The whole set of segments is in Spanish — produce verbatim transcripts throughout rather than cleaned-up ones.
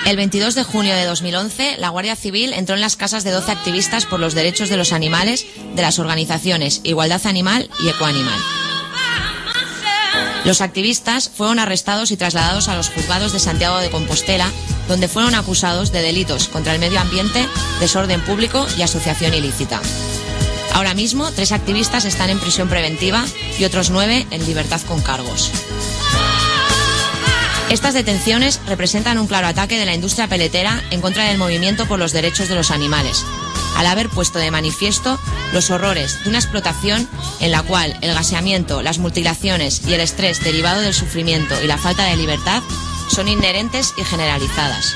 El veintidós de junio de dos mil once, la Guardia Civil entró en las casas de doce activistas por los derechos de los animales de las organizaciones Igualdad Animal y Ecoanimal. Los activistas fueron arrestados y trasladados a los juzgados de Santiago de Compostela, donde fueron acusados de delitos contra el medio ambiente, desorden público y asociación ilícita. Ahora mismo, tres activistas están en prisión preventiva y otros nueve en libertad con cargos. Estas detenciones representan un claro ataque de la industria peletera en contra del movimiento por los derechos de los animales, al haber puesto de manifiesto los horrores de una explotación en la cual el gaseamiento, las mutilaciones y el estrés derivado del sufrimiento y la falta de libertad son inherentes y generalizadas.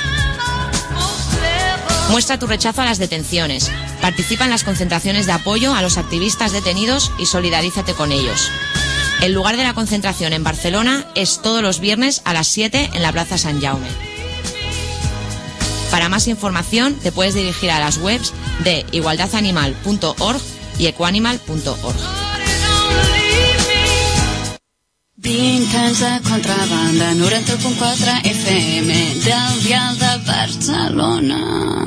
Muestra tu rechazo a las detenciones, participa en las concentraciones de apoyo a los activistas detenidos y solidarízate con ellos. El lugar de la concentración en Barcelona es todos los viernes a las siete en la Plaza Sant Jaume. Para más información te puedes dirigir a las webs de igualdad animal punto org y ecoanimal punto org. vint anys de contrabanda, noranta punt quatre F M del dial de Barcelona.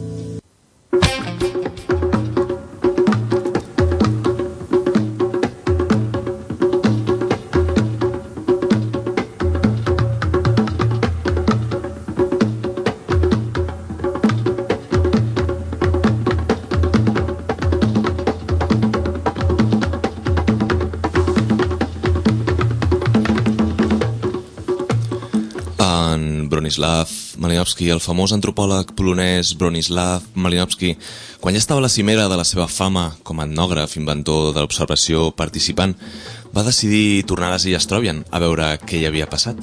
Bronislaw Malinowski, el famós antropòleg polonès Bronislaw Malinowski, quan ja estava a la cimera de la seva fama com a etnògraf, inventor de l'observació participant, va decidir tornar a les Illes Trovian a veure què hi havia passat.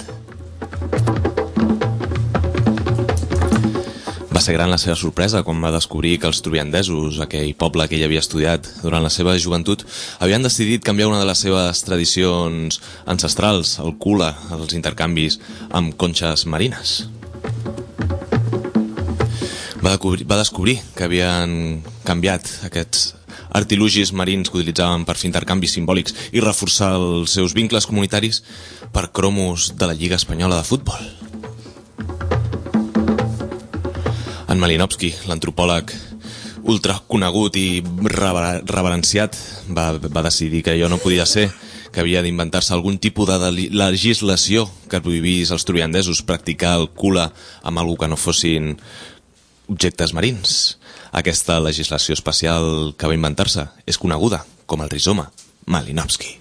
Va ser gran la seva sorpresa quan va descobrir que els troviandesos, aquell poble que ell havia estudiat durant la seva joventut, havien decidit canviar una de les seves tradicions ancestrals, el kula, els intercanvis amb conxes marines. Va descobrir, va descobrir que havien canviat aquests artilugis marins que utilitzaven per fer intercanvis simbòlics i reforçar els seus vincles comunitaris per cromos de la Lliga Espanyola de Futbol. En Malinowski, l'antropòleg ultraconegut i reverenciat, va, va decidir que allò no podia ser, que havia d'inventar-se algun tipus de legislació que prohibís als troviandesos practicar el kula amb algú que no fossin objectes marins. Aquesta legislació especial que va inventar-se és coneguda com el rizoma Malinowski.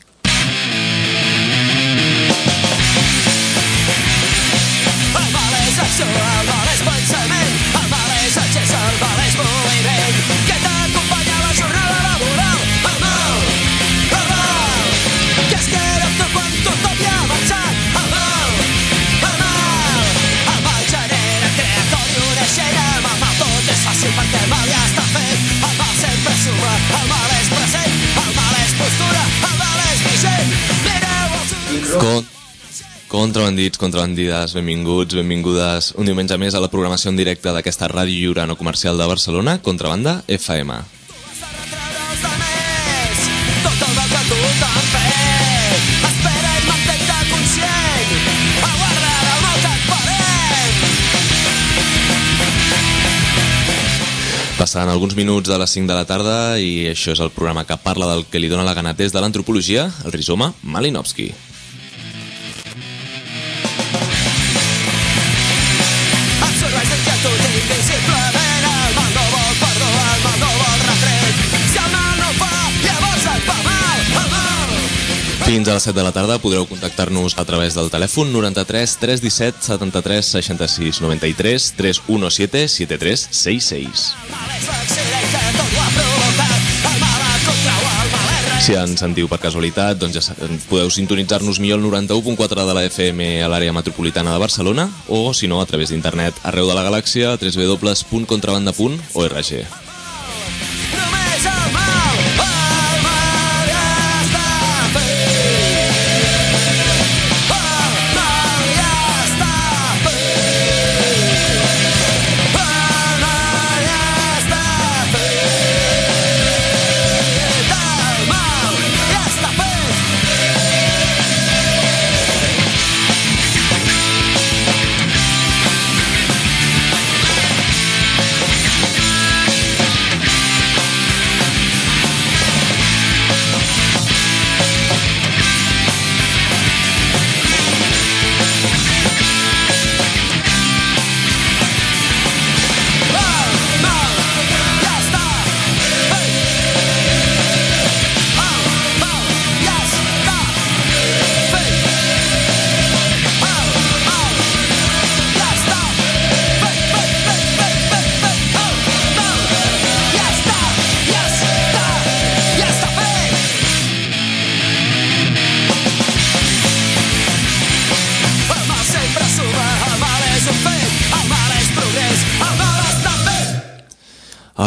El mal és acció, el mal és pensament, el mal és accés, el mal és moviment, que t'acompanya a la jornada laboral. El mal, el mal, que es queda amb tu quan tothom ja ha marxat. El mal, el mal, el mal genera, crea tot i ho deixa i amb el mal tot és fàcil perquè el mal ja està fet. El mal sempre suma, el mal és present, el mal és postura, el mal és vigent. Mireu els ulls... Contrabandits, contrabandides, benvinguts, benvingudes un diumenge més a la programació en directe d'aquesta ràdio lliure no comercial de Barcelona, Contrabanda F M. Tot el que tu t'han fet, espera i mantén-te conscient, aguarda el mal que et farem. Passant alguns minuts de les cinc de la tarda i això és el programa que parla del que li dona la gana des de l'antropologia, el rizoma Malinowski. Fins a les set de la tarda podreu contactar-nos a través del telèfon noranta-tres tres disset setanta-tres seixanta-sis noranta-tres tres disset setanta-tres seixanta-sis. Si ens sentiu per casualitat, doncs ja podeu sintonitzar-nos millor al noranta-u punt quatre de la F M a l'àrea metropolitana de Barcelona o, si no, a través d'internet arreu de la galàxia a w w w punt contrabanda punt org.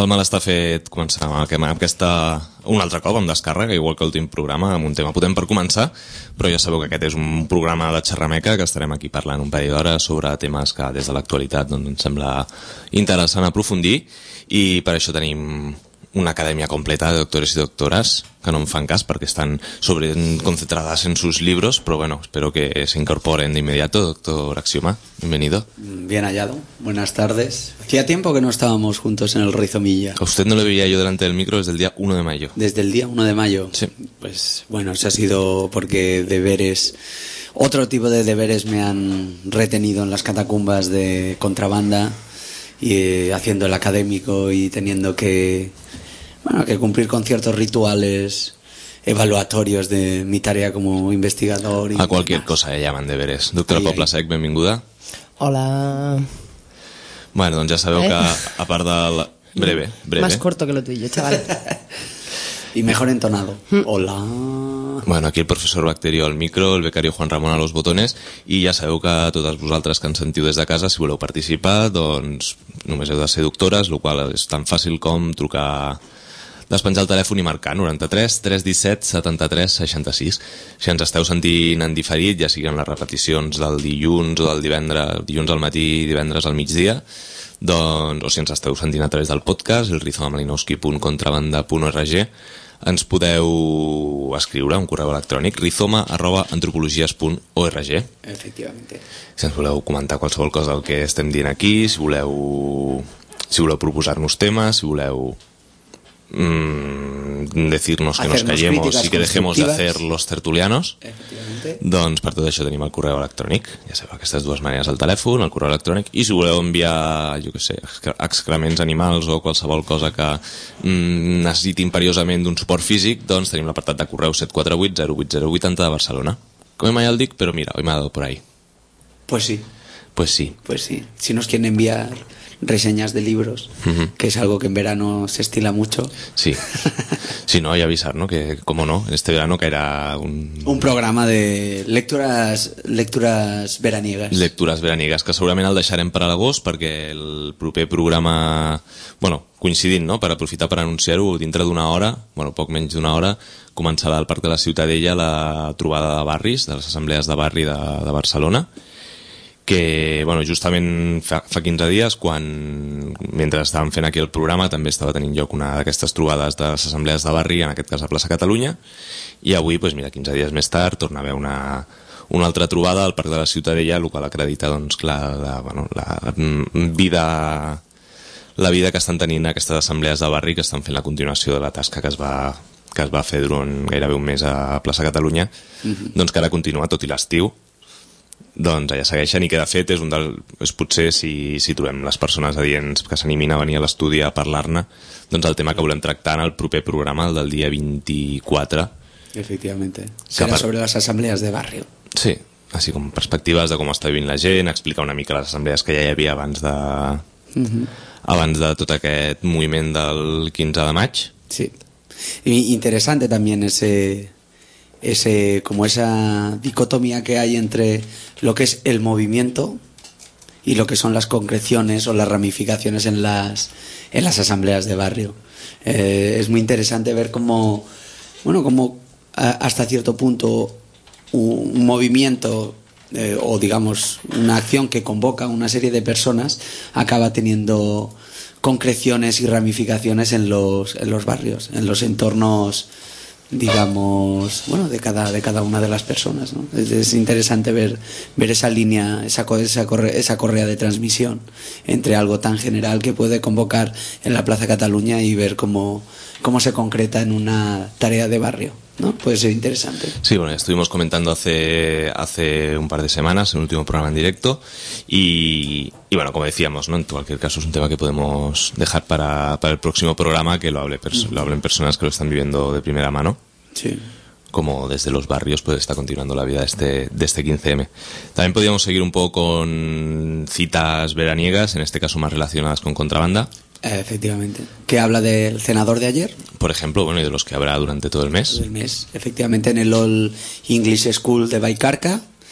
el mal està fet. Començarem amb aquesta, un altre cop amb descàrrega, igual que l'últim programa, amb un tema potent per començar, però ja sabeu que aquest és un programa de xerrameca, que estarem aquí parlant un parell d'hores sobre temes que des de l'actualitat doncs, ens sembla interessant aprofundir, i per això tenim una academia completa de doctores y doctoras que no me fan cas porque están sobre concentradas en sus libros, pero bueno, espero que se incorporen de inmediato. Doctor Axioma, bienvenido. Bien hallado, buenas tardes. Hacía tiempo que no estábamos juntos en el Rizomilla. A usted no le veía yo delante del micro desde el día uno de mayo. Desde el día uno de mayo. Sí. Pues bueno, eso ha sido porque deberes, otro tipo de deberes me han retenido en las catacumbas de contrabanda, y eh, haciendo el académico y teniendo que, bueno, que cumplir con ciertos rituales evaluatorios de mi tarea como investigador. Y a cualquier demás. cosa le llaman deberes. Doctora Pobla Sec, benvinguda. Hola. Bueno, doncs ja sabeu ¿Eh? que a part de la... Breve, breve. Más corto que lo tuyo, chaval. Y mejor entonado. Hola. Bueno, aquí el professor Bacterio al micro, el becari Juan Ramon a los botones, i ja sabeu que totes vosaltres que ens sentiu des de casa, si voleu participar, doncs només heu de ser doctores, el qual és tan fàcil com trucar, despenjar el telèfon i marcar noranta-tres tres disset setanta-tres seixanta-sis. Si ens esteu sentint en diferit, ja siguin les repeticions del dilluns o del divendres, dilluns al matí, divendres al migdia, doncs, o si ens esteu sentint a través del podcast, el rizoma malinowski punt contrabanda punt org, ens podeu escriure un correu electrònic rizoma arroba antropologies punt org. Efectivamente. Si ens voleu comentar qualsevol cosa del que estem dient aquí, si voleu si voleu proposar-nos temes, si voleu mmm, decirnos que nos callemos y que dejemos de hacer los tertulianos, doncs per tot això tenim el correu electrònic. Ja sabeu, aquestes dues maneres, el telèfon, el correu electrònic, i si voleu enviar, jo què sé, excrements animals o qualsevol cosa que mm, necessiti imperiosament d'un suport físic, doncs tenim l'apartat de correu set quatre vuit zero vuit zero vuit zero de Barcelona. Com mai el dic, però mira, hoy me ha dado por ahí. Pues sí. Pues sí. Pues sí. Si nos quieren enviar reseñas de libros, uh-huh. que es algo que en verano se estila mucho. Sí. Sí, no, y avisar, ¿no? Que, como no, en este verano caerá un... Un programa de lecturas lecturas veraniegas. Lectures veraniegues, que segurament el deixarem per a l'agost, perquè el proper programa, bueno, coincidint, no?, per aprofitar per anunciar-ho, dintre d'una hora, bueno, poc menys d'una hora, començarà al Parc de la Ciutadella la trobada de barris, de les assemblees de barri de, de Barcelona, que, bueno, justament fa, fa quinze dies, quan, mentre estàvem fent aquí el programa, també estava tenint lloc una d'aquestes trobades de les assemblees de barri, en aquest cas a Plaça Catalunya, i avui, doncs mira, quinze dies més tard, torna a haver una, una altra trobada al Parc de la Ciutadella, el qual acredita, doncs, la, la, bueno, la vida la vida que estan tenint aquestes assemblees de barri, que estan fent la continuació de la tasca que es va, que es va fer durant gairebé un mes a Plaça Catalunya, mm-hmm. doncs que ara continua, tot i l'estiu, doncs allà segueixen, i que de fet és un del, és potser si, si trobem les persones adients que s'animin a venir a l'estudi a parlar-ne, doncs el tema que volem tractar en el proper programa, el del dia vint-i-quatre. Efectivamente. Será per... sobre las asambleas de barrio. Sí, així com perspectives de com està vivint la gent, explicar una mica les assemblees que ja hi havia abans de, uh-huh. abans de tot aquest moviment del quinze de maig. Sí. Y interesante también ese... ese como esa dicotomía que hay entre lo que es el movimiento y lo que son las concreciones o las ramificaciones en las en las asambleas de barrio. Eh, es muy interesante ver cómo, bueno, cómo a, hasta cierto punto un, un movimiento eh, o digamos una acción que convoca a una serie de personas acaba teniendo concreciones y ramificaciones en los en los barrios, en los entornos, digamos, bueno, de cada de cada una de las personas, ¿no? Es, es interesante ver ver esa línea, esa esa correa, esa correa de transmisión entre algo tan general que puede convocar en la Plaza Cataluña y ver cómo cómo se concreta en una tarea de barrio, ¿no? Puede ser interesante. Sí, bueno, estuvimos comentando hace hace un par de semanas en el último programa en directo y, y bueno, como decíamos, ¿no?, en cualquier caso es un tema que podemos dejar para, para el próximo programa, que lo, hable pers- lo hablen personas que lo están viviendo de primera mano. Sí. Como desde los barrios pues está continuando la vida de este, de este quince eme. También podríamos seguir un poco con citas veraniegas, en este caso más relacionadas con contrabanda. Efectivamente. Que habla del cenador de ayer. Por ejemplo, bueno, y de los que habrá durante todo el mes. Todo el mes, efectivamente, en el All English School de Baicarca.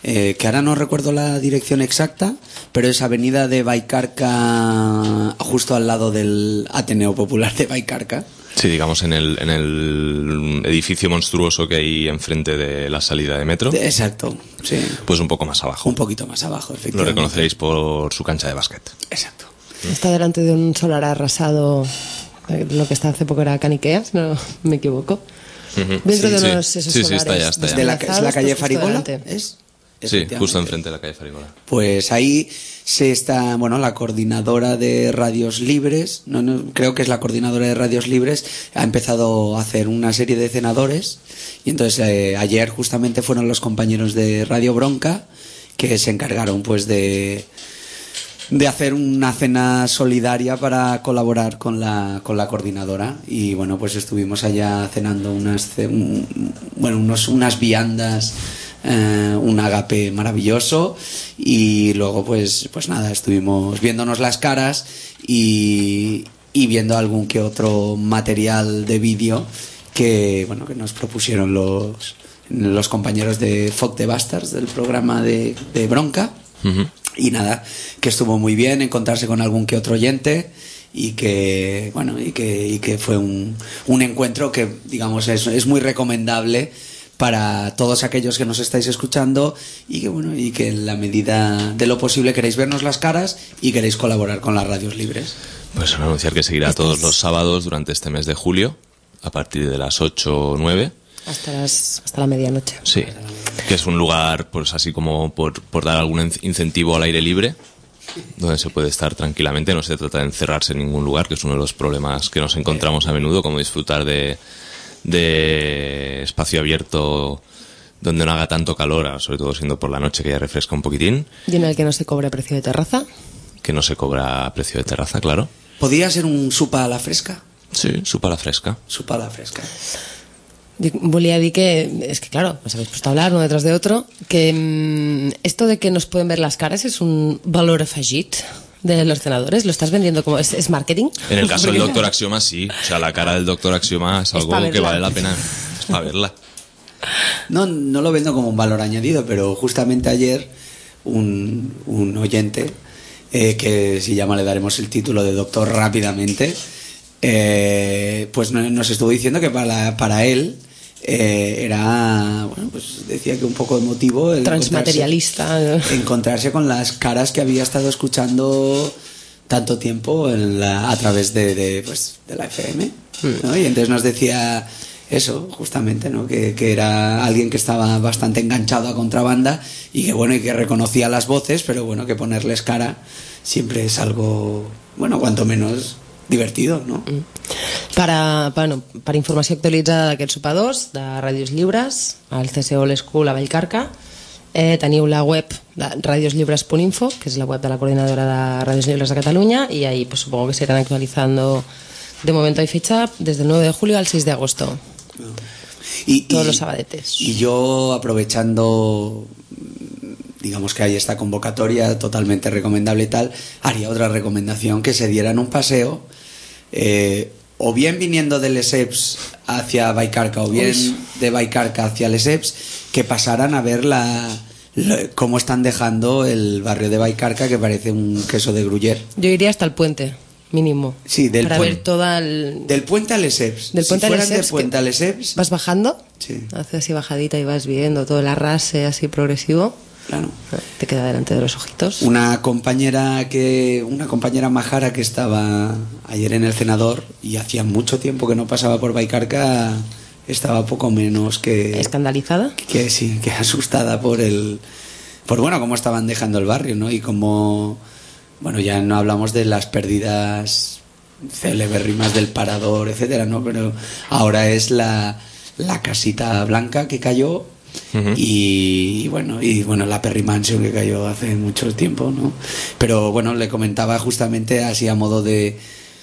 eh, que ahora no recuerdo la dirección exacta, pero es avenida de Baicarca, justo al lado del Ateneo Popular de Baicarca. Sí, digamos en el, en el edificio monstruoso que hay enfrente de la salida de metro. Exacto, sí. Pues un poco más abajo. Un poquito más abajo, Lo efectivamente. reconoceréis por su cancha de básquet. Exacto. Está delante de un solar arrasado, eh, lo que está hace poco era Caniquea, si no me equivoco. Ujú. Dentro Sí, de sí. unos esos Sí, sí, solares está ya, está ya. De la, ¿Es la calle pues, justo Farigola? delante. ¿Es? Sí, Efectivamente. justo enfrente de la calle Farigola. Pues ahí se está, bueno, la coordinadora de radios libres, no, no, creo que es la coordinadora de radios libres, ha empezado a hacer una serie de cenadores y entonces eh, ayer justamente fueron los compañeros de Radio Bronca que se encargaron pues de de hacer una cena solidaria para colaborar con la con la coordinadora y bueno, pues estuvimos allá cenando unas ce- un- bueno, unos unas viandas, eh, un agape maravilloso y luego pues pues nada, estuvimos viéndonos las caras y, y viendo algún que otro material de vídeo que bueno, que nos propusieron los los compañeros de Fuck the Bastards del programa de, de Bronca. Ujú. Y nada, que estuvo muy bien encontrarse con algún que otro oyente y que bueno y que, y que fue un, un encuentro que digamos es, es muy recomendable para todos aquellos que nos estáis escuchando y que bueno y que en la medida de lo posible queréis vernos las caras y queréis colaborar con las radios libres. Pues anunciar que seguirá todos los sábados durante este mes de julio, a partir de las ocho o nueve. Hasta, las, hasta la medianoche. Sí, que es un lugar, pues así como por, por dar algún in- incentivo al aire libre, donde se puede estar tranquilamente, no se trata de encerrarse en ningún lugar, que es uno de los problemas que nos encontramos a menudo, como disfrutar de, de espacio abierto donde no haga tanto calor, sobre todo siendo por la noche que ya refresca un poquitín, Y en el que no se cobre precio de terraza. que no se cobra precio de terraza, claro. ¿Podría ser un supa a la fresca? Sí, su pala fresca. Supa a la fresca. Dic- Volia dir que, es que claro, nos habéis puesto a hablar uno detrás de otro, que mm, esto de que nos pueden ver las caras es un valor afegit de los cenadores. ¿Lo estás vendiendo como es, es marketing? En el caso del Porque- doctor Axioma, sí. O sea, la cara del doctor Axioma es Es algo pa' que verla. vale la pena. Es para verla. No, no lo vendo como un valor añadido, pero justamente ayer un, un oyente, eh, que si llama le daremos el título de doctor rápidamente, eh, pues no- nos estuvo diciendo que para, para él eh, era, bueno, pues decía que un poco emotivo el Transmaterialista. encontrarse, encontrarse con las caras que había estado escuchando tanto tiempo en la- a través de, de, pues, de la F M, ¿no? Y entonces nos decía eso, justamente, ¿no? Que, que era alguien que estaba bastante enganchado a contrabanda y que bueno, y que reconocía las voces, pero bueno, que ponerles cara siempre es algo, bueno, cuanto menos divertido, ¿no? Per, bueno, per informació actualitzada d'aquests sopadors de Ràdios Lliures, al C S O Old School a Vallcarca, eh, teniu la web de radioslibres punt info, que es la web de la coordinadora de Radios Libres de Cataluña, y ahí pues, supongo que se irán actualizando. De momento hay fecha desde el nueve de julio al seis de agosto. Y, Todos y- los sabadetes. Y yo, aprovechando, digamos que hay esta convocatoria totalmente recomendable y tal, haría otra recomendación, que se dieran un paseo, eh, o bien viniendo de Lesseps hacia Baicarca, o bien Uy. de Baicarca hacia Lesseps, que pasaran a ver la, la- cómo están dejando el barrio de Baicarca, que parece un queso de Gruyère. Yo iría hasta el puente, mínimo. Sí, del para puente. ver toda el... Del puente a Lesseps. Del puente si a fueran Lesseps, del puente que- a Lesseps, Vas bajando, sí, haces así bajadita y vas viendo todo el arrase así progresivo. claro. Te queda delante de los ojitos. Una compañera que una compañera majara que estaba ayer en el cenador y hacía mucho tiempo que no pasaba por Baicarca, estaba poco menos que Escandalizada. que sí, que asustada por el por bueno, cómo estaban dejando el barrio, ¿no? Y cómo, bueno, ya no hablamos de las pérdidas celebérrimas del Parador, etcétera, ¿no? Pero ahora es la la casita blanca que cayó. Ujú. Y, y bueno, y bueno, la Perry Mansion que cayó hace mucho tiempo, ¿no? Pero bueno, le comentaba justamente así a modo de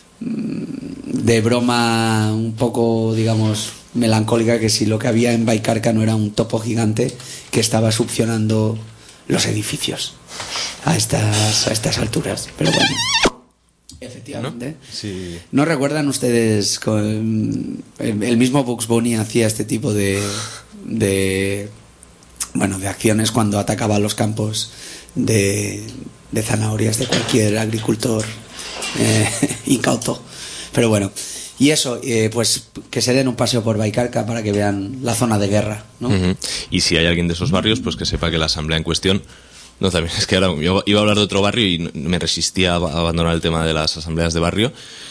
de broma un poco, digamos, melancólica, que si lo que había en Baicarca no era un topo gigante que estaba succionando los edificios a estas a estas alturas. Pero bueno, efectivamente. Sí. ¿No recuerdan ustedes con el el mismo Bugs Bunny hacía este tipo de de bueno, de acciones cuando atacaba los campos de, de zanahorias de cualquier agricultor eh, incauto. Pero bueno, y eso, eh, pues que se den un paseo por Baicarca para que vean la zona de guerra, ¿no? Uh-huh. Y si hay alguien de esos barrios, pues que sepa que la asamblea en cuestión... No, también es que ahora yo iba a hablar de otro barrio y me resistía a abandonar el tema de las asambleas de barrio.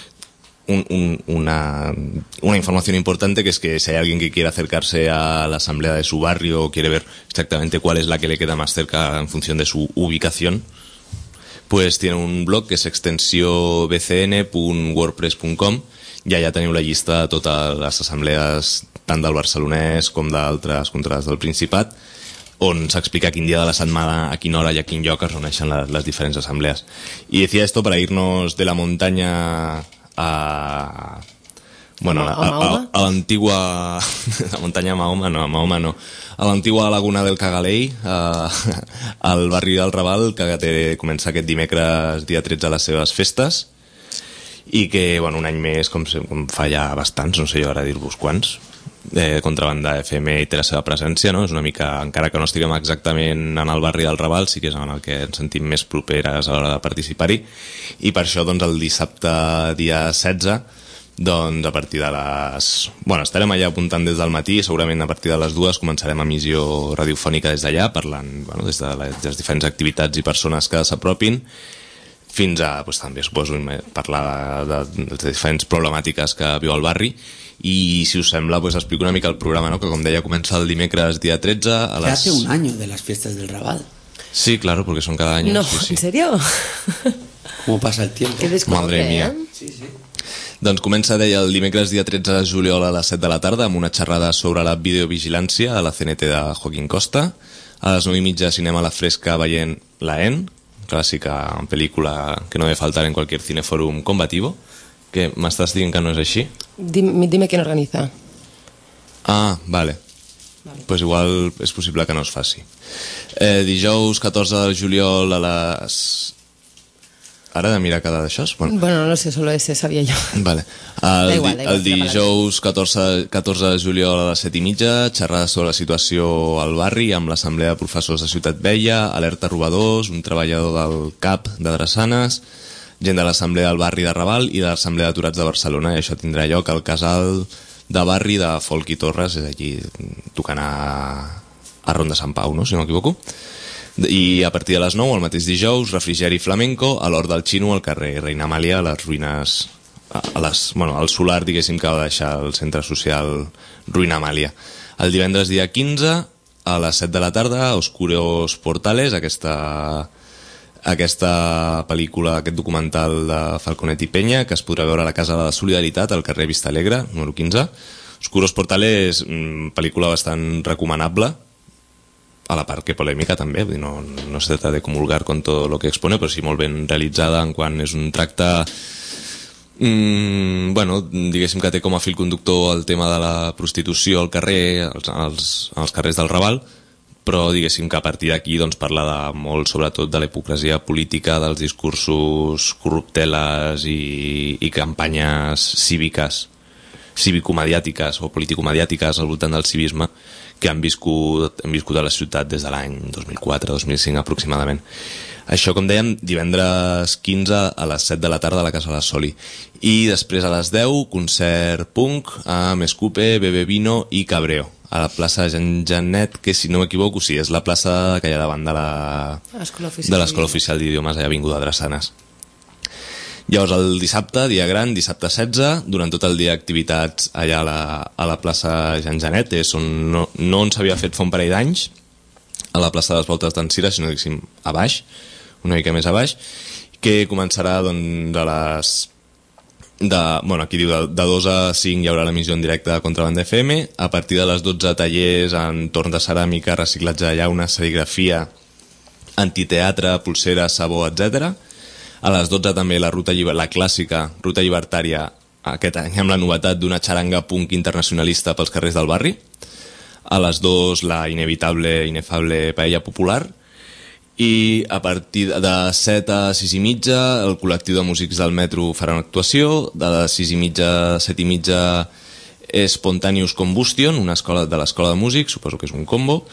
Un, un, una, una información importante, que es que si hay alguien que quiere acercarse a la asamblea de su barrio o quiere ver exactamente cuál es la que le queda más cerca en función de su ubicación, pues tiene un blog que és extensió b c n punt wordpress punt com i allà teniu la llista de totes les assemblees tant del barcelonès com d'altres contrades del Principat, on s'explica quin dia de la setmana, a quina hora i a quin lloc es reuneixen les, les diferents assemblees. Y decía esto para irnos de la montaña a... Bueno, a, a, a, a l'antigua... La muntanya Mahoma, no, a Mahoma no. A l'antigua laguna del Cagalei, a, al barri del Raval, que té, comença aquest dimecres dia tretze a les seves festes, i que, bueno, un any més, com, com fa ja bastants, no sé jo ara dir-vos quants, eh, Contrabanda F M i té la seva presència, no? És una mica, encara que no estiguem exactament en el barri del Raval, sí que és en el que ens sentim més properes a l'hora de participar-hi, i per això, doncs, el dissabte dia setze, doncs a partir de les... Bueno, estarem allà apuntant des del matí, segurament a partir de les dues començarem emissió radiofònica des d'allà, parlant, bueno, des de les diferents activitats i persones que s'apropin, fins a, doncs, també suposo, parlar de, de, de diferents problemàtiques que viu el barri. I si us sembla, pues explico una mica el programa, ¿no? Que com deia comença el dimecres dia tretze a les... Hace un año de las fiestas del Raval. Sí, claro, porque son cada año. No, sí, sí. ¿en serio? ¿Cómo pasa el tiempo? Qué descubre, Madre mía. eh? Sí, sí. Doncs comença, deia, el dimecres dia tretze de juliol a les set de la tarda amb una xerrada sobre la videovigilància a la C N T de Joaquín Costa. A les nou i mitja cinema a la fresca veient La N, clàssica pel·lícula que no debe faltar en cualquier cineforum combativo. Que m'estàs dient que no és així? Dime, dime quién organiza. Ah, vale. Vale. Pues igual és possible que no es faci. Eh, dijous catorze de juliol a les... Ara he de mirar cada d'això? Bueno. bueno, no sé, solo ese sabía yo. Vale. El, da igual, da igual, el dijous catorze, catorze de juliol a les set i mitja, xerrada sobre la situació al barri amb l'Assemblea de Professors de Ciutat Vella, alerta robadors, un treballador del C A P de Drassanes, gent de l'Assemblea del barri de Raval i de l'Assemblea d'Aturats de Barcelona, i això tindrà lloc al casal de barri de Folk i Torres, és allí tocant a, a Ronda Sant Pau, no? Si no m'equivoco. I a partir de les nou, el mateix dijous, refrigeri flamenco a l'Hort del Xino, al carrer Reina Amàlia, a les ruïnes, a les, bueno, al solar, diguéssim, que va deixar el centre social Ruïna Amàlia. El divendres dia quinze, a les set de la tarda, Oscuros Portales, aquesta... aquesta pel·lícula, aquest documental de Falconet i Peña, que es podrà veure a la Casa de la Solidaritat, al carrer Vista Alegre, número quinze. Oscuros Portales, pel·lícula bastant recomanable, a la part que polèmica també, no, no es trata de comulgar con todo lo que expone, però sí molt ben realitzada en quan és un tracte, mmm, bueno, diguéssim que té com a fil conductor el tema de la prostitució al carrer, als, als, als carrers del Raval, però diguéssim que a partir d'aquí doncs, parla de molt sobretot de la hipocresia política, dels discursos corrupteles i, i campanyes cíviques, cívico-mediàtiques o politico-mediàtiques al voltant del civisme que han viscut, han viscut a la ciutat des de l'any dos mil quatre dos mil cinc aproximadament. Això, com dèiem, divendres quinze a les set de la tarda a la Casa de la Soli. I després a les deu, concert punk amb Escupe, Bebe Vino i Cabreo, a la plaça Jean Genet, que si no m'equivoco, sí, és la plaça que hi ha davant de l'Escola Oficial d'Idiomes, allà Avinguda Drassanes. Llavors el dissabte, dia gran, dissabte setze, durant tot el dia activitats allà a la, a la plaça Jean Genet, és on no, no on s'havia fet fa un parell d'anys, a la plaça de les Voltes d'en Cira, sinó diguéssim a baix, una mica més a baix, que començarà doncs a les... De, bueno, aquí diu de, de dos a cinc hi haurà l'emissió en directe de Contrabanda F M, a partir de les dotze tallers en torn de ceràmica, reciclatge de llauna, serigrafia, antiteatre, pulsera, sabó, etcètera. A les dotze també la ruta la clàssica ruta llibertària, aquest any amb la novetat d'una xaranga punk internacionalista pels carrers del barri. A les dos la inevitable, inefable paella popular. I a partir de set a sis i mitja el col·lectiu de músics del metro farà una actuació. De sis i mitja a set i mitja Spontaneous Combustion, una escola de l'escola de músics, suposo que és un combo.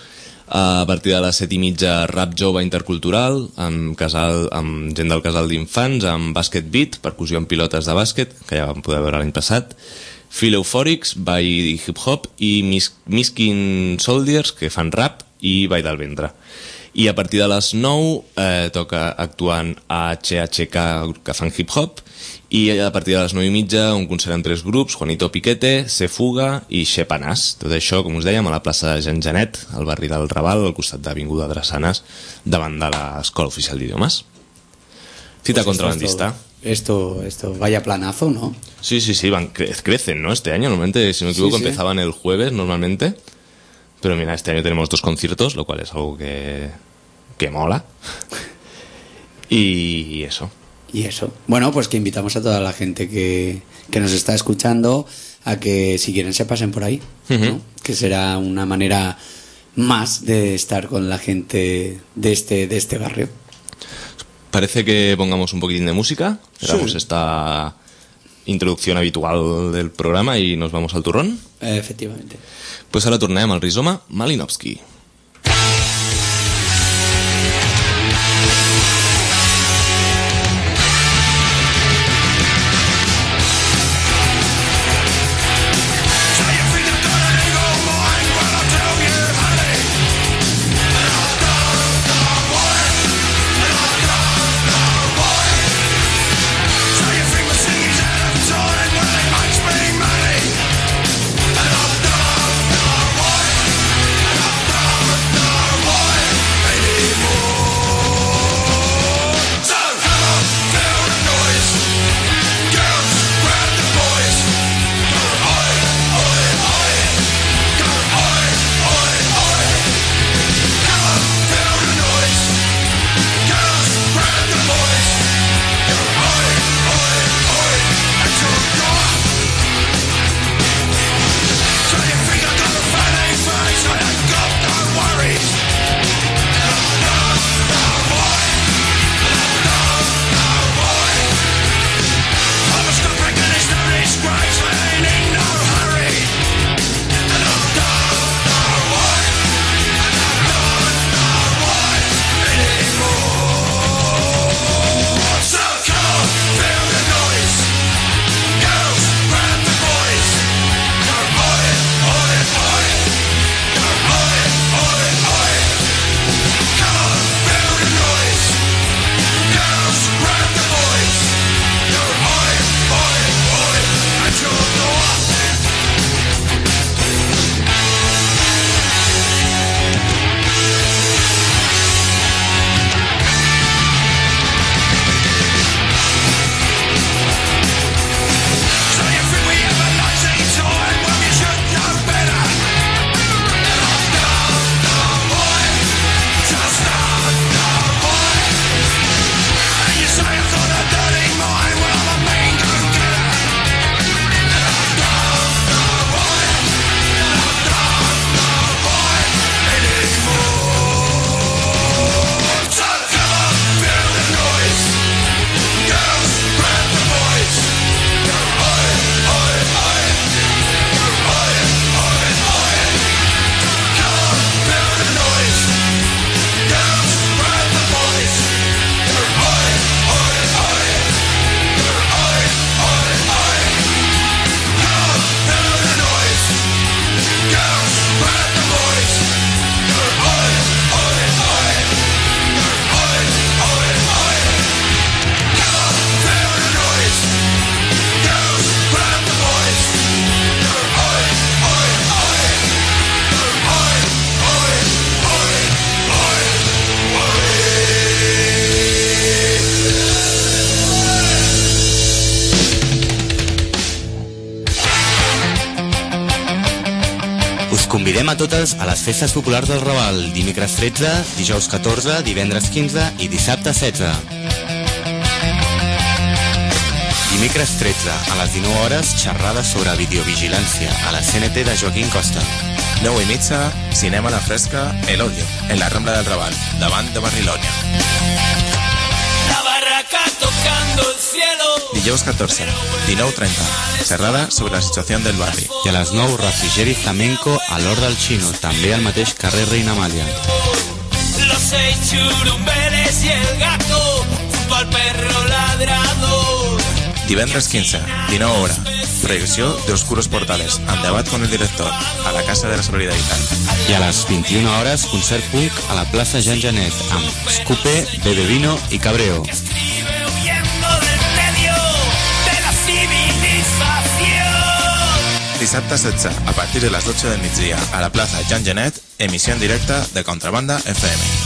A partir de les set i mitja, rap jove intercultural, amb, casal, amb gent del casal d'infants, amb bàsquet beat, percussió amb pilotes de bàsquet, que ja vam poder veure l'any passat, Feel Eufòrics, ball i hip-hop, i Mis Miskin Soldiers, que fan rap, i ball del ventre. I a partir de les nou eh, toca actuant a H H K, que fan hip-hop, i a partir de les nou i mitja un concert amb tres grups, Juanito Piquete, Se Fuga i Xepanàs. Tot això, com us dèiem, a la plaça de Jean Genet, al barri del Raval, al costat d'Avinguda Drassanes, davant de l'Escola Oficial d'Idiomes. Cita pues contrabandista. Esto, esto, vaya planazo, ¿no? Sí, sí, sí, van cre crecen, ¿no? Este año, normalmente, si no me equivoco, sí, sí. empezaban el jueves, normalmente. Pero mira, este año tenemos dos conciertos, lo cual es algo que, que mola. Y eso. Y eso. Bueno, pues que invitamos a toda la gente que, que nos está escuchando a que si quieren se pasen por ahí, uh-huh. ¿no? Que será una manera más de estar con la gente de este, de este barrio. Parece que pongamos un poquitín de música. Esperamos sí. esta introducción habitual del programa y nos vamos al turrón. Eh, efectivamente. Pues ahora tornem al Rizoma Malinovski. Convidem a totes a les festes populars del Raval, dimecres tretze, dijous catorze, divendres quinze i dissabte setze. Dimecres tretze, a les dinou hores, xerrada sobre videovigilància a la C N T de Joaquín Costa. nou i mitja, cinema a la fresca, El Odio, en la Rambla del Raval, davant de Barrilonia. La barraca tocando el Dijous catorze, dinou trenta, xerrada sobre la situació del barri. I a les nou, refrigeri flamenco a l'Hort del Xino, també al mateix carrer Reina Amàlia. Los seis churumbeles y el gato junto al perro ladrador. Divendres quinze, dinou hora, proyecció de Oscuros Portales, amb debat con el director, a la Casa de la Solidaritat. I a les vint-i-una hores, concert punk a la plaça Jean Genet, amb Scupe, Bebe Vino i Cabreo. Escribe huyendo del medio de la civilización. Dissabte setze, a partir de les dotze del migdia, a la plaça Jean Genet, emissió en directe de Contrabanda F M.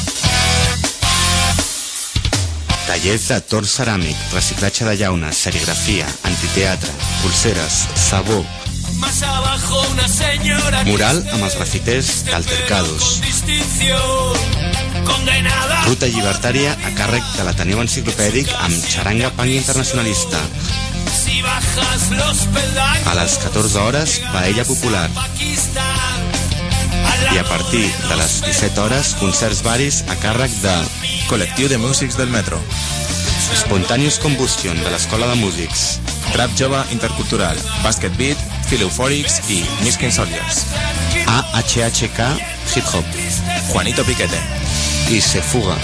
Tallers de torn ceràmic, reciclatge de llaunes, serigrafia, antiteatre, pulseres, sabó, Más abajo una señora mural amb els grafiters d'Altercados, con distinción condenada. ruta llibertària a càrrec de l'Ateneu Enciclopèdic amb xaranga punk internacionalista. Si bajas los peldaños A les catorze hores, paella popular. Pakistán. I a partir de les disset hores, concerts varis a càrrec de Col·lectiu de músics del metro. Spontaneous Combustion de l'Escola de Músics, Trap jove intercultural, Basket Beat, Feel Euphorics i Miskin Soldiers. A H H K Hip Hop Juanito Piquete. i Se Fuga.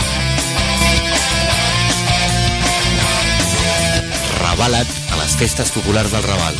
Rabalat a les festes populars del Raval.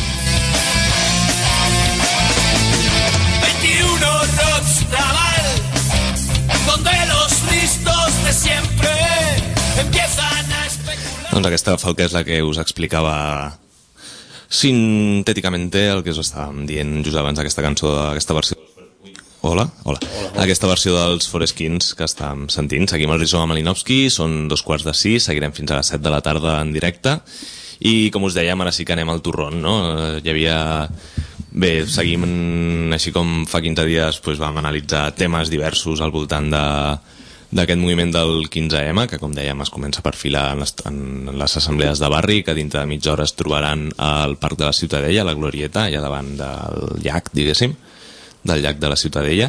veintiuno Rocks Raval, donde los listos de siempre empiezan a especular. Doncs aquesta falca és la que us explicava sintèticament el que us estàvem dient just abans d'aquesta cançó, d'aquesta versió. Hola, hola. Aquesta versió dels Foreskins que estàvem sentint. Seguim el Rizoma Malinowski, són dos quarts de sis, seguirem fins a les set de la tarda en directe i com us dèiem, ara sí que anem al turrón, no? Hi havia... Bé, seguim així com fa quinze dies doncs vam analitzar temes diversos al voltant de d'aquest moviment del quinze ema, que com dèiem es comença a perfilar en les, en les assemblees de barri, que dintre de mitja hora es trobaran al Parc de la Ciutadella, a la Glorieta, allà davant del llac, diguéssim, del llac de la Ciutadella.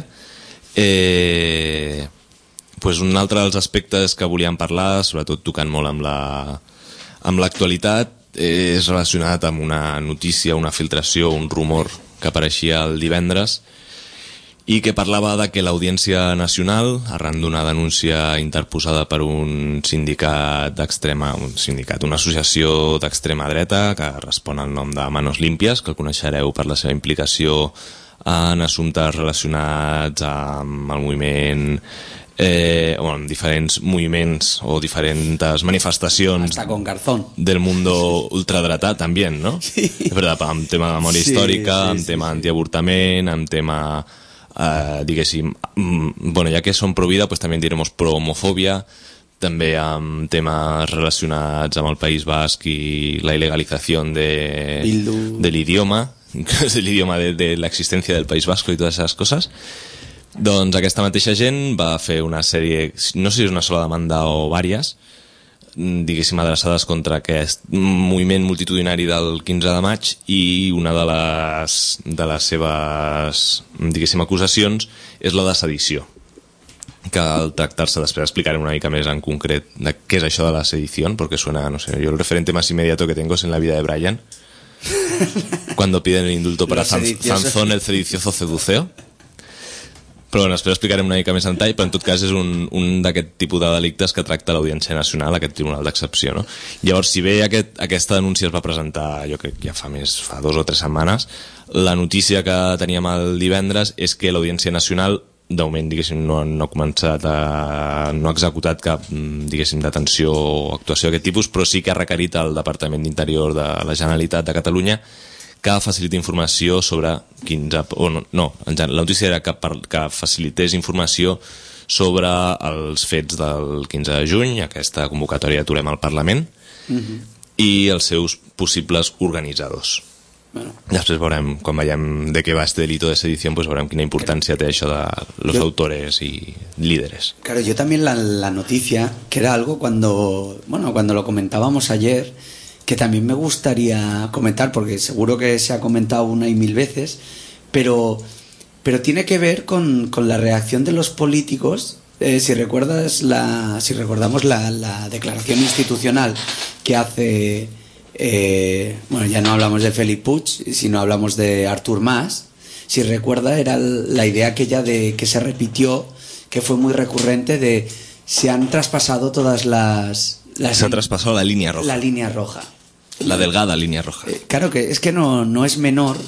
Eh, pues un altre dels aspectes que volíem parlar, sobretot tocant molt amb la amb l'actualitat, és relacionat amb una notícia, una filtració, un rumor que apareixia el divendres i que parlava de que l'Audiència Nacional, arran d'una denúncia interposada per un sindicat d'extrema, un sindicat, una associació d'extrema dreta que respon al nom de Manos Limpias, que el coneixereu per la seva implicació en assumptes relacionats amb el moviment, eh, bueno, amb diferents moviments o diferents manifestacions Hasta con Garzón del mundo ultradretà també, ¿no? Sí. És veritat, amb tema de memòria Sí, històrica, sí, amb sí, tema sí. antiavortament, amb tema, eh, diguéssim, mm, bueno, ja que són pro vida, pues també diremos pro homofòbia, també amb temes relacionats amb el País Basc i la ilegalització de, Bildu. del idioma, que és l'idioma de, de l'existència del País Basco i totes aquestes coses. Doncs aquesta mateixa gent va fer una sèrie, no sé si és una sola demanda o vàries, diguéssim adreçades contra aquest moviment multitudinari del quinze de maig, i una de les, de les seves, diguéssim, acusacions és la de sedició, que al tractar-se, després explicaré una mica més en concret de què és això de la sedició, porque suena, no sé, yo el referente más inmediato que tengo es en la vida de Brian, cuando piden el indulto para Zanz- Zanzón el sedicioso seduceo. Però bueno, després explicarem una mica més en tall, però en tot cas és un, un d'aquest tipus de delictes que tracta l'Audiència Nacional, aquest tribunal d'excepció, no? Llavors, si bé aquest, aquesta denúncia es va presentar, jo crec que ja fa més, fa dos o tres setmanes, la notícia que teníem el divendres és que l'Audiència Nacional, de moment, diguéssim, no, no ha començat a, no ha executat cap, diguéssim, detenció o actuació d'aquest tipus, però sí que ha requerit al Departament d'Interior de la Generalitat de Catalunya que facilita informació sobre quinze... O no, no, la notícia era que, per, que facilités informació sobre els fets del quinze de juny, aquesta convocatòria Aturem al Parlament, uh-huh. i els seus possibles organitzadors. Bueno. Després veurem, quan veiem de què va este delito de sedición, pues veurem quina importància té això de los yo, autores y líderes. Claro, yo también la, la noticia, que era algo cuando, bueno, cuando lo comentábamos ayer, que también me gustaría comentar, porque seguro que se ha comentado una y mil veces, pero, pero tiene que ver con, con la reacción de los políticos Eh, si recuerdas la, si recordamos la, la declaración institucional que hace, eh, bueno, ya no hablamos de Felip Puig, sino hablamos de Artur Mas. Si recuerda, era la idea aquella de que se repitió, que fue muy recurrente, de se han traspasado todas las, las se ha traspasado la línea roja. La línea roja. La delgada línea roja. Eh, claro que es que no, no es menor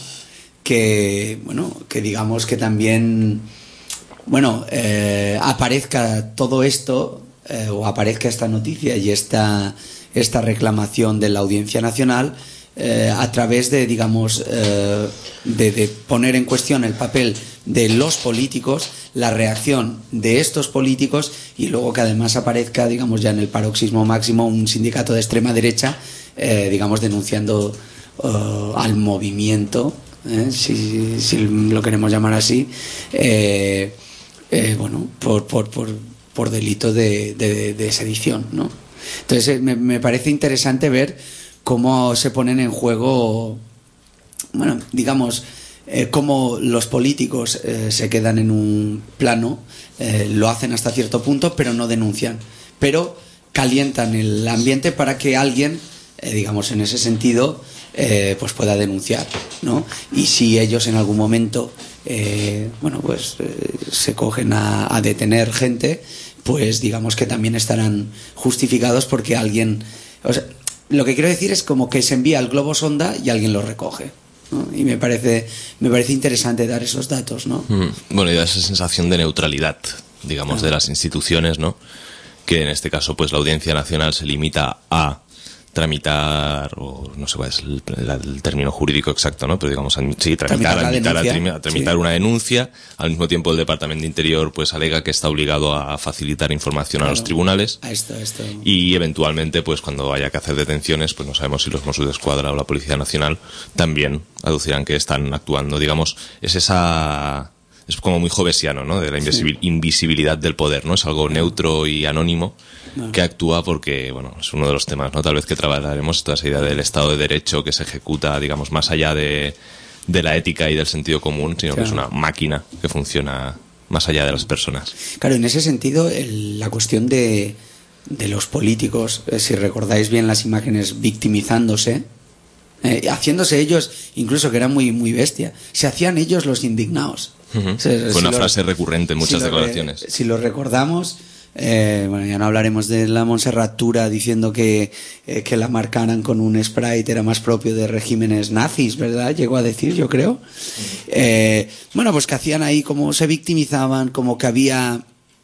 que, bueno, que digamos que también, bueno, eh, aparezca todo esto, eh, o aparezca esta noticia y esta, esta reclamación de la Audiencia Nacional eh, a través de, digamos, eh, de, de poner en cuestión el papel de los políticos, la reacción de estos políticos, y luego que además aparezca, digamos, ya en el paroxismo máximo, un sindicato de extrema derecha, eh, digamos, denunciando uh, al movimiento, eh, si, si lo queremos llamar así, eh, eh, bueno, por, por, por, por delito de, de, de sedición, ¿no? Entonces eh, me, me parece interesante ver cómo se ponen en juego, bueno, digamos, eh, cómo los políticos eh, se quedan en un plano, eh, lo hacen hasta cierto punto, pero no denuncian, pero calientan el ambiente para que alguien, eh, digamos, en ese sentido, eh, pues pueda denunciar, ¿no? Y si ellos en algún momento, eh, bueno, pues eh, se cogen a, a detener gente, pues digamos que también estarán justificados porque alguien, o sea, lo que quiero decir es como que se envía el globo sonda y alguien lo recoge, ¿no? Y me parece me parece interesante dar esos datos, ¿no? Mm, bueno, y da esa sensación de neutralidad, digamos, ah. de las instituciones, ¿no? Que en este caso, pues la Audiencia Nacional se limita a tramitar, o no sé cuál es el, el, el término jurídico exacto, ¿no? Pero digamos, sí, tramitar, tramitar, admitar, denuncia, tramitar sí. una denuncia. Al mismo tiempo, el Departamento de Interior pues alega que está obligado a facilitar información claro, a los tribunales. A esto, a esto. Y eventualmente, pues cuando haya que hacer detenciones, pues no sabemos si los Mossos de Escuadra o la Policía Nacional también aducirán que están actuando. Digamos, es esa... es como muy jovesiano, ¿no? De la invisibil- sí. invisibilidad del poder, ¿no? Es algo neutro y anónimo no. que actúa porque, bueno, es uno de los temas, ¿no? Tal vez que trabajaremos toda esa idea del Estado de Derecho que se ejecuta, digamos, más allá de, de la ética y del sentido común, sino claro. que es una máquina que funciona más allá de las personas. Claro, en ese sentido, el, la cuestión de, de los políticos, eh, si recordáis bien las imágenes victimizándose, eh, haciéndose ellos, incluso que era muy, muy bestia, se hacían ellos los indignados. Uh-huh. O sea, Fue si una lo, frase recurrente en muchas si declaraciones. Lo, si lo recordamos, eh, bueno, ya no hablaremos de la Montserrat Tura diciendo que, eh, que la marcaran con un sprite era más propio de regímenes nazis, ¿verdad? Llegó a decir, yo creo. Eh, bueno, pues que hacían ahí como se victimizaban, como que había,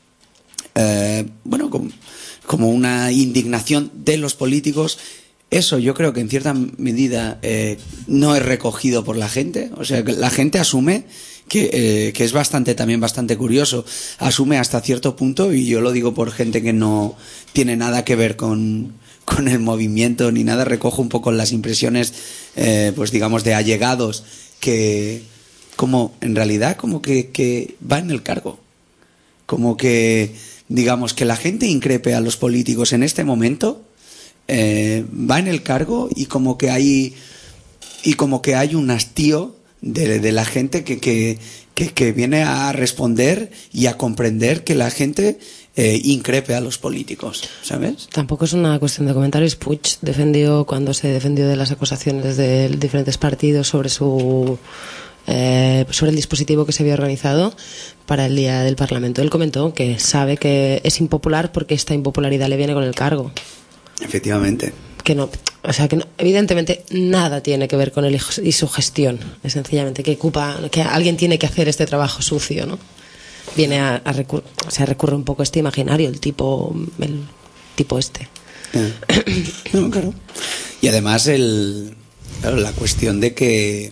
eh, bueno, como, como una indignación de los políticos. Eso yo creo que en cierta medida eh, no es recogido por la gente. O sea, que la gente asume que, eh, que es bastante también bastante curioso, asume hasta cierto punto, y yo lo digo por gente que no tiene nada que ver con, con el movimiento ni nada, recojo un poco las impresiones eh, pues digamos de allegados, que como en realidad como que, que va en el cargo, como que digamos que la gente increpe a los políticos en este momento, eh, va en el cargo, y como que hay y como que hay un hastío De, de la gente que, que, que, que viene a responder y a comprender que la gente eh, increpe a los políticos, ¿sabes? Tampoco es una cuestión de comentarios. Puig defendió, cuando se defendió de las acusaciones de diferentes partidos sobre su eh, sobre el dispositivo que se había organizado para el día del Parlamento, él comentó que sabe que es impopular porque esta impopularidad le viene con el cargo. Efectivamente. Que no, o sea, que no, evidentemente nada tiene que ver con él y su gestión. Es sencillamente que ocupa, que alguien tiene que hacer este trabajo sucio, ¿no? Viene a, a recurrir, o sea, recurre un poco a este imaginario, el tipo, el tipo este. No, claro. Y además el, claro, la cuestión de que,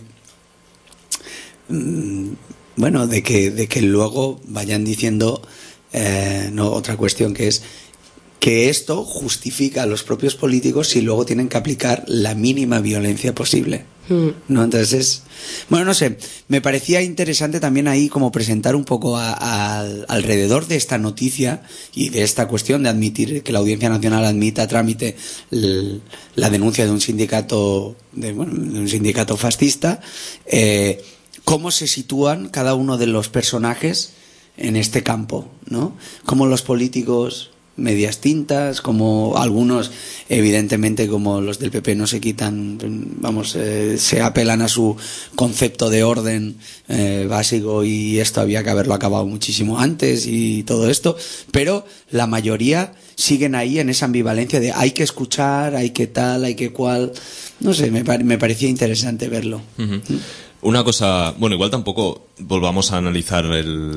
bueno, de que, de que luego vayan diciendo, eh, no, otra cuestión que es que esto justifica a los propios políticos si luego tienen que aplicar la mínima violencia posible, ¿no? Entonces es, bueno, no sé, me parecía interesante también ahí como presentar un poco a, a, alrededor de esta noticia y de esta cuestión de admitir que la Audiencia Nacional admita a trámite el, la denuncia de un sindicato de, bueno, de un sindicato fascista, eh, cómo se sitúan cada uno de los personajes en este campo, ¿no? Como los políticos medias tintas, como algunos, evidentemente, como los del P P no se quitan, vamos, eh, se apelan a su concepto de orden eh, básico, y esto había que haberlo acabado muchísimo antes y todo esto, pero la mayoría siguen ahí en esa ambivalencia de hay que escuchar, hay que tal, hay que cual, no sé, me, me parecía interesante verlo. Uh-huh. Una cosa, bueno, igual tampoco volvamos a analizar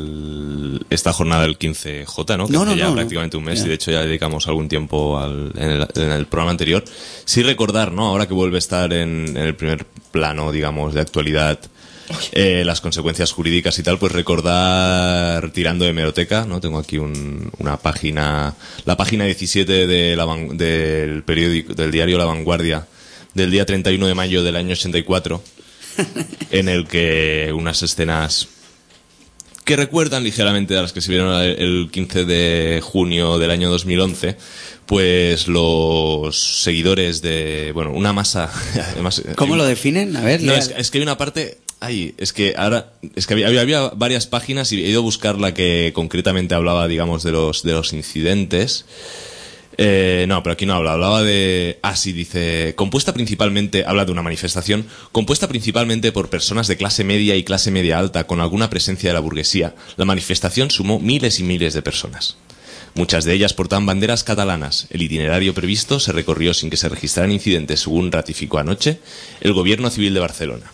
el, esta jornada del quince J, ¿no? Que no, hace no, ya no, prácticamente no. un mes, Yeah. y de hecho ya dedicamos algún tiempo al, en, el, en el programa anterior. Sí recordar, ¿no? Ahora que vuelve a estar en, en el primer plano, digamos, de actualidad, eh, las consecuencias jurídicas y tal, pues recordar, tirando de hemeroteca, ¿no? Tengo aquí un, una página, la página diecisiete de la, del periódico, del diario La Vanguardia, del día treinta y uno de mayo del año ochenta y cuatro, en el que unas escenas que recuerdan ligeramente a las que se vieron el quince de junio del año dos mil once, pues los seguidores de, bueno, una masa, además, ¿Cómo lo definen? A ver, no, lea. es, es que hay una parte, ay, es que ahora, es que había, había varias páginas y he ido a buscar la que concretamente hablaba, digamos, de los, de los incidentes. Eh, no, pero aquí no habla, hablaba de... Ah, sí, dice... Compuesta principalmente... Habla de una manifestación compuesta principalmente por personas de clase media y clase media alta con alguna presencia de la burguesía. La manifestación sumó miles y miles de personas. Muchas de ellas portaban banderas catalanas. El itinerario previsto se recorrió sin que se registraran incidentes, según ratificó anoche el Gobierno Civil de Barcelona.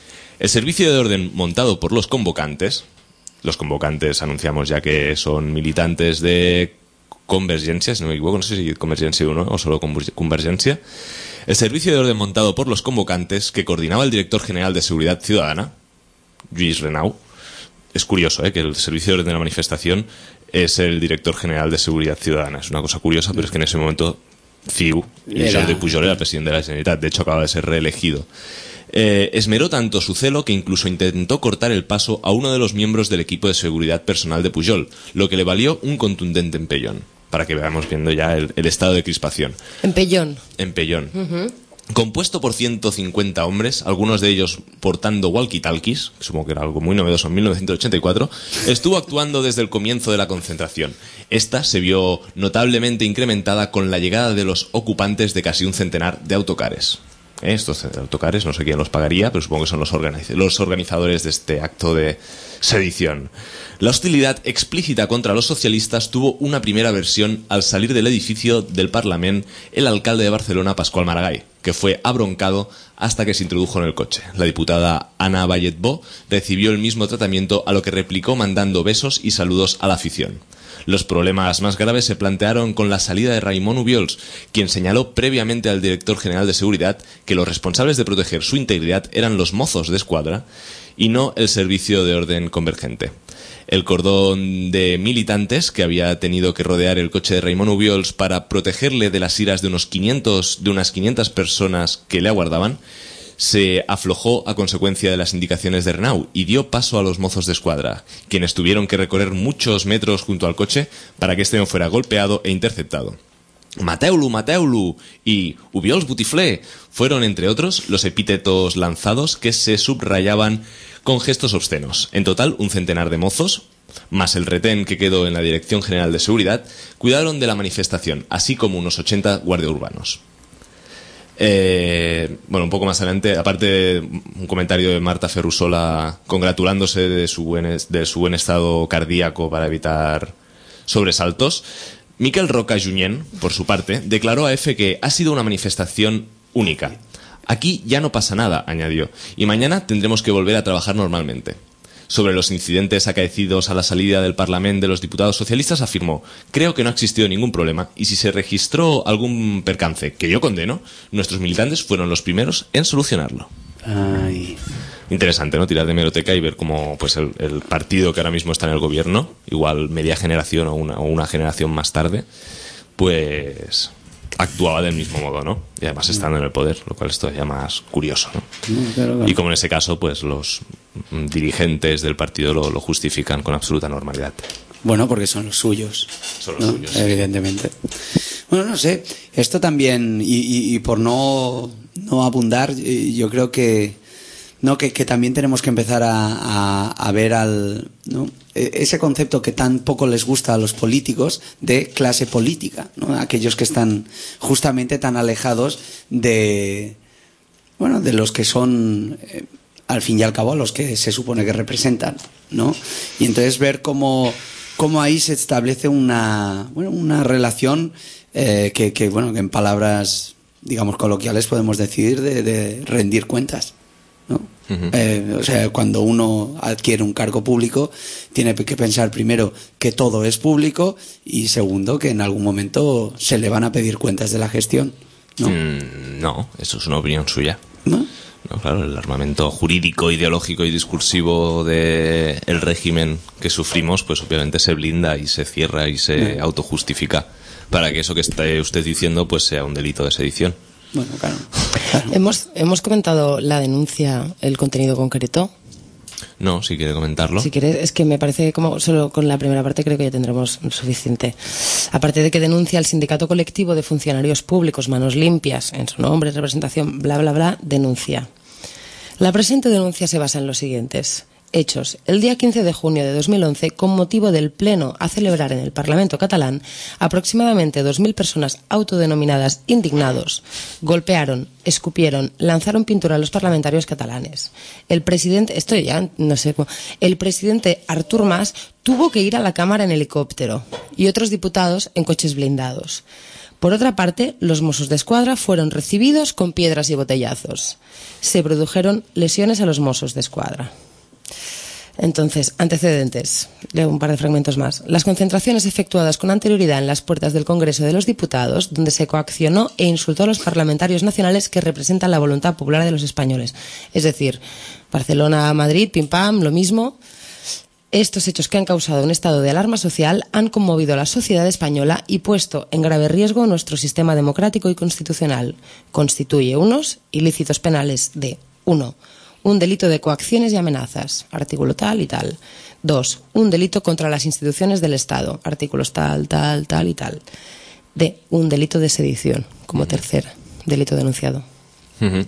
El servicio de orden montado por los convocantes... Los convocantes anunciamos ya que son militantes de... Convergencia, si no me equivoco, no sé si Convergencia uno o solo Convergencia. El servicio de orden montado por los convocantes, que coordinaba el director general de Seguridad Ciudadana, Lluís Renau. Es curioso, ¿eh?, que el servicio de orden de la manifestación es el director general de Seguridad Ciudadana. Es una cosa curiosa, pero es que en ese momento C I U y Era... Jordi Pujol era el presidente de la Generalitat. De hecho, acaba de ser reelegido. Eh, esmeró tanto su celo que incluso intentó cortar el paso a uno de los miembros del equipo de seguridad personal de Pujol, lo que le valió un contundente empellón. Para que veamos viendo ya el, el estado de crispación. Empellón. Empellón. Uh-huh. Compuesto por ciento cincuenta hombres, algunos de ellos portando walkie-talkies, que supongo que era algo muy novedoso en mil novecientos ochenta y cuatro, estuvo actuando desde el comienzo de la concentración. Esta se vio notablemente incrementada con la llegada de los ocupantes de casi un centenar de autocares. ¿Eh? Estos autocares, no sé quién los pagaría, pero supongo que son los, organiz- los organizadores de este acto de sedición. La hostilidad explícita contra los socialistas tuvo una primera versión al salir del edificio del Parlament el alcalde de Barcelona, Pasqual Maragall, que fue abroncado hasta que se introdujo en el coche. La diputada Ana Balletbó recibió el mismo tratamiento, a lo que replicó mandando besos y saludos a la afición. Los problemas más graves se plantearon con la salida de Raimon Ubiols, quien señaló previamente al director general de Seguridad que los responsables de proteger su integridad eran los mozos de escuadra y no el servicio de orden convergente. El cordón de militantes que había tenido que rodear el coche de Raimon Ubiols para protegerle de las iras de unos quinientos, de unas quinientas personas que le aguardaban, se aflojó a consecuencia de las indicaciones de Renau y dio paso a los mozos de escuadra, quienes tuvieron que recorrer muchos metros junto al coche para que este no fuera golpeado e interceptado. Mateu-lo, Mateu-lo y Ubiols Botiflé fueron, entre otros, los epítetos lanzados que se subrayaban con gestos obscenos. En total, un centenar de mozos, más el retén que quedó en la Dirección General de Seguridad, cuidaron de la manifestación, así como unos ochenta guardias urbanos. Eh, bueno, un poco más adelante, aparte un comentario de Marta Ferrusola congratulándose de su buen, de su buen estado cardíaco para evitar sobresaltos. Miquel Roca Junyent, por su parte, declaró a EFE que ha sido una manifestación única. Aquí ya no pasa nada, añadió, y mañana tendremos que volver a trabajar normalmente. Sobre los incidentes acaecidos a la salida del Parlamento de los diputados socialistas, afirmó: creo que no ha existido ningún problema, y si se registró algún percance, que yo condeno, nuestros militantes fueron los primeros en solucionarlo. Ay. Interesante, ¿no? Tirar de hemeroteca y ver cómo pues el, el partido que ahora mismo está en el gobierno, igual media generación o una, o una generación más tarde, pues actuaba del mismo modo, ¿no? Y además estando en el poder, lo cual es todavía más curioso, ¿no? No, claro, claro. Y como en ese caso, pues los dirigentes del partido lo, lo justifican con absoluta normalidad. Bueno, porque son los suyos. Son los ¿no? suyos. Evidentemente. Bueno, no sé. Esto también, y, y, y por no, no abundar, yo creo que ¿no? Que, que también tenemos que empezar a, a, a ver al, ¿no? ese concepto que tan poco les gusta a los políticos de clase política, ¿no? Aquellos que están justamente tan alejados de, bueno, de los que son, eh, al fin y al cabo, los que se supone que representan, ¿no? Y entonces ver cómo, cómo ahí se establece una, bueno, una relación eh, que, que, bueno, que en palabras, digamos, coloquiales podemos decir de, de rendir cuentas, ¿no? Uh-huh. Eh, o sea, cuando uno adquiere un cargo público, tiene que pensar primero que todo es público y segundo que en algún momento se le van a pedir cuentas de la gestión, ¿no? Mm, no, eso es una opinión suya. ¿No? No, claro, el armamento jurídico, ideológico y discursivo de el régimen que sufrimos, pues obviamente se blinda y se cierra y se sí. autojustifica para que eso que está usted diciendo pues sea un delito de sedición. Bueno, claro. claro. Hemos, hemos comentado la denuncia, el contenido concreto. No, si quiere comentarlo. Si quiere, es que me parece como solo con la primera parte creo que ya tendremos suficiente. Aparte de que denuncia el sindicato colectivo de funcionarios públicos Manos Limpias, en su nombre, representación, bla, bla, bla, denuncia. La presente denuncia se basa en los siguientes hechos. El día quince de junio de dos mil once, con motivo del pleno a celebrar en el Parlamento catalán, aproximadamente dos mil personas autodenominadas indignados golpearon, escupieron, lanzaron pintura a los parlamentarios catalanes. El presidente, esto ya no sé cómo, el presidente Artur Mas tuvo que ir a la Cámara en helicóptero y otros diputados en coches blindados. Por otra parte, los Mossos d'Esquadra fueron recibidos con piedras y botellazos. Se produjeron lesiones a los Mossos d'Esquadra. Entonces, antecedentes. Leo un par de fragmentos más. Las concentraciones efectuadas con anterioridad en las puertas del Congreso de los Diputados, donde se coaccionó e insultó a los parlamentarios nacionales que representan la voluntad popular de los españoles. Es decir, Barcelona, Madrid, pim pam, lo mismo. Estos hechos que han causado un estado de alarma social han conmovido a la sociedad española y puesto en grave riesgo nuestro sistema democrático y constitucional. Constituye unos ilícitos penales de uno. Un delito de coacciones y amenazas, artículo tal y tal. Dos, un delito contra las instituciones del Estado, artículos tal, tal, tal y tal. De un delito de sedición, como uh-huh. tercer delito denunciado. Uh-huh.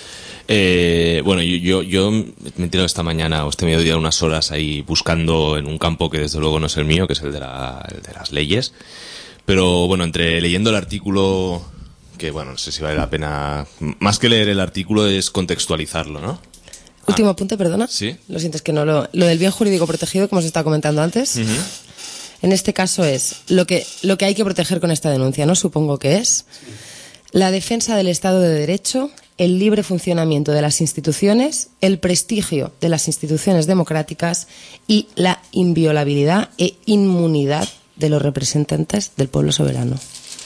Eh, bueno, yo, yo, yo me he tirado esta mañana o este mediodía unas horas ahí buscando en un campo que desde luego no es el mío, que es el de, la, el de las leyes. Pero bueno, entre leyendo el artículo, que bueno, no sé si vale la pena, más que leer el artículo es contextualizarlo, ¿no? Último ah. apunte, perdona. Sí. Lo siento, es que no lo... Lo del bien jurídico protegido, como os estaba comentando antes, uh-huh. en este caso es lo que, lo que hay que proteger con esta denuncia, ¿no? Supongo que es sí. la defensa del Estado de Derecho, el libre funcionamiento de las instituciones, el prestigio de las instituciones democráticas y la inviolabilidad e inmunidad de los representantes del pueblo soberano.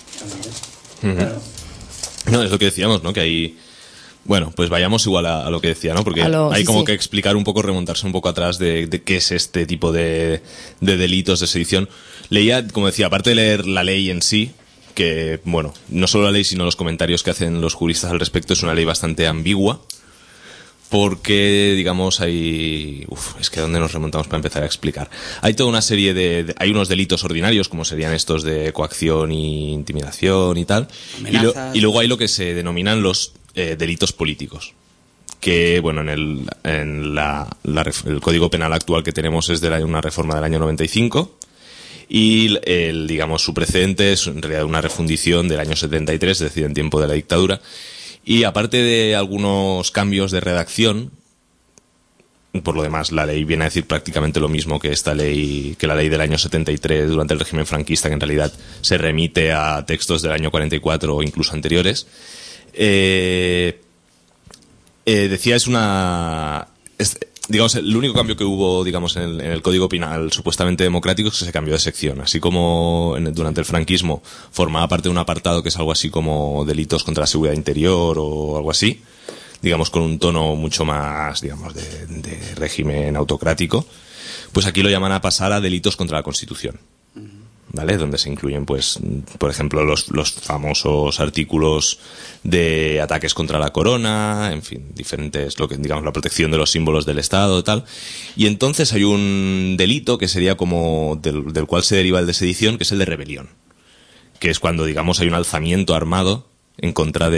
Uh-huh. No, es lo que decíamos, ¿no? Que hay... Bueno, pues vayamos igual a, a lo que decía, ¿no? Porque lo, hay sí, como sí. que explicar un poco, remontarse un poco atrás de, de qué es este tipo de, de delitos de sedición. Leía, como decía, aparte de leer la ley en sí, que, bueno, no solo la ley, sino los comentarios que hacen los juristas al respecto, es una ley bastante ambigua, porque, digamos, hay... Uf, es que ¿dónde nos remontamos para empezar a explicar? Hay toda una serie de... de hay unos delitos ordinarios, como serían estos de coacción y intimidación y tal, y, lo, y luego hay lo que se denominan los eh, delitos políticos, que, bueno, en el, en la, la, el Código Penal actual que tenemos es de la, una reforma del año noventa y cinco, y el, digamos, su precedente es en realidad una refundición del año setenta y tres, es decir, en tiempo de la dictadura. Y aparte de algunos cambios de redacción, por lo demás la ley viene a decir prácticamente lo mismo que esta ley, que la ley del año setenta y tres durante el régimen franquista, que en realidad se remite a textos del año cuarenta y cuatro o incluso anteriores. Eh, eh, decía, es una... Es, digamos, el único cambio que hubo, digamos, en el, en el Código Penal supuestamente democrático es que se cambió de sección. Así como en, durante el franquismo formaba parte de un apartado que es algo así como delitos contra la seguridad interior o algo así, digamos, con un tono mucho más, digamos, de, de régimen autocrático, pues aquí lo llaman a pasar a delitos contra la Constitución, ¿vale? Donde se incluyen, pues, por ejemplo, los, los famosos artículos de ataques contra la corona, en fin, diferentes, lo que, digamos, la protección de los símbolos del Estado y tal. Y entonces hay un delito que sería como, del, del cual se deriva el de sedición, que es el de rebelión, que es cuando, digamos, hay un alzamiento armado en contra de,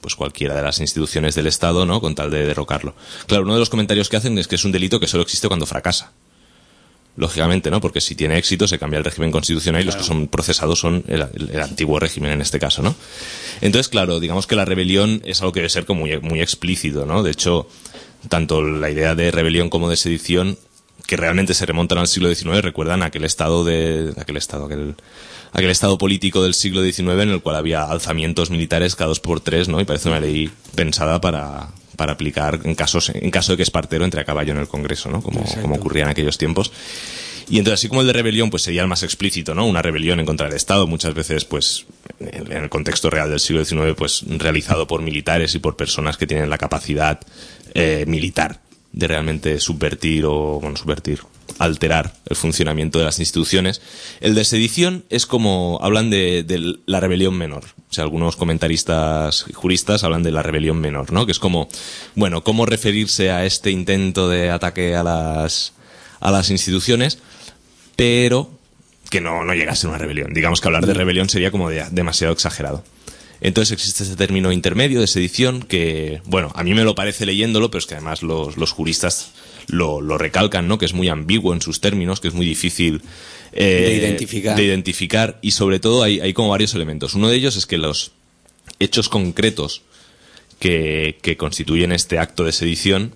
pues cualquiera de las instituciones del Estado, ¿no? Con tal de derrocarlo. Claro, uno de los comentarios que hacen es que es un delito que solo existe cuando fracasa. Lógicamente, ¿no? Porque si tiene éxito se cambia el régimen constitucional y claro, los que son procesados son el, el, el antiguo régimen en este caso, ¿no? Entonces, claro, digamos que la rebelión es algo que debe ser como muy, muy explícito, ¿no? De hecho, tanto la idea de rebelión como de sedición, que realmente se remontan al siglo diecinueve, recuerdan aquel estado de aquel estado aquel aquel estado político del siglo diecinueve en el cual había alzamientos militares cada dos por tres, ¿no? Y parece una ley pensada para para aplicar en casos en caso de que Espartero entre a caballo en el Congreso, ¿no? Como, como ocurría en aquellos tiempos. Y entonces, así como el de rebelión, pues sería el más explícito, ¿no? Una rebelión en contra del Estado, muchas veces, pues, en el contexto real del siglo diecinueve, pues, realizado por militares y por personas que tienen la capacidad eh, militar de realmente subvertir o, bueno, subvertir, alterar el funcionamiento de las instituciones. El de sedición es como, hablan de, de la rebelión menor. O sea, algunos comentaristas y juristas hablan de la rebelión menor, ¿no? Que es como, bueno, cómo referirse a este intento de ataque a las, a las instituciones, pero que no, no llega a ser una rebelión. Digamos que hablar de rebelión sería como de, demasiado exagerado. Entonces existe este término intermedio de sedición que, bueno, a mí me lo parece leyéndolo, pero es que además los, los juristas lo, lo recalcan, ¿no? Que es muy ambiguo en sus términos, que es muy difícil eh, de identificar. de identificar y sobre todo hay, hay como varios elementos. Uno de ellos es que los hechos concretos que, que constituyen este acto de sedición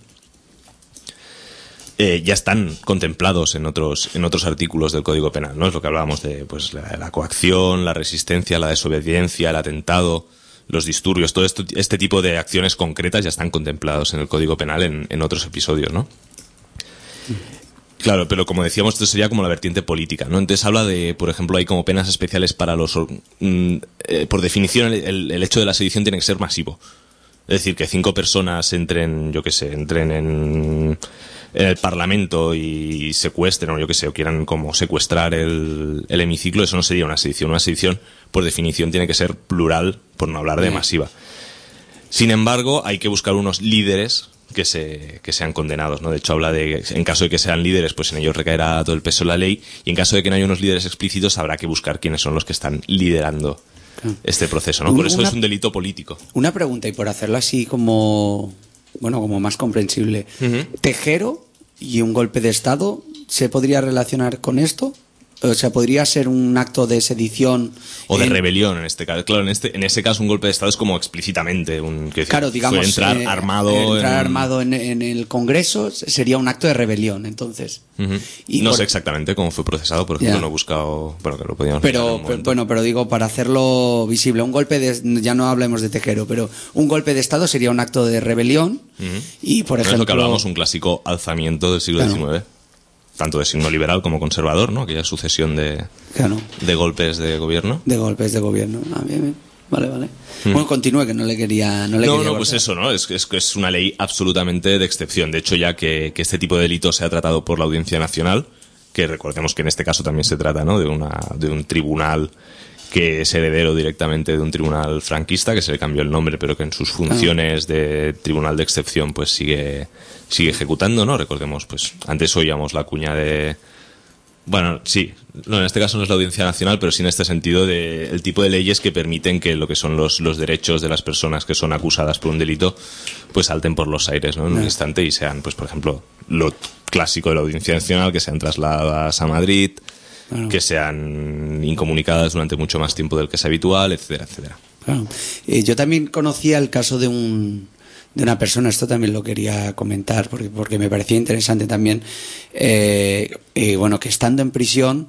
Eh, ya están contemplados en otros en otros artículos del Código Penal, ¿no? Es lo que hablábamos de pues la, la coacción, la resistencia, la desobediencia, el atentado, los disturbios, todo esto, este tipo de acciones concretas ya están contemplados en el Código Penal en, en otros episodios, ¿no? Claro, pero como decíamos, esto sería como la vertiente política, ¿no? Entonces habla de, por ejemplo, hay como penas especiales para los... Mm, eh, por definición, el, el hecho de la sedición tiene que ser masivo. Es decir, que cinco personas entren, yo qué sé, entren en... en el Parlamento y secuestren o yo que sé, o quieran como secuestrar el, el hemiciclo, eso no sería una sedición. Una sedición, por definición, tiene que ser plural, por no hablar de masiva. Sin embargo, hay que buscar unos líderes que se que sean condenados, ¿no? De hecho, habla de, en caso de que sean líderes, pues en ellos recaerá todo el peso de la ley, y en caso de que no haya unos líderes explícitos, habrá que buscar quiénes son los que están liderando este proceso, ¿no? Por eso una, es un delito político. Una pregunta, y por hacerlo así como... bueno, como más comprensible. Uh-huh. ¿Tejero y un golpe de Estado se podría relacionar con esto? O sea, ¿podría ser un acto de sedición? O de en... rebelión, en este caso. Claro, en este en ese caso un golpe de Estado es como explícitamente un... Que claro, digamos... entrar eh, armado... Entrar en... armado en, en el Congreso sería un acto de rebelión, entonces. Uh-huh. Y no por... sé exactamente cómo fue procesado, por ejemplo, yeah. no he buscado... Bueno, que lo podíamos pero, pero bueno, pero digo, para hacerlo visible, un golpe de... Ya no hablemos de Tejero, pero un golpe de Estado sería un acto de rebelión uh-huh. y, por ejemplo... Es lo que hablábamos, un clásico alzamiento del siglo diecinueve. Claro. Tanto de signo liberal como conservador, ¿no? Aquella sucesión de, claro. de golpes de gobierno. De golpes de gobierno. Ah, bien, bien. Vale, vale. Mm. Bueno, continúe, que no le quería... No, le no, quería no pues eso, ¿no? Es, es, es una ley absolutamente de excepción. De hecho, ya que, que este tipo de delito se ha tratado por la Audiencia Nacional, que recordemos que en este caso también se trata, ¿no? De, una, de un tribunal que es heredero directamente de un tribunal franquista, que se le cambió el nombre, pero que en sus funciones ah. de tribunal de excepción pues sigue... sigue ejecutando, ¿no? Recordemos, pues, antes oíamos la cuña de... Bueno, sí, no, en este caso no es la Audiencia Nacional, pero sí en este sentido de el tipo de leyes que permiten que lo que son los, los derechos de las personas que son acusadas por un delito, pues salten por los aires, ¿no? En un instante y sean, pues, por ejemplo, lo clásico de la Audiencia Nacional, que sean trasladadas a Madrid, claro. que sean incomunicadas durante mucho más tiempo del que es habitual, etcétera, etcétera. Claro. Eh, yo también conocía el caso de un... de una persona, esto también lo quería comentar porque, porque me parecía interesante también, eh, eh, bueno, que estando en prisión,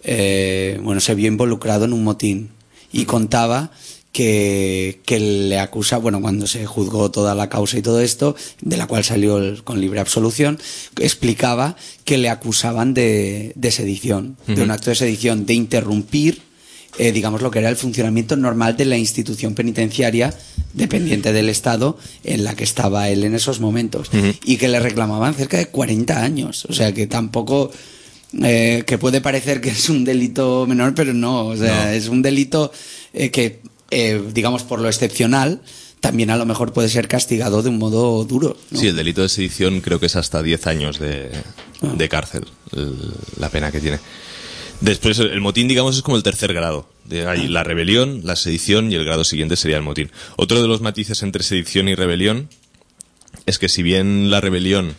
eh, bueno, se vio involucrado en un motín y contaba que, que le acusa, bueno, cuando se juzgó toda la causa y todo esto, de la cual salió el, con libre absolución, explicaba que le acusaban de, de sedición, uh-huh. de un acto de sedición, de interrumpir Eh, digamos lo que era el funcionamiento normal de la institución penitenciaria dependiente del Estado en la que estaba él en esos momentos uh-huh. y que le reclamaban cerca de cuarenta años, o sea que tampoco eh, que puede parecer que es un delito menor, pero no, o sea, no. es un delito eh, que eh, digamos por lo excepcional también a lo mejor puede ser castigado de un modo duro, ¿no? Sí, el delito de sedición creo que es hasta diez años de, de cárcel el, la pena que tiene. Después, el motín, digamos, es como el tercer grado De ahí la rebelión, la sedición y el grado siguiente sería el motín. Otro de los matices entre sedición y rebelión es que si bien la rebelión,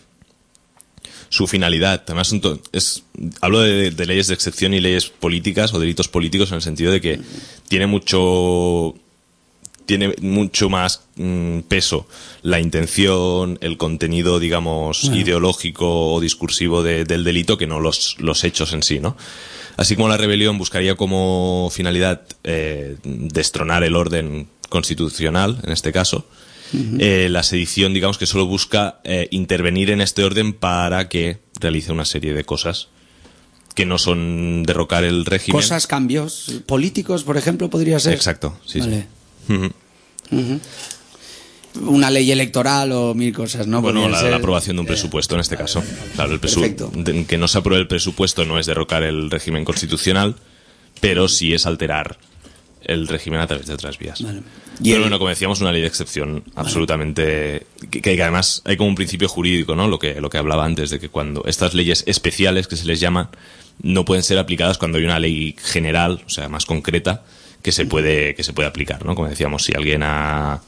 su finalidad, además es, hablo de, de leyes de excepción y leyes políticas o delitos políticos en el sentido de que tiene mucho tiene mucho más mmm, peso la intención, el contenido, digamos, bueno. ideológico o discursivo de, del delito que no los, los hechos en sí, ¿no? Así como la rebelión buscaría como finalidad eh, destronar el orden constitucional, en este caso, uh-huh. eh, la sedición, digamos que solo busca eh, intervenir en este orden para que realice una serie de cosas que no son derrocar el régimen. Cosas, cambios políticos, por ejemplo, podría ser. Exacto, sí, vale. sí. Uh-huh. Uh-huh. Una ley electoral o mil cosas, ¿no? Bueno, la, ser... la aprobación de un presupuesto en este caso. Claro, el presu... de, que no se apruebe el presupuesto no es derrocar el régimen constitucional, pero sí es alterar el régimen a través de otras vías. Vale. Pero el... bueno, como decíamos, una ley de excepción absolutamente... Vale. Que, que además hay como un principio jurídico, ¿no? Lo que, lo que hablaba antes, de que cuando estas leyes especiales, que se les llama, no pueden ser aplicadas cuando hay una ley general, o sea, más concreta, que se puede, que se puede aplicar, ¿no? Como decíamos, si alguien ha...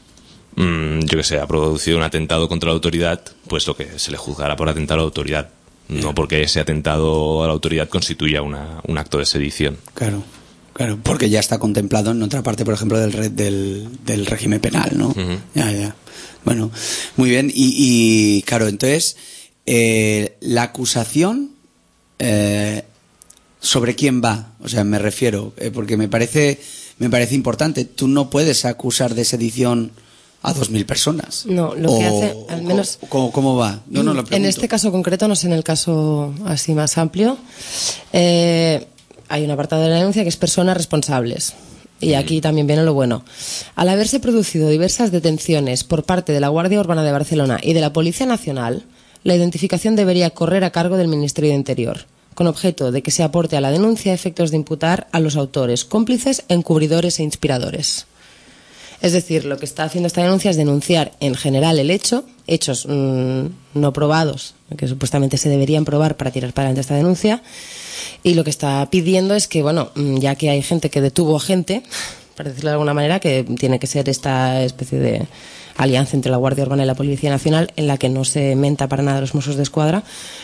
yo que sé, ha producido un atentado contra la autoridad, pues lo que se le juzgará por atentar a la autoridad, no porque ese atentado a la autoridad constituya una, un acto de sedición. Claro, claro, porque ya está contemplado en otra parte, por ejemplo, del re, del, del régimen penal, ¿no? Uh-huh. Ya, ya. Bueno, muy bien, y, y claro, entonces, eh, la acusación, eh, ¿sobre quién va? O sea, me refiero, eh, porque me parece, me parece importante, tú no puedes acusar de sedición a dos mil personas. No, lo o, que hace, al menos... ¿Cómo, cómo va? No, no lo pregunto. En este caso concreto, no sé, en el caso así más amplio, eh, hay un apartado de la denuncia que es personas responsables. Y aquí también viene lo bueno. Al haberse producido diversas detenciones por parte de la Guardia Urbana de Barcelona y de la Policía Nacional, la identificación debería correr a cargo del Ministerio de Interior, con objeto de que se aporte a la denuncia efectos de imputar a los autores, cómplices, encubridores e inspiradores. Es decir, lo que está haciendo esta denuncia es denunciar en general el hecho, hechos mmm, no probados, que supuestamente se deberían probar para tirar para adelante esta denuncia, y lo que está pidiendo es que, bueno, ya que hay gente que detuvo a gente, para decirlo de alguna manera, que tiene que ser esta especie de alianza entre la Guardia Urbana y la Policía Nacional, en la que no se menta para nada los Mossos d'Esquadra,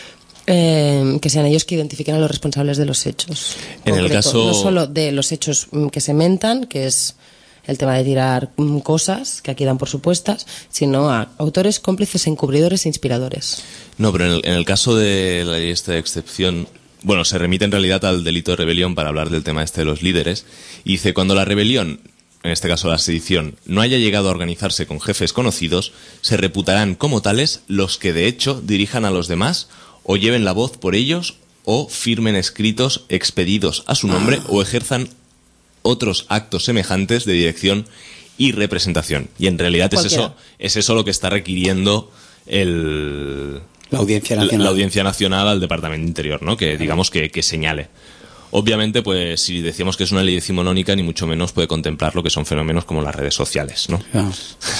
Eh, que sean ellos que identifiquen a los responsables de los hechos. En concreto, el caso... No solo de los hechos que se mentan, que es el tema de tirar cosas, que aquí dan por supuestas, sino a autores, cómplices, encubridores e inspiradores. No, pero en el, en el caso de la ley esta de excepción, bueno, se remite en realidad al delito de rebelión para hablar del tema este de los líderes, y dice, cuando la rebelión, en este caso la sedición, no haya llegado a organizarse con jefes conocidos, se reputarán como tales los que de hecho dirijan a los demás o lleven la voz por ellos, o firmen escritos expedidos a su nombre, o ejerzan otros actos semejantes de dirección y representación. Y en realidad es eso, es eso lo que está requiriendo el, la Audiencia Nacional, la, la Audiencia Nacional al Departamento de Interior, ¿no? Que digamos que, que señale. Obviamente, pues si decíamos que es una ley decimonónica, ni mucho menos puede contemplar lo que son fenómenos como las redes sociales, ¿no? Claro,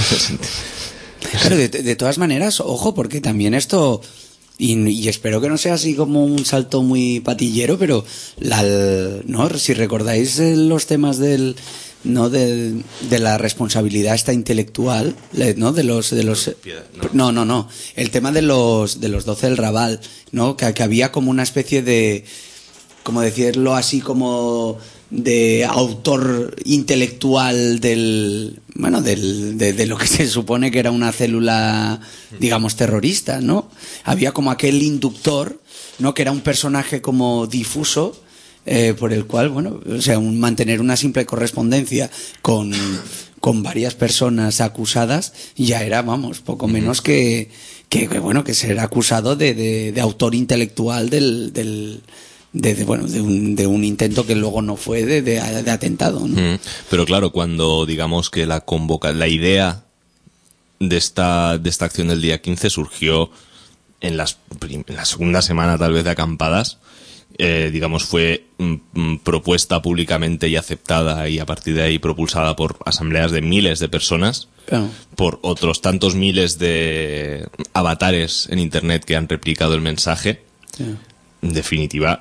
claro de, de todas maneras, ojo, porque también esto... Y, y espero que no sea así como un salto muy patillero, pero la, no, si recordáis los temas del, no, de, de la responsabilidad esta intelectual, no, de los, de los, no, no, no, el tema de los, de los doce del Raval, no, que, que había como una especie de, como decirlo así, como de autor intelectual del, bueno, del, de, de lo que se supone que era una célula, digamos, terrorista, ¿no? Había como aquel inductor, ¿no? Que era un personaje como difuso, eh, por el cual, bueno, o sea, un, mantener una simple correspondencia con, con varias personas acusadas ya era, vamos, poco menos que, que, que bueno, que ser acusado de, de, de autor intelectual del, del De, de, bueno, de un, de un intento que luego no fue de, de, de atentado, ¿no? Mm, pero claro, cuando digamos que la convoca, la idea de esta, de esta acción del día quince surgió en, las, en la segunda semana tal vez de acampadas, eh, digamos fue mm, propuesta públicamente y aceptada y a partir de ahí propulsada por asambleas de miles de personas, claro, por otros tantos miles de avatares en internet que han replicado el mensaje. Sí. En definitiva,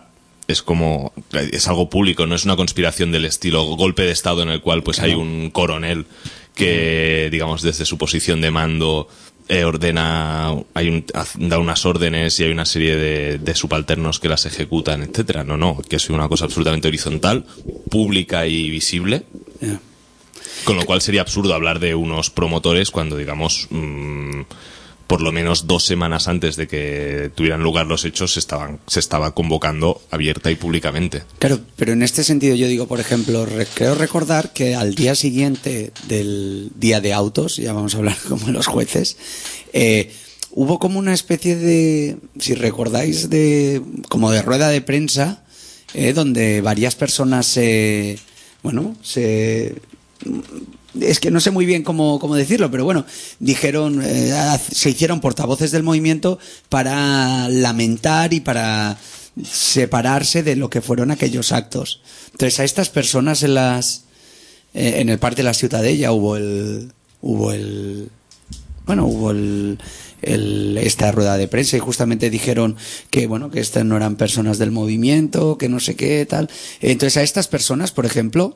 es como, es algo público, no es una conspiración del estilo golpe de estado en el cual pues claro. hay un coronel que, digamos, desde su posición de mando eh, ordena, hay un, da unas órdenes y hay una serie de, de subalternos que las ejecutan, etcétera. No, no, que es una cosa absolutamente horizontal, pública y visible. Yeah. Con lo cual sería absurdo hablar de unos promotores cuando, digamos, mmm, por lo menos dos semanas antes de que tuvieran lugar los hechos se estaban se estaba convocando abierta y públicamente. Claro, pero en este sentido yo digo, por ejemplo, re- creo recordar que al día siguiente del día de autos, ya vamos a hablar como los jueces, eh, hubo como una especie de, si recordáis, de como de rueda de prensa, eh, donde varias personas se, bueno, se... es que no sé muy bien cómo, cómo decirlo, pero bueno, dijeron, eh, se hicieron portavoces del movimiento para lamentar y para separarse de lo que fueron aquellos actos. Entonces a estas personas en las eh, en el Parque de la Ciutadella hubo el hubo el bueno hubo el, el esta rueda de prensa y justamente dijeron que bueno que estas no eran personas del movimiento, que no sé qué tal. Entonces a estas personas, por ejemplo,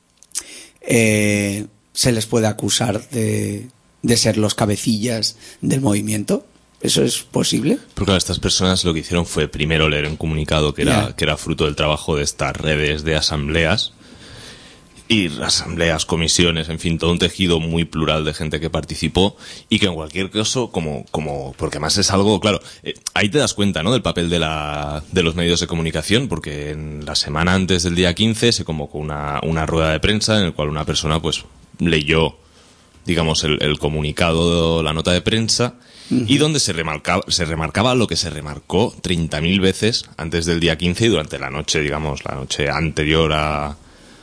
eh, se les puede acusar de, de ser los cabecillas del movimiento. ¿Eso es posible? Porque claro, estas personas lo que hicieron fue primero leer un comunicado que era, yeah. que era fruto del trabajo de estas redes de asambleas y asambleas, comisiones, en fin, todo un tejido muy plural de gente que participó y que en cualquier caso, como, como porque además es algo, claro, eh, ahí te das cuenta, ¿no?, del papel de la, de los medios de comunicación, porque en la semana antes del día quince se convocó una, una rueda de prensa en la cual una persona pues leyó, digamos, el, el comunicado, la nota de prensa, uh-huh. y donde se remarcaba, se remarcaba lo que se remarcó treinta mil veces antes del día quince y durante la noche, digamos, la noche anterior a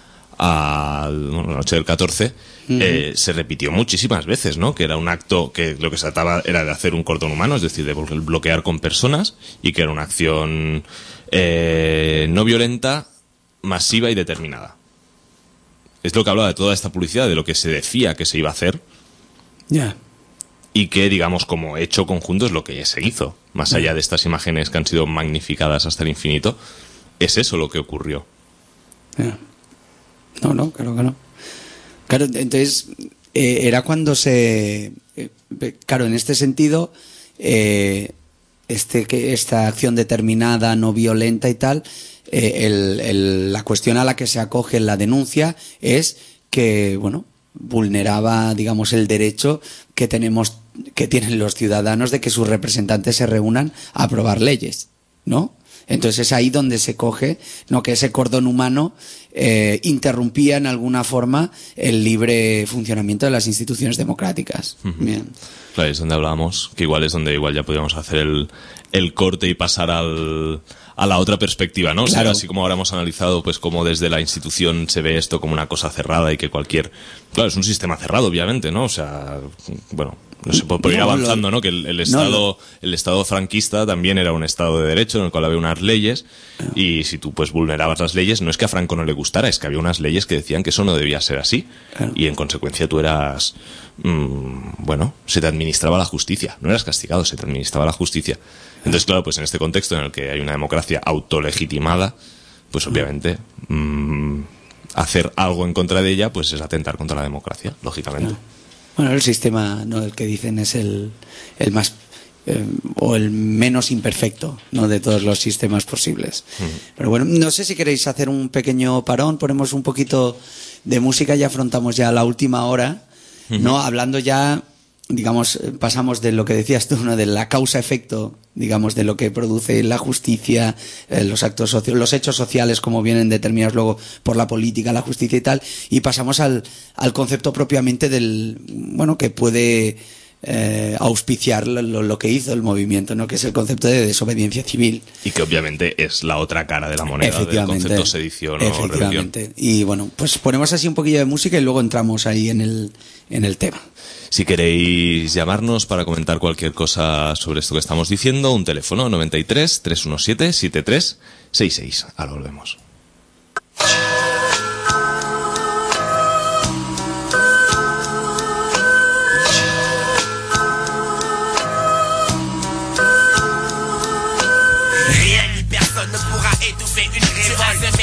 a bueno, la noche del catorce, uh-huh. eh, se repitió muchísimas veces, ¿no? Que era un acto que lo que se trataba era de hacer un cordón humano, es decir, de bloquear con personas, y que era una acción eh, no violenta, masiva y determinada. Es lo que hablaba de toda esta publicidad, de lo que se decía que se iba a hacer. Ya. Yeah. Y que, digamos, como hecho conjunto es lo que se hizo. Más yeah. allá de estas imágenes que han sido magnificadas hasta el infinito, es eso lo que ocurrió. Ya. Yeah. No, no, claro que no. Claro, entonces, eh, era cuando se... Eh, claro, en este sentido, eh, este que esta acción determinada, no violenta y tal, eh, el, el, la cuestión a la que se acoge la denuncia es que, bueno, vulneraba, digamos, el derecho que tenemos, que tienen los ciudadanos de que sus representantes se reúnan a aprobar leyes, ¿no? Entonces es ahí donde se coge, ¿no?, que ese cordón humano eh, interrumpía en alguna forma el libre funcionamiento de las instituciones democráticas. Uh-huh. Bien. Claro, es donde hablábamos, que igual es donde igual ya podríamos hacer el, el corte y pasar al, a la otra perspectiva, ¿no? Claro. O sea, así como ahora hemos analizado pues cómo desde la institución se ve esto como una cosa cerrada y que cualquier... Claro, es un sistema cerrado, obviamente, ¿no? O sea, bueno... No sé, por, por ir no, avanzando, ¿no? Que el, el Estado no, no. el Estado franquista también era un Estado de derecho en el cual había unas leyes no. y si tú pues vulnerabas las leyes, no es que a Franco no le gustara, es que había unas leyes que decían que eso no debía ser así no. y en consecuencia tú eras, mmm, bueno, se te administraba la justicia, no eras castigado, se te administraba la justicia. Entonces, claro, pues en este contexto en el que hay una democracia autolegitimada, pues obviamente mmm, hacer algo en contra de ella pues es atentar contra la democracia, lógicamente. No. Bueno, el sistema, no, el que dicen es el, el más eh, o el menos imperfecto, no, de todos los sistemas posibles. Mm. Pero bueno, no sé si queréis hacer un pequeño parón, ponemos un poquito de música y afrontamos ya la última hora, mm-hmm. no, hablando ya, digamos, pasamos de lo que decías tú, ¿no?, de la causa-efecto, digamos, de lo que produce la justicia, eh, los actos sociales, los hechos sociales como vienen determinados luego por la política, la justicia y tal, y pasamos al, al concepto propiamente del, bueno, que puede eh, auspiciar lo, lo que hizo el movimiento, ¿no?, que es el concepto de desobediencia civil. Y que obviamente es la otra cara de la moneda del concepto sedición o efectivamente. rebelión. Y bueno, pues ponemos así un poquillo de música y luego entramos ahí en el, en el tema. Si queréis llamarnos para comentar cualquier cosa sobre esto que estamos diciendo, un teléfono noventa y tres, trescientos diecisiete, setenta y tres sesenta y seis. Ahora volvemos. Rien ni personne ne pourra étouffer une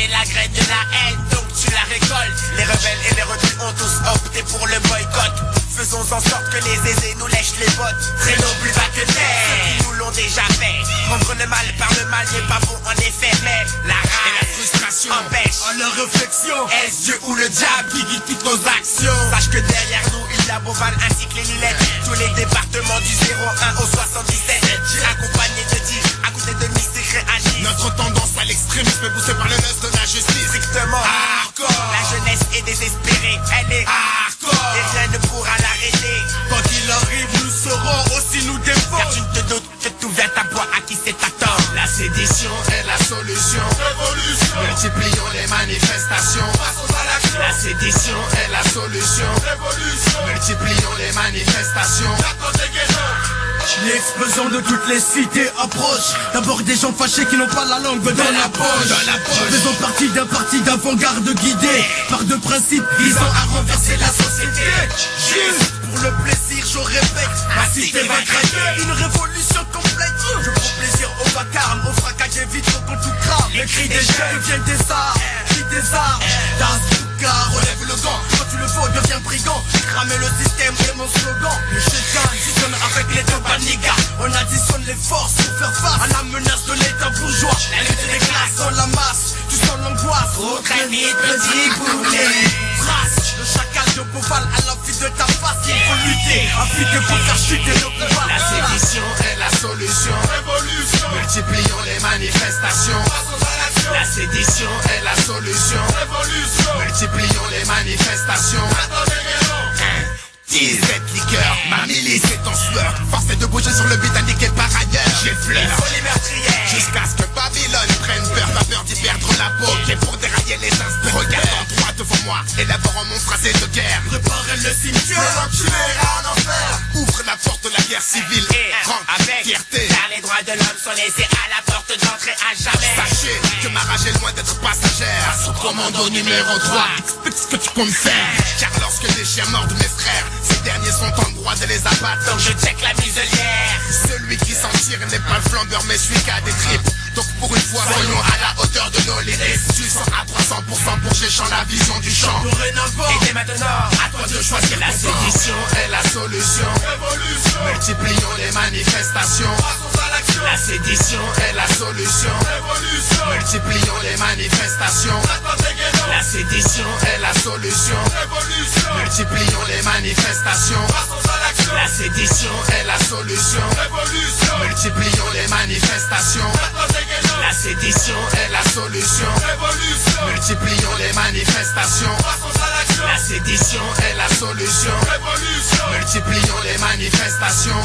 la graine de la haine, donc tu la récoltes. Les rebelles et les rebelles ont tous opté pour le boycott. Faisons en sorte que les aisés nous lèchent les bottes. Traînons plus bas que terre, ceux qui nous l'ont déjà fait. Prendre le mal par le mal n'est pas bon en effet, mais la rage et la frustration empêchent en leur réflexion. Est-ce Dieu ou le diable qui guide toutes nos actions? Sache que derrière nous il y a Beauval ainsi que les Lilettes. Tous les départements du zéro un au soixante-dix-sept. Accompagné de dix, à côté de Mystique réagit. Notre tendance à l'extrémisme est poussée par le lust de la justice. Strictement hardcore. La jeunesse est désespérée, elle est hardcore. Et rien ne pourra l'arrêter. Quand il arrive, nous saurons aussi nous défendre. Car tu ne te doutes que tout vient à boire à qui c'est à tort. La sédition est la solution. Révolution. Multiplions les manifestations. Passons à l'action. La sédition est la solution. Révolution. Multiplions les manifestations. L'explosion de toutes les cités approche. D'abord des gens fâchés qui n'ont pas la langue dans, dans la poche. Faisons partie d'un parti d'avant-garde guidé par deux principes visant à renverser la société. Juste pour le plaisir, je répète, ma cité va craquer. Une révolution complète. Je prends plaisir au vacarme, au fracas des vitres quand tout crame. Les cris des jeunes viennent des arts, cris des arts. Das Bouka, relève le gant. Quand tu le faut, deviens brigand. Cramer le système est mon slogan. Le chacun additionne avec les deux banigas. On additionne les forces pour faire face à la menace de l'état bourgeois. La lutte des classes dans la masse, tu sens l'angoisse. Trop très vite, petit boulet. Trace, le chacal de Beauval à l'envie de ta face. Il faut lutter, afin de pour faire chuter le pouvoir. La sédition est la solution. Révolution. Multiplions les manifestations. La sédition est la solution. Révolution. Multiplions les manifestations. Disette liqueur, ma milice est en sueur. Force est de bouger sur le but indiqué par ailleurs. Je l'effleure, il faut les meurtrières. Jusqu'à ce que Babylone prenne peur. Pas peur d'y perdre la peau. Qui est pour dérailler les instants. Regarde en droit devant moi, élaborant mon phrasé de guerre. Préparez le cimetière, l'enculé en enfer. Ouvre la porte de la guerre civile. Et rends avec fierté. Car les droits de l'homme sont laissés à la porte d'entrée à jamais. Sachez que ma rage est loin d'être passagère. Son commando numéro trois, explique ce que tu comptes faire. Car lorsque les chiens mordent mes frères, ces derniers sont en droit de les abattre. Donc je check la muselière. Celui qui s'en tire n'est pas le flambeur mais celui qui a des tripes. Donc pour une fois soyons à la hauteur de nos limites. Du cent à trois cents pour cent pour Géchant la vision du champ. Dorénavant, et dès maintenant, à toi de choisir. La sédition est la solution. Révolution. Multiplions les manifestations. La sédition est la solution. Révolution. Multiplions les manifestations. La sédition est la solution. Révolution. Multiplions les manifestations. La sédition est la solution. Révolution. Multiplions les manifestations. La sédition est la solution. Révolution. Multiplions les manifestations. La sédition est la solution. Révolution. Multiplions les manifestations.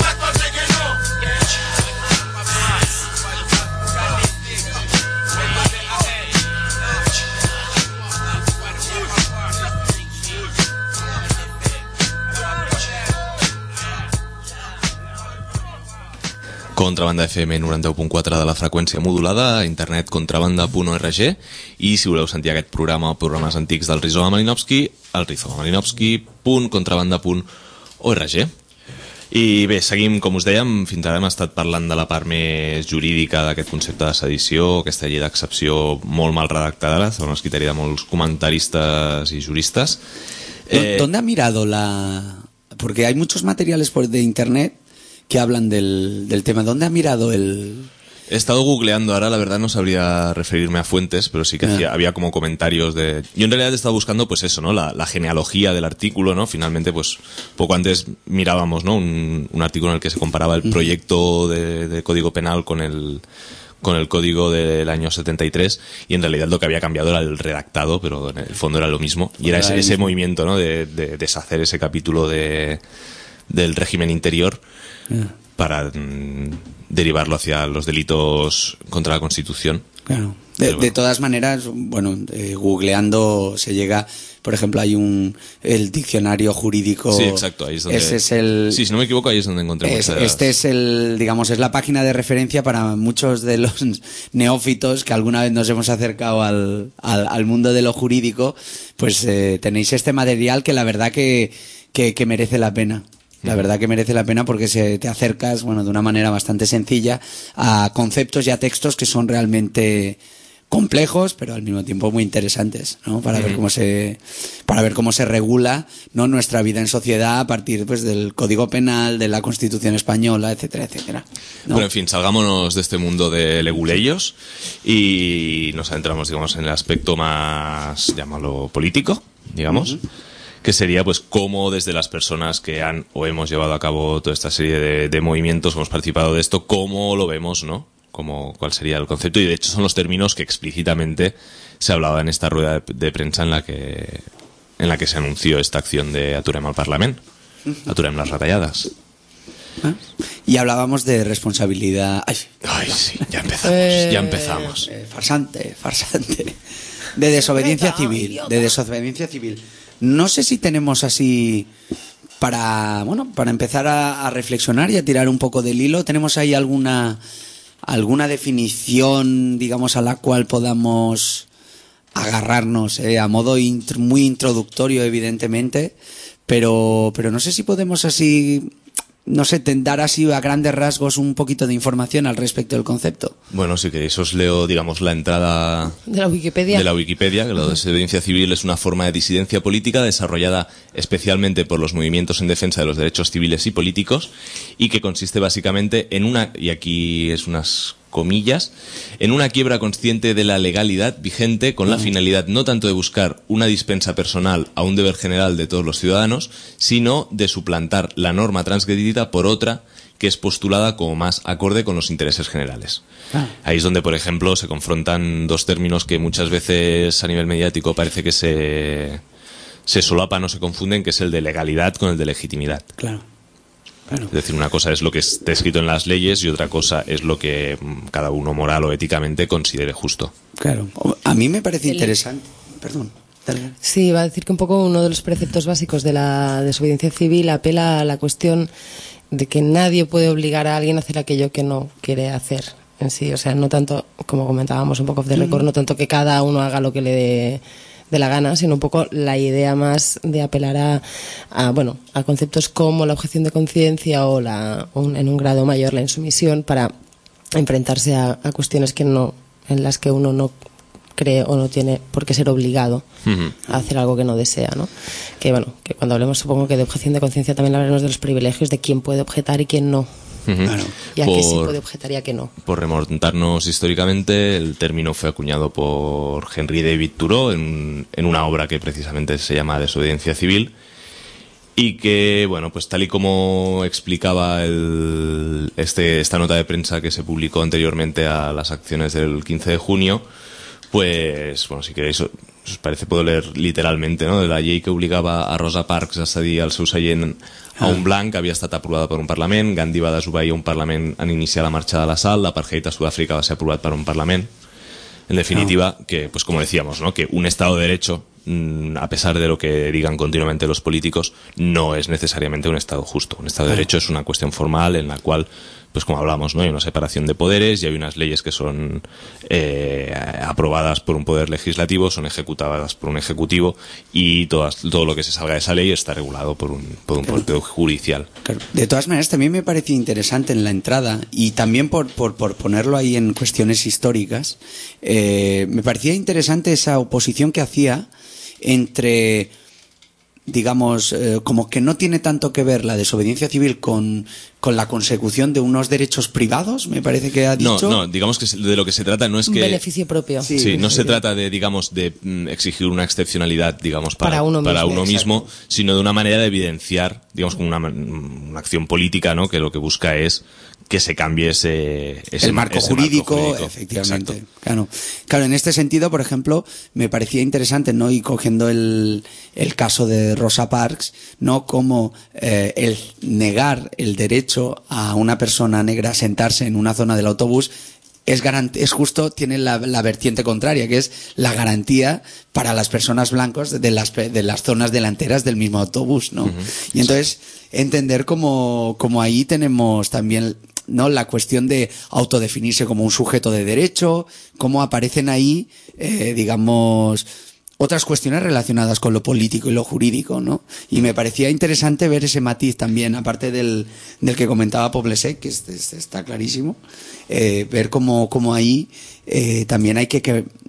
Contrabanda F M noranta-u punt quatre de la freqüència modulada, a internet contrabanda punt org, i si voleu sentir aquest programa o programes antics del Rizoma Malinowski, el rizoma malinowski punt contrabanda punt org. I bé, seguim, com us dèiem, fins ara hem estat parlant de la part més jurídica d'aquest concepte de sedició, aquesta llei d'excepció molt mal redactada, segons el criteri de molts comentaristes i juristes. Eh... ¿Dónde ha mirado la...? Porque hay muchos materiales por de internet que hablan del, del tema. ¿Dónde ha mirado el...? He estado googleando ahora, la verdad no sabría referirme a fuentes, pero sí que yeah. hacía, había como comentarios de... Yo en realidad he estado buscando pues eso, ¿no? La, la genealogía del artículo, ¿no? Finalmente, pues poco antes mirábamos, ¿no? Un, un artículo en el que se comparaba el proyecto de, de Código Penal con el... con el código del año setenta y tres, y en realidad lo que había cambiado era el redactado, pero en el fondo era lo mismo, y era ese, ese movimiento, ¿no? de, de deshacer ese capítulo de, del régimen interior yeah. para mm, derivarlo hacia los delitos contra la Constitución. Claro. De, bueno. de todas maneras, bueno, eh, googleando se llega, por ejemplo, hay un el diccionario jurídico. Sí, exacto, ahí es donde. Ese es el. Sí, si no me equivoco, ahí es donde encontré. Es, este es el, digamos, es la página de referencia para muchos de los neófitos que alguna vez nos hemos acercado al, al, al mundo de lo jurídico. Pues eh, tenéis este material que la verdad que, que, que merece la pena. La verdad que merece la pena porque se te acercas, bueno, de una manera bastante sencilla a conceptos y a textos que son realmente complejos, pero al mismo tiempo muy interesantes, ¿no? Para ver cómo se para ver cómo se regula, ¿no?, nuestra vida en sociedad a partir, pues, del Código Penal, de la Constitución española, etcétera, etcétera, ¿no? Bueno, en fin, salgámonos de este mundo de leguleyos y nos adentramos, digamos, en el aspecto más, llámalo, político, digamos. Uh-huh. Que sería, pues, cómo desde las personas que han o hemos llevado a cabo toda esta serie de, de movimientos, hemos participado de esto, cómo lo vemos, ¿no? Cómo, cuál sería el concepto, y de hecho son los términos que explícitamente se hablaba en esta rueda de, de prensa en la que en la que se anunció esta acción de Aturem al Parlament, Aturem las retalladas. ¿Ah? Y hablábamos de responsabilidad. Ay, Ay sí, ya empezamos, Eh, ya empezamos. eh, farsante, farsante. De desobediencia civil, de desobediencia civil. No sé si tenemos así para, bueno, para empezar a, a reflexionar y a tirar un poco del hilo. ¿Tenemos ahí alguna alguna definición, digamos, a la cual podamos agarrarnos, eh, a modo int- muy introductorio, evidentemente, pero pero no sé si podemos así, no sé, dar así a grandes rasgos un poquito de información al respecto del concepto? Bueno, si queréis os leo, digamos, la entrada De la Wikipedia. de la Wikipedia, que la desobediencia civil es una forma de disidencia política desarrollada especialmente por los movimientos en defensa de los derechos civiles y políticos, y que consiste básicamente en una, y aquí es unas comillas, en una quiebra consciente de la legalidad vigente con la finalidad no tanto de buscar una dispensa personal a un deber general de todos los ciudadanos, sino de suplantar la norma transgredida por otra que es postulada como más acorde con los intereses generales. Ah. Ahí es donde, por ejemplo, se confrontan dos términos que muchas veces a nivel mediático parece que se, se solapan o se confunden, que es el de legalidad con el de legitimidad. Claro. Claro. Es decir, una cosa es lo que está escrito en las leyes y otra cosa es lo que cada uno moral o éticamente considere justo. Claro. A mí me parece interesante. Perdón. Sí, iba a decir que un poco uno de los preceptos básicos de la desobediencia civil apela a la cuestión de que nadie puede obligar a alguien a hacer aquello que no quiere hacer en sí. O sea, no tanto, como comentábamos un poco off the record, no tanto que cada uno haga lo que le dé de la gana, sino un poco la idea más de apelar a, a bueno, a conceptos como la objeción de conciencia o la un, en un grado mayor la insumisión, para enfrentarse a, a cuestiones que no, en las que uno no cree o no tiene por qué ser obligado uh-huh. a hacer algo que no desea, ¿no? Que bueno, que cuando hablemos, supongo que de objeción de conciencia también hablaremos de los privilegios de quién puede objetar y quién no. Uh-huh. Claro. Y a por, qué sí puede objetar y a qué no. Por remontarnos históricamente, el término fue acuñado por Henry David Thoreau en, en una obra que precisamente se llama Desobediencia Civil, y que, bueno, pues tal y como explicaba el, este, esta nota de prensa que se publicó anteriormente a las acciones del quince de junio, pues, bueno, si queréis, os parece, puedo leer literalmente, no?, de la llei que obligava a Rosa Parks a cedir el seu seient a un blanc que havia estat aprovada per un Parlament. Gandhi va desobeir un Parlament en iniciar la marxa de l'assalt. L'apartheid a Sudàfrica va ser aprovat per un Parlament. En definitiva, que, pues como decíamos, ¿no?, que un Estado de Derecho, a pesar de lo que digan continuamente los políticos, no es necesariamente un Estado justo. Un Estado de Derecho es una cuestión formal en la cual, pues como hablamos, ¿no?, hay una separación de poderes y hay unas leyes que son eh, aprobadas por un poder legislativo, son ejecutadas por un ejecutivo, y todas, todo lo que se salga de esa ley está regulado por un, por un poder judicial. Claro. De todas maneras, también me parecía interesante en la entrada, y también por, por, por ponerlo ahí en cuestiones históricas, eh, me parecía interesante esa oposición que hacía entre, digamos, eh, como que no tiene tanto que ver la desobediencia civil con, con la consecución de unos derechos privados, me parece que ha dicho. No, no, digamos que de lo que se trata no es que... Un beneficio propio. Sí, sí, no se trata de, digamos, de mm, exigir una excepcionalidad, digamos, para, para uno mismo, para uno mismo, sino de una manera de evidenciar, digamos, como una, una acción política, ¿no?, que lo que busca es que se cambie ese, ese el marco, ese jurídico, marco jurídico, efectivamente. Claro. Claro, en este sentido, por ejemplo, me parecía interesante, ¿no?, y cogiendo el, el caso de Rosa Parks, ¿no?, como eh, el negar el derecho a una persona negra a sentarse en una zona del autobús es, garant- es justo, tiene la, la vertiente contraria, que es la garantía para las personas blancas de las, de las zonas delanteras del mismo autobús, ¿no? Uh-huh. Y entonces, entender como, como ahí tenemos también, ¿no?, la cuestión de autodefinirse como un sujeto de derecho, cómo aparecen ahí, eh, digamos, otras cuestiones relacionadas con lo político y lo jurídico, ¿no? Y me parecía interesante ver ese matiz también, aparte del, del que comentaba Poblesec, que es, es, está clarísimo, eh, ver cómo, cómo ahí eh, también hay que, que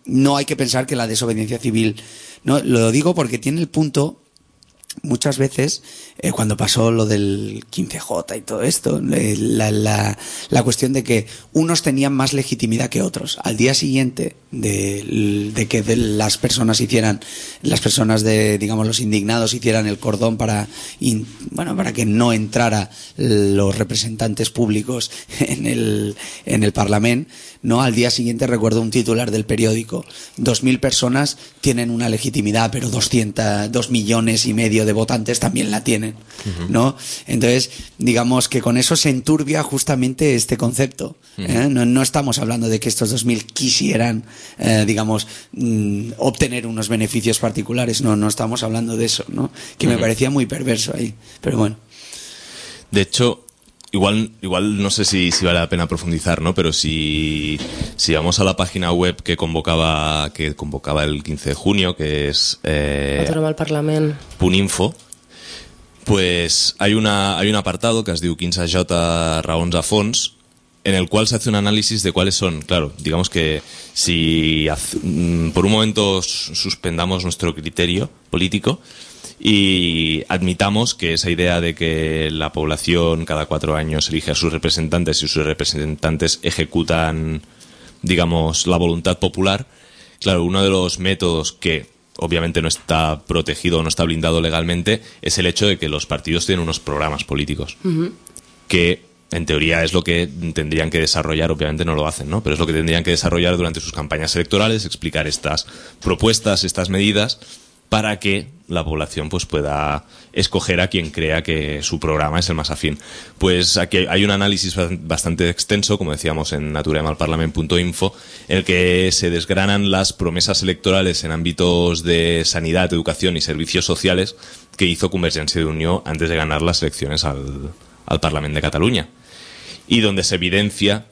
no hay que pensar que la desobediencia civil, no, lo digo porque tiene el punto. Muchas veces, eh, cuando pasó lo del quince jota y todo esto, eh, la, la, la cuestión de que unos tenían más legitimidad que otros. Al día siguiente de, de que de las personas hicieran, las personas de, digamos, los indignados hicieran el cordón para, in, bueno, para que no entrara los representantes públicos en el, en el Parlamento, ¿no? Al día siguiente recuerdo un titular del periódico: dos mil personas tienen una legitimidad, pero doscientos, dos millones y medio de votantes también la tienen, uh-huh. ¿no? Entonces, digamos que con eso se enturbia justamente este concepto. Uh-huh. ¿eh? No, no estamos hablando de que estos dos mil quisieran, eh, digamos, mm, obtener unos beneficios particulares. No, no estamos hablando de eso, ¿no? Que uh-huh. me parecía muy perverso ahí, pero bueno. De hecho, Igual, igual no sé si, si vale la pena profundizar, ¿no? Pero si, si vamos a la página web que convocaba, que convocaba el quince de junio, que es eh, Puninfo, pues hay una, hay un apartado que es diu quinze J raons a fons, en el cual se hace un análisis de cuáles son, claro, digamos que si hace, por un momento suspendamos nuestro criterio político y admitamos que esa idea de que la población cada cuatro años elige a sus representantes y sus representantes ejecutan, digamos, la voluntad popular, claro, uno de los métodos que obviamente no está protegido o no está blindado legalmente es el hecho de que los partidos tienen unos programas políticos, uh-huh. que en teoría es lo que tendrían que desarrollar, obviamente no lo hacen, ¿no? Pero es lo que tendrían que desarrollar durante sus campañas electorales, explicar estas propuestas, estas medidas, para que la población pues pueda escoger a quien crea que su programa es el más afín. Pues aquí hay un análisis bastante extenso, como decíamos, en naturalmalparlament punto info, en el que se desgranan las promesas electorales en ámbitos de sanidad, educación y servicios sociales que hizo Convergència i Unió antes de ganar las elecciones al, al Parlamento de Cataluña, y donde se evidencia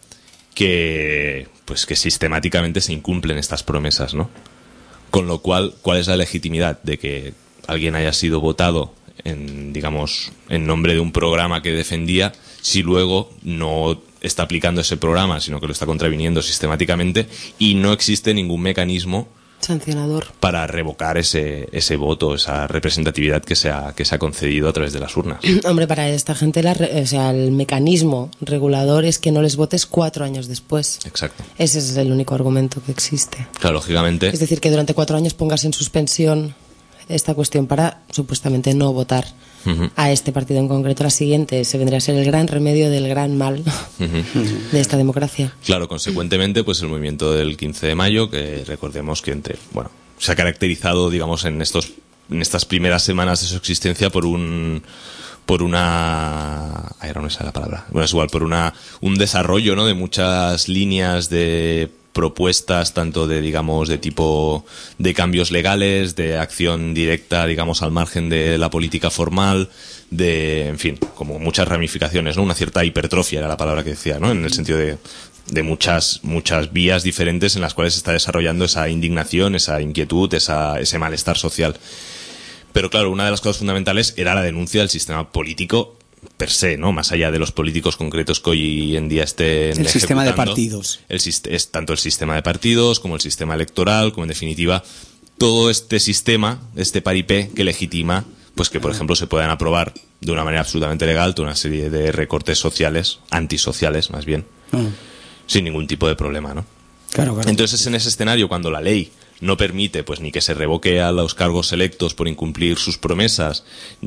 que, pues, que sistemáticamente se incumplen estas promesas, ¿no? Con lo cual, ¿cuál es la legitimidad de que alguien haya sido votado en, digamos, en nombre de un programa que defendía, si luego no está aplicando ese programa, sino que lo está contraviniendo sistemáticamente y no existe ningún mecanismo sancionador para revocar ese, ese voto, esa representatividad que se ha, que se ha concedido a través de las urnas? Hombre, para esta gente la, o sea, el mecanismo regulador es que no les votes cuatro años después. Exacto. Ese es el único argumento que existe. Claro, lógicamente. Es decir, que durante cuatro años pongas en suspensión esta cuestión para supuestamente no votar uh-huh. a este partido en concreto. La siguiente se vendría a ser el gran remedio del gran mal uh-huh. de esta democracia. Claro, consecuentemente, pues el movimiento del quince de mayo, que recordemos que entre, bueno, se ha caracterizado, digamos, en estos, en estas primeras semanas de su existencia por un, por una, ay, ahora no sé la palabra, bueno, es igual, por una, un desarrollo, ¿no?, de muchas líneas de propuestas, tanto de, digamos, de tipo de cambios legales, de acción directa, digamos, al margen de la política formal, de, en fin, como muchas ramificaciones, ¿no? Una cierta hipertrofia era la palabra que decía, ¿no? En el sentido de, de muchas, muchas vías diferentes en las cuales se está desarrollando esa indignación, esa inquietud, esa, ese malestar social. Pero claro, una de las cosas fundamentales era la denuncia del sistema político per se, ¿no? Más allá de los políticos concretos que hoy en día estén el sistema de partidos. El, es tanto el sistema de partidos como el sistema electoral, como en definitiva todo este sistema, este paripé que legitima, pues que por ejemplo se puedan aprobar de una manera absolutamente legal toda una serie de recortes sociales, antisociales más bien, uh-huh. sin ningún tipo de problema, ¿no? Claro, claro. Entonces, en ese escenario, cuando la ley no permite pues ni que se revoque a los cargos electos por incumplir sus promesas,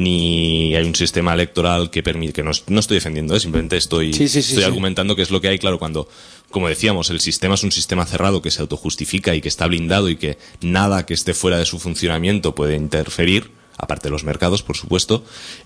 ni hay un sistema electoral que permite, que no, no estoy defendiendo, ¿eh? Simplemente estoy, sí, sí, sí, estoy sí. argumentando que es lo que hay, claro, cuando, como decíamos, el sistema es un sistema cerrado que se autojustifica y que está blindado y que nada que esté fuera de su funcionamiento puede interferir, aparte de los mercados, por supuesto,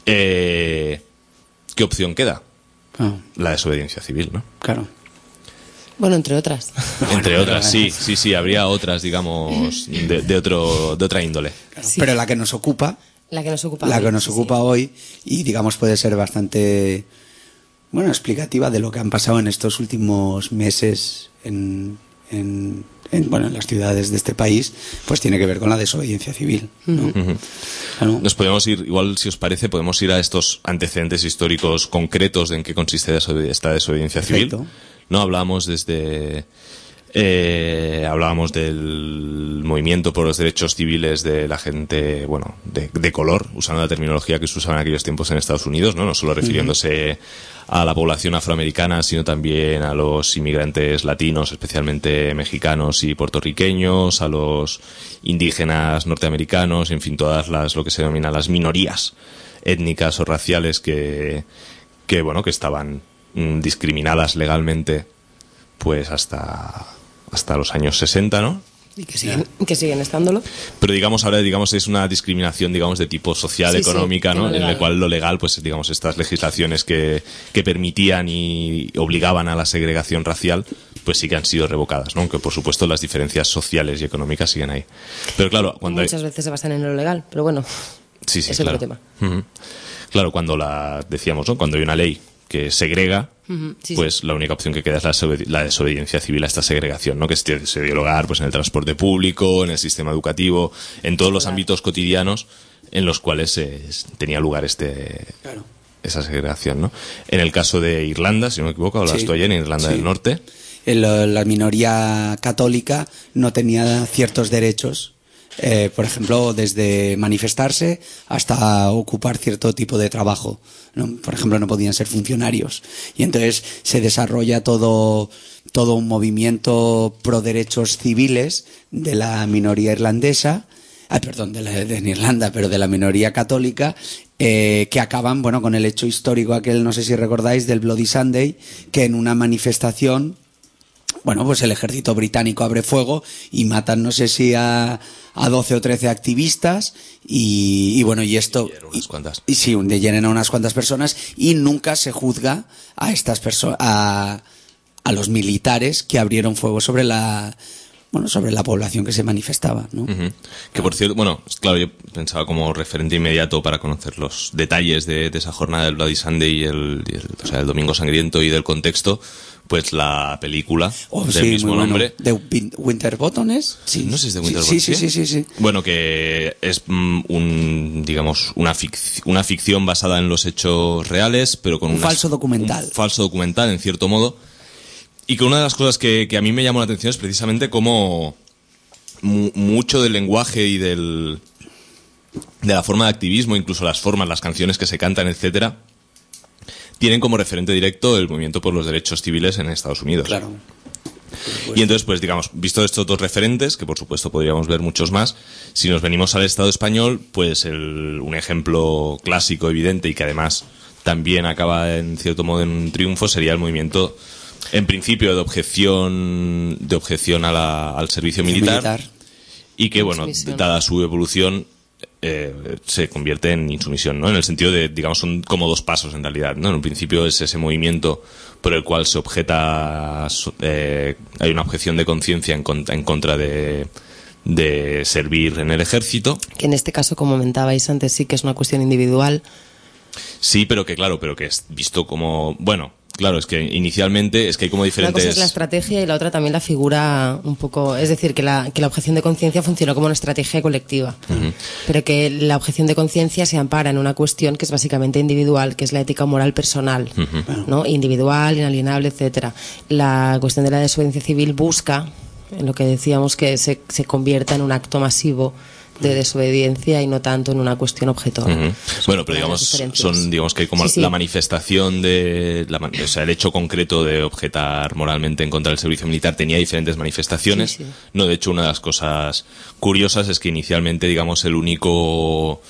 eh, ¿qué opción queda? Ah. La desobediencia civil, ¿no? Claro. Bueno, entre otras. Entre otras, sí, sí, sí, habría otras, digamos, de, de otro, de otra índole. Sí. Pero la que nos ocupa, la que nos ocupa, la hoy, que nos sí, ocupa sí. hoy, y digamos puede ser bastante, bueno, explicativa de lo que han pasado en estos últimos meses en, en, en, bueno, en las ciudades de este país, pues tiene que ver con la desobediencia civil, ¿no? Uh-huh. Claro. Nos podemos ir, igual si os parece, podemos ir a estos antecedentes históricos concretos de en qué consiste esta desobediencia civil. Perfecto. No hablamos desde Eh, hablábamos del movimiento por los derechos civiles de la gente, bueno, de, de color, usando la terminología que se usaba en aquellos tiempos en Estados Unidos, ¿no? No solo refiriéndose a la población afroamericana, sino también a los inmigrantes latinos, especialmente mexicanos y puertorriqueños, a los indígenas norteamericanos, en fin, todas las, lo que se denomina las minorías étnicas o raciales que, que bueno, que estaban mm, discriminadas legalmente, pues hasta, hasta los años sesenta, ¿no? Y que siguen, que siguen estándolo. Pero digamos ahora digamos es una discriminación digamos de tipo social, sí, económica, sí, ¿no? En el cual lo legal, pues digamos estas legislaciones que, que permitían y obligaban a la segregación racial, pues sí que han sido revocadas, ¿no? Aunque por supuesto las diferencias sociales y económicas siguen ahí. Pero claro, cuando muchas hay... veces se basan en lo legal, pero bueno, sí, sí, es claro. otro tema. Uh-huh. Claro, cuando la decíamos, ¿no? Cuando hay una ley que segrega, uh-huh, sí, pues sí. La única opción que queda es la, desobedi- la desobediencia civil a esta segregación, ¿no? Que se, se dio lugar pues en el transporte público, en el sistema educativo, en todos los claro. ámbitos cotidianos en los cuales eh, tenía lugar este claro. esa segregación, ¿no? En el caso de Irlanda, si no me equivoco, hablas sí. tú ayer, en Irlanda sí. del Norte. El, la minoría católica no tenía ciertos derechos. Eh, por ejemplo, desde manifestarse hasta ocupar cierto tipo de trabajo, ¿no? Por ejemplo, no podían ser funcionarios. Y entonces se desarrolla todo, todo un movimiento pro derechos civiles de la minoría irlandesa, ah, perdón, de, la, de en Irlanda, pero de la minoría católica, eh, que acaban, bueno, con el hecho histórico aquel, no sé si recordáis, del Bloody Sunday, que en una manifestación, bueno, pues el ejército británico abre fuego y matan, no sé si a, a doce o trece activistas y, y bueno, y esto... Y unas cuantas. Y, y sí, llenan a unas cuantas personas y nunca se juzga a estas personas, a, a los militares que abrieron fuego sobre la... bueno, sobre la población que se manifestaba, ¿no? Uh-huh. Que por cierto, bueno, claro, yo pensaba como referente inmediato para conocer los detalles de, de esa jornada del Bloody Sunday y el, y el, o sea, el Domingo Sangriento y del contexto, pues la película oh, del sí, mismo bueno. nombre. ¿De Winterbottom es? Sí. No sé si es de Winterbottom. Sí, sí, sí, sí, sí, sí. Bueno, que es mm, un, digamos, una, fic- una ficción basada en los hechos reales, pero con un unas, falso documental. Un falso documental, en cierto modo. Y que una de las cosas que, que a mí me llamó la atención es precisamente cómo mu- mucho del lenguaje y del de la forma de activismo, incluso las formas, las canciones que se cantan, etcétera, tienen como referente directo el movimiento por los derechos civiles en Estados Unidos. Claro. Y entonces, pues digamos, visto estos dos referentes, que por supuesto podríamos ver muchos más, si nos venimos al Estado español, pues el, un ejemplo clásico, evidente y que además también acaba en cierto modo en un triunfo sería el movimiento, en principio, de objeción de objeción a la, al servicio militar, militar y que, bueno, dada su evolución, eh, se convierte en insumisión, ¿no? En el sentido de, digamos, son como dos pasos en realidad, ¿no? En un principio es ese movimiento por el cual se objeta, eh, hay una objeción de conciencia en, contra, en contra de, de servir en el ejército. Que en este caso, como comentabais antes, sí que es una cuestión individual. Sí, pero que claro, pero que es visto como, bueno, claro, es que inicialmente es que hay como diferentes... Una cosa es la estrategia y la otra también la figura un poco... Es decir, que la, que la objeción de conciencia funcionó como una estrategia colectiva, uh-huh. pero que la objeción de conciencia se ampara en una cuestión que es básicamente individual, que es la ética o moral personal, uh-huh. ¿no? Individual, inalienable, etcétera. La cuestión de la desobediencia civil busca, en lo que decíamos, que se, se convierta en un acto masivo de desobediencia y no tanto en una cuestión objetora. Uh-huh. Bueno, pero digamos, son, digamos que hay como sí, sí. la manifestación de, la, o sea, el hecho concreto de objetar moralmente en contra del servicio militar tenía diferentes manifestaciones. Sí, sí. No, de hecho, una de las cosas curiosas es que inicialmente, digamos, el único,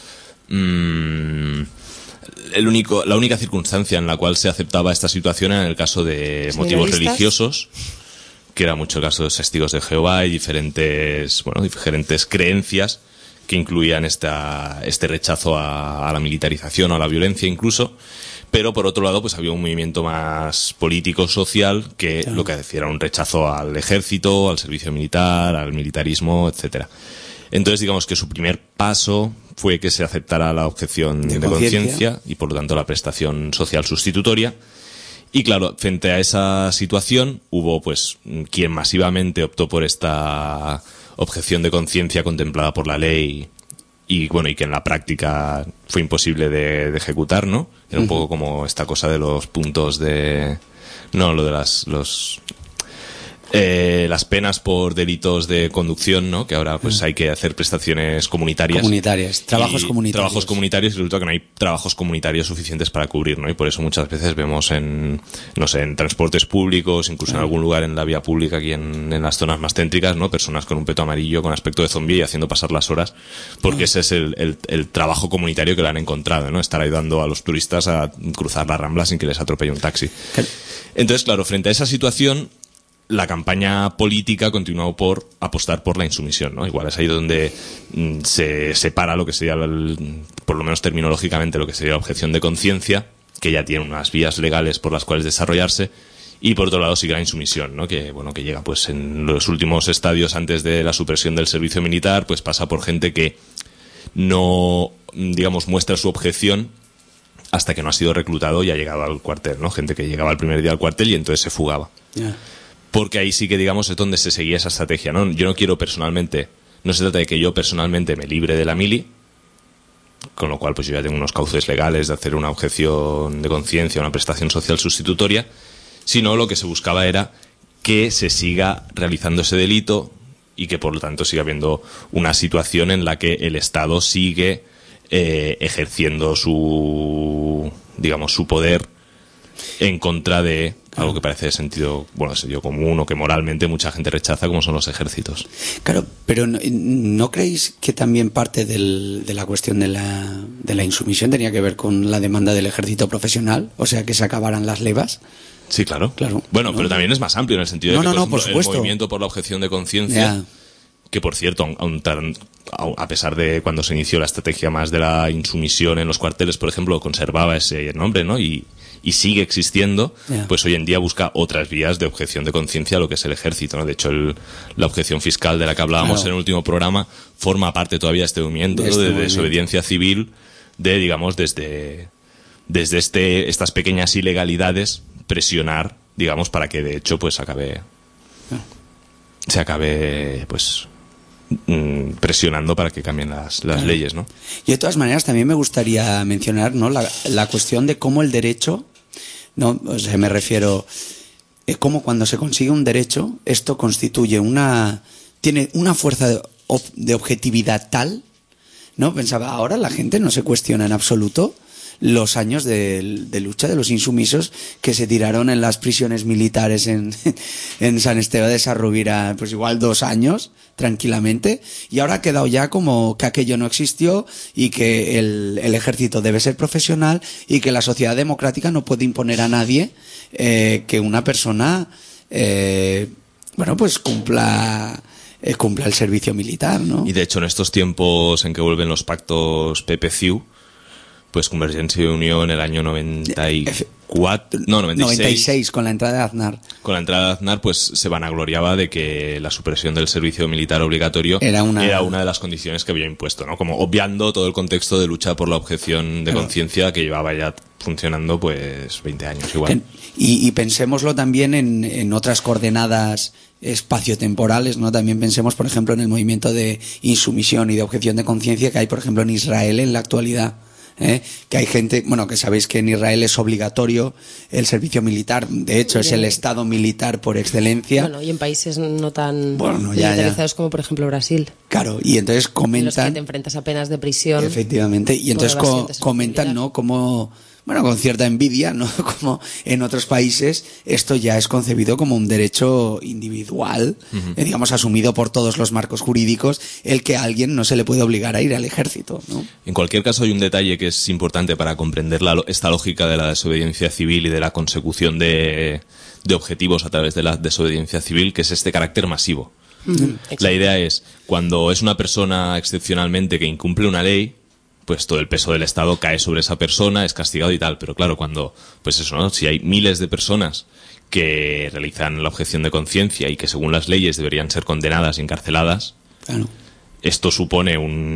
mmm, el único, la única circunstancia en la cual se aceptaba esta situación era en el caso de motivos religiosos, que era mucho el caso de los testigos de Jehová y diferentes, bueno, diferentes creencias que incluían esta, este rechazo a, a la militarización o a la violencia incluso, pero por otro lado pues había un movimiento más político-social que claro. lo que decía era un rechazo al ejército, al servicio militar, al militarismo, etcétera. Entonces digamos que su primer paso fue que se aceptara la objeción de, de conciencia y por lo tanto la prestación social sustitutoria. Y claro, frente a esa situación hubo pues quien masivamente optó por esta objeción de conciencia contemplada por la ley y bueno, y que en la práctica fue imposible de, de ejecutar, ¿no? Era un uh-huh. poco como esta cosa de los puntos de... No, lo de las... los Eh, las penas por delitos de conducción, ¿no? Que ahora pues hay que hacer prestaciones comunitarias. Comunitarias, trabajos y comunitarios. Trabajos comunitarios y resulta que no hay trabajos comunitarios suficientes para cubrir, ¿no? Y por eso muchas veces vemos en, no sé, en transportes públicos, incluso en algún lugar en la vía pública, aquí en, en las zonas más céntricas, ¿no? Personas con un peto amarillo, con aspecto de zombie y haciendo pasar las horas, porque ese es el, el, el trabajo comunitario que le han encontrado, ¿no? Estar ayudando a los turistas a cruzar la Rambla sin que les atropelle un taxi. Entonces, claro, frente a esa situación, la campaña política continuó por apostar por la insumisión, ¿no? Igual es ahí donde mm, se separa lo que sería, el, por lo menos terminológicamente, lo que sería la objeción de conciencia, que ya tiene unas vías legales por las cuales desarrollarse, y por otro lado sigue la insumisión, ¿no? Que, bueno, que llega pues en los últimos estadios antes de la supresión del servicio militar, pues pasa por gente que no, digamos, muestra su objeción hasta que no ha sido reclutado y ha llegado al cuartel, ¿no? Gente que llegaba el primer día al cuartel y entonces se fugaba. Yeah. Porque ahí sí que, digamos, es donde se seguía esa estrategia, ¿no? Yo no quiero personalmente, no se trata de que yo personalmente me libre de la mili, con lo cual pues yo ya tengo unos cauces legales de hacer una objeción de conciencia, una prestación social sustitutoria, sino lo que se buscaba era que se siga realizando ese delito y que por lo tanto siga habiendo una situación en la que el Estado sigue eh, ejerciendo su, digamos, su poder en contra de algo que parece de sentido, bueno, de sentido común o que moralmente mucha gente rechaza, como son los ejércitos. Claro, pero ¿no, ¿no creéis que también parte del, de la cuestión de la, de la insumisión tenía que ver con la demanda del ejército profesional? O sea, que se acabaran las levas. Sí, claro. claro bueno, ¿no? pero también es más amplio en el sentido no, de que, no, por no, ejemplo, por el movimiento por la objeción de conciencia, yeah. que por cierto, aun, aun, a pesar de cuando se inició la estrategia más de la insumisión en los cuarteles, por ejemplo, conservaba ese nombre, ¿no? Y y sigue existiendo, yeah. pues hoy en día busca otras vías de objeción de conciencia a lo que es el ejército, ¿no? De hecho, el, la objeción fiscal de la que hablábamos claro. en el último programa forma parte todavía de este movimiento, de, este ¿no? de movimiento. desobediencia civil, de, digamos, desde, desde este, estas pequeñas ilegalidades, presionar, digamos, para que de hecho, pues acabe, yeah. se acabe, pues, presionando para que cambien las, las claro. leyes, ¿no? Y de todas maneras también me gustaría mencionar, ¿no? la, la cuestión de cómo el derecho, no, o sea, me refiero, es como cuando se consigue un derecho, esto constituye una, tiene una fuerza de, de objetividad tal, ¿no? Pensaba, ahora la gente no se cuestiona en absoluto los años de, de lucha de los insumisos que se tiraron en las prisiones militares en, en San Esteban de Sarrovira, pues igual dos años, tranquilamente, y ahora ha quedado ya como que aquello no existió y que el, el ejército debe ser profesional y que la sociedad democrática no puede imponer a nadie eh, que una persona, eh, bueno, pues cumpla... Eh, cumpla el servicio militar, ¿no? Y de hecho en estos tiempos en que vuelven los pactos P P C I U, pues Convergencia y Unió en el año noventa y cuatro, no, noventa y seis, noventa y seis con la entrada de Aznar. Con la entrada de Aznar, pues se vanagloriaba de que la supresión del servicio militar obligatorio era una, era una de las condiciones que había impuesto, ¿no? Como obviando todo el contexto de lucha por la objeción de claro. conciencia que llevaba ya funcionando pues veinte años igual. Y, y pensémoslo también en, en otras coordenadas espaciotemporales, ¿no? También pensemos, por ejemplo, en el movimiento de insumisión y de objeción de conciencia que hay, por ejemplo, en Israel en la actualidad. ¿Eh? Que hay gente, bueno, que sabéis que en Israel es obligatorio el servicio militar, de hecho es el estado militar por excelencia. Bueno, y en países no tan bueno, ya, militarizados ya. como por ejemplo Brasil. Claro, y entonces comentan... En los que te enfrentas a penas de prisión. Efectivamente, y entonces co comentan, ¿no? Como... Bueno, con cierta envidia, ¿no? Como en otros países esto ya es concebido como un derecho individual, uh-huh. eh, digamos, asumido por todos los marcos jurídicos, el que a alguien no se le puede obligar a ir al ejército, ¿no? En cualquier caso hay un detalle que es importante para comprender la, esta lógica de la desobediencia civil y de la consecución de, de objetivos a través de la desobediencia civil, que es este carácter masivo. Uh-huh. La idea es, cuando es una persona excepcionalmente que incumple una ley, pues todo el peso del Estado cae sobre esa persona, es castigado y tal. Pero claro, cuando, pues eso, ¿no? Si hay miles de personas que realizan la objeción de conciencia y que según las leyes deberían ser condenadas y encarceladas, claro. esto supone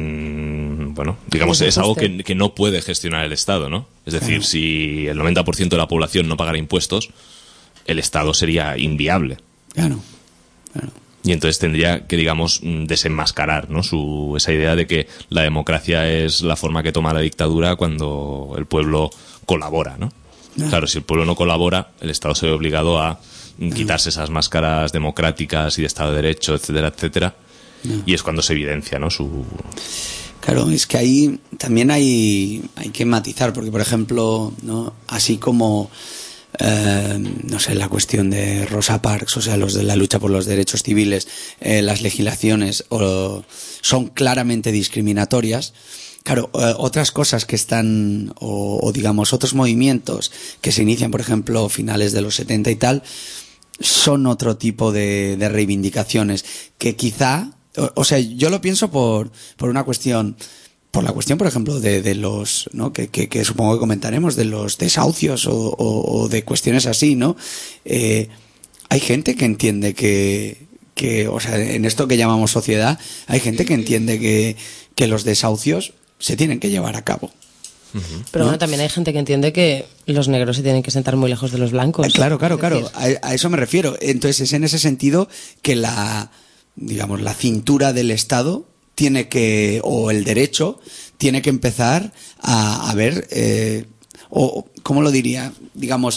un, bueno, digamos, es algo que, que no puede gestionar el Estado, ¿no? Es decir, claro. si el noventa por ciento de la población no pagara impuestos, el Estado sería inviable. Claro, claro. Y entonces tendría que, digamos, desenmascarar, ¿no? Su, esa idea de que la democracia es la forma que toma la dictadura cuando el pueblo colabora, ¿no? Ah. Claro, si el pueblo no colabora, el Estado se ve obligado a quitarse esas máscaras democráticas y de Estado de Derecho, etcétera, etcétera. No. Y es cuando se evidencia, ¿no? Su... Claro, es que ahí también hay, hay que matizar, porque por ejemplo, ¿no? Así como eh, no sé, la cuestión de Rosa Parks, o sea, los de la lucha por los derechos civiles, eh, las legislaciones o, son claramente discriminatorias. Claro, eh, otras cosas que están, o, o digamos, otros movimientos que se inician, por ejemplo, finales de los setenta y tal, son otro tipo de, de reivindicaciones que quizá, o, o sea, yo lo pienso por, por una cuestión, por la cuestión, por ejemplo, de, de los, ¿no? Que, que, que supongo que comentaremos, de los desahucios o, o, o de cuestiones así, ¿no? Eh, hay gente que entiende que, que, o sea, en esto que llamamos sociedad, hay gente que entiende que, que los desahucios se tienen que llevar a cabo. Pero ¿no? bueno, también hay gente que entiende que los negros se tienen que sentar muy lejos de los blancos. Eh, claro, claro, Es decir, claro. A, a eso me refiero. Entonces es en ese sentido que la, digamos, la cintura del Estado tiene que, o el derecho, tiene que empezar a, a ver, eh, o, ¿cómo lo diría? Digamos,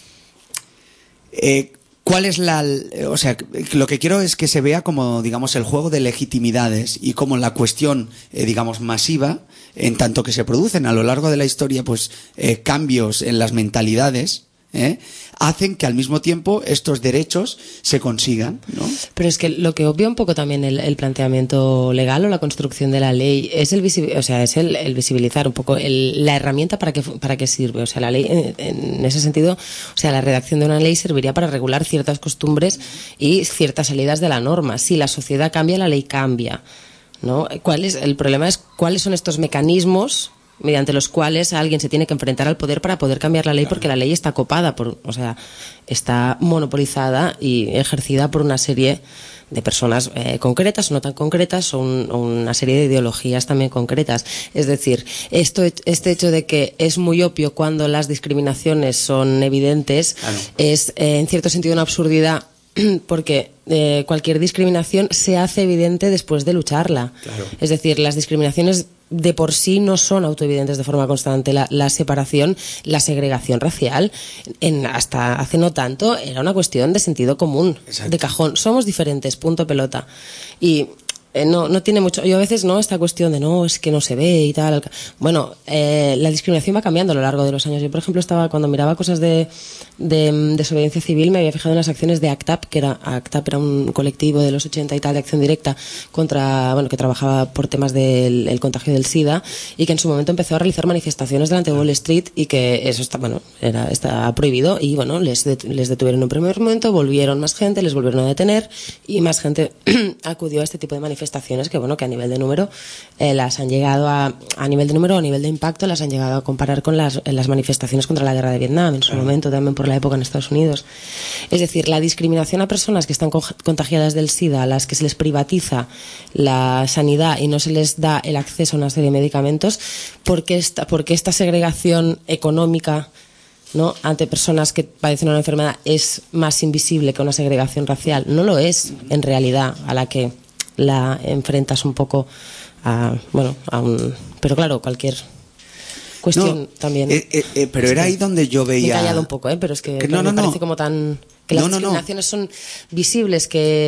eh, ¿cuál es la, o sea, lo que quiero es que se vea como, digamos, el juego de legitimidades y como la cuestión, eh, digamos, masiva, en tanto que se producen a lo largo de la historia, pues, eh, cambios en las mentalidades, ¿eh? hacen que al mismo tiempo estos derechos se consigan, ¿no? Pero es que lo que obvia un poco también el, el planteamiento legal o la construcción de la ley es el visibil, o sea, es el, el visibilizar un poco el, la herramienta para que para qué sirve. O sea, la ley en, en ese sentido, o sea, la redacción de una ley serviría para regular ciertas costumbres y ciertas salidas de la norma. Si la sociedad cambia, la ley cambia, ¿no? ¿Cuál es el problema? Es cuáles son estos mecanismos mediante los cuales alguien se tiene que enfrentar al poder para poder cambiar la ley, porque la ley está copada, por, o sea, está monopolizada y ejercida por una serie de personas eh, concretas o no tan concretas, o, un, o una serie de ideologías también concretas. Es decir, esto, este hecho de que es muy obvio cuando las discriminaciones son evidentes, claro, es eh, en cierto sentido una absurdidad, porque eh, cualquier discriminación se hace evidente después de lucharla. Claro. Es decir, las discriminaciones de por sí no son autoevidentes de forma constante. La, la separación, la segregación racial, en, hasta hace no tanto, era una cuestión de sentido común. Exacto. De cajón. Somos diferentes, punto pelota. Y eh, no, no tiene mucho. Yo a veces, no, esta cuestión de no, es que no se ve y tal. Bueno, eh, la discriminación va cambiando a lo largo de los años. Yo, por ejemplo, estaba cuando miraba cosas de, de, de desobediencia civil, me había fijado en las acciones de ACTAP, que era ACTAP era un colectivo de los ochenta y tal de acción directa contra, bueno, que trabajaba por temas del el contagio del SIDA, y que en su momento empezó a realizar manifestaciones delante de Wall Street, y que eso está, bueno, era, está prohibido, y bueno, les, det, les detuvieron en un primer momento, volvieron más gente, les volvieron a detener, y más gente acudió a este tipo de manifestaciones que, bueno, que a nivel de número eh, las han llegado a, a nivel de número o a nivel de impacto las han llegado a comparar con las, las manifestaciones contra la guerra de Vietnam en su claro. momento, también por la época en Estados Unidos. Es decir, la discriminación a personas que están contagiadas del SIDA, a las que se les privatiza la sanidad y no se les da el acceso a una serie de medicamentos, porque esta, porque esta segregación económica, ¿no?, ante personas que padecen una enfermedad es más invisible que una segregación racial. No lo es, en realidad, a la que la enfrentas un poco a, bueno, a un... Pero claro, cualquier cuestión no, también... Eh, eh, eh, pero era ahí donde yo veía... Me he callado un poco, ¿eh? Pero es que, que claro, no, no, me parece no. como tan... Que las no, no, discriminaciones no. son visibles,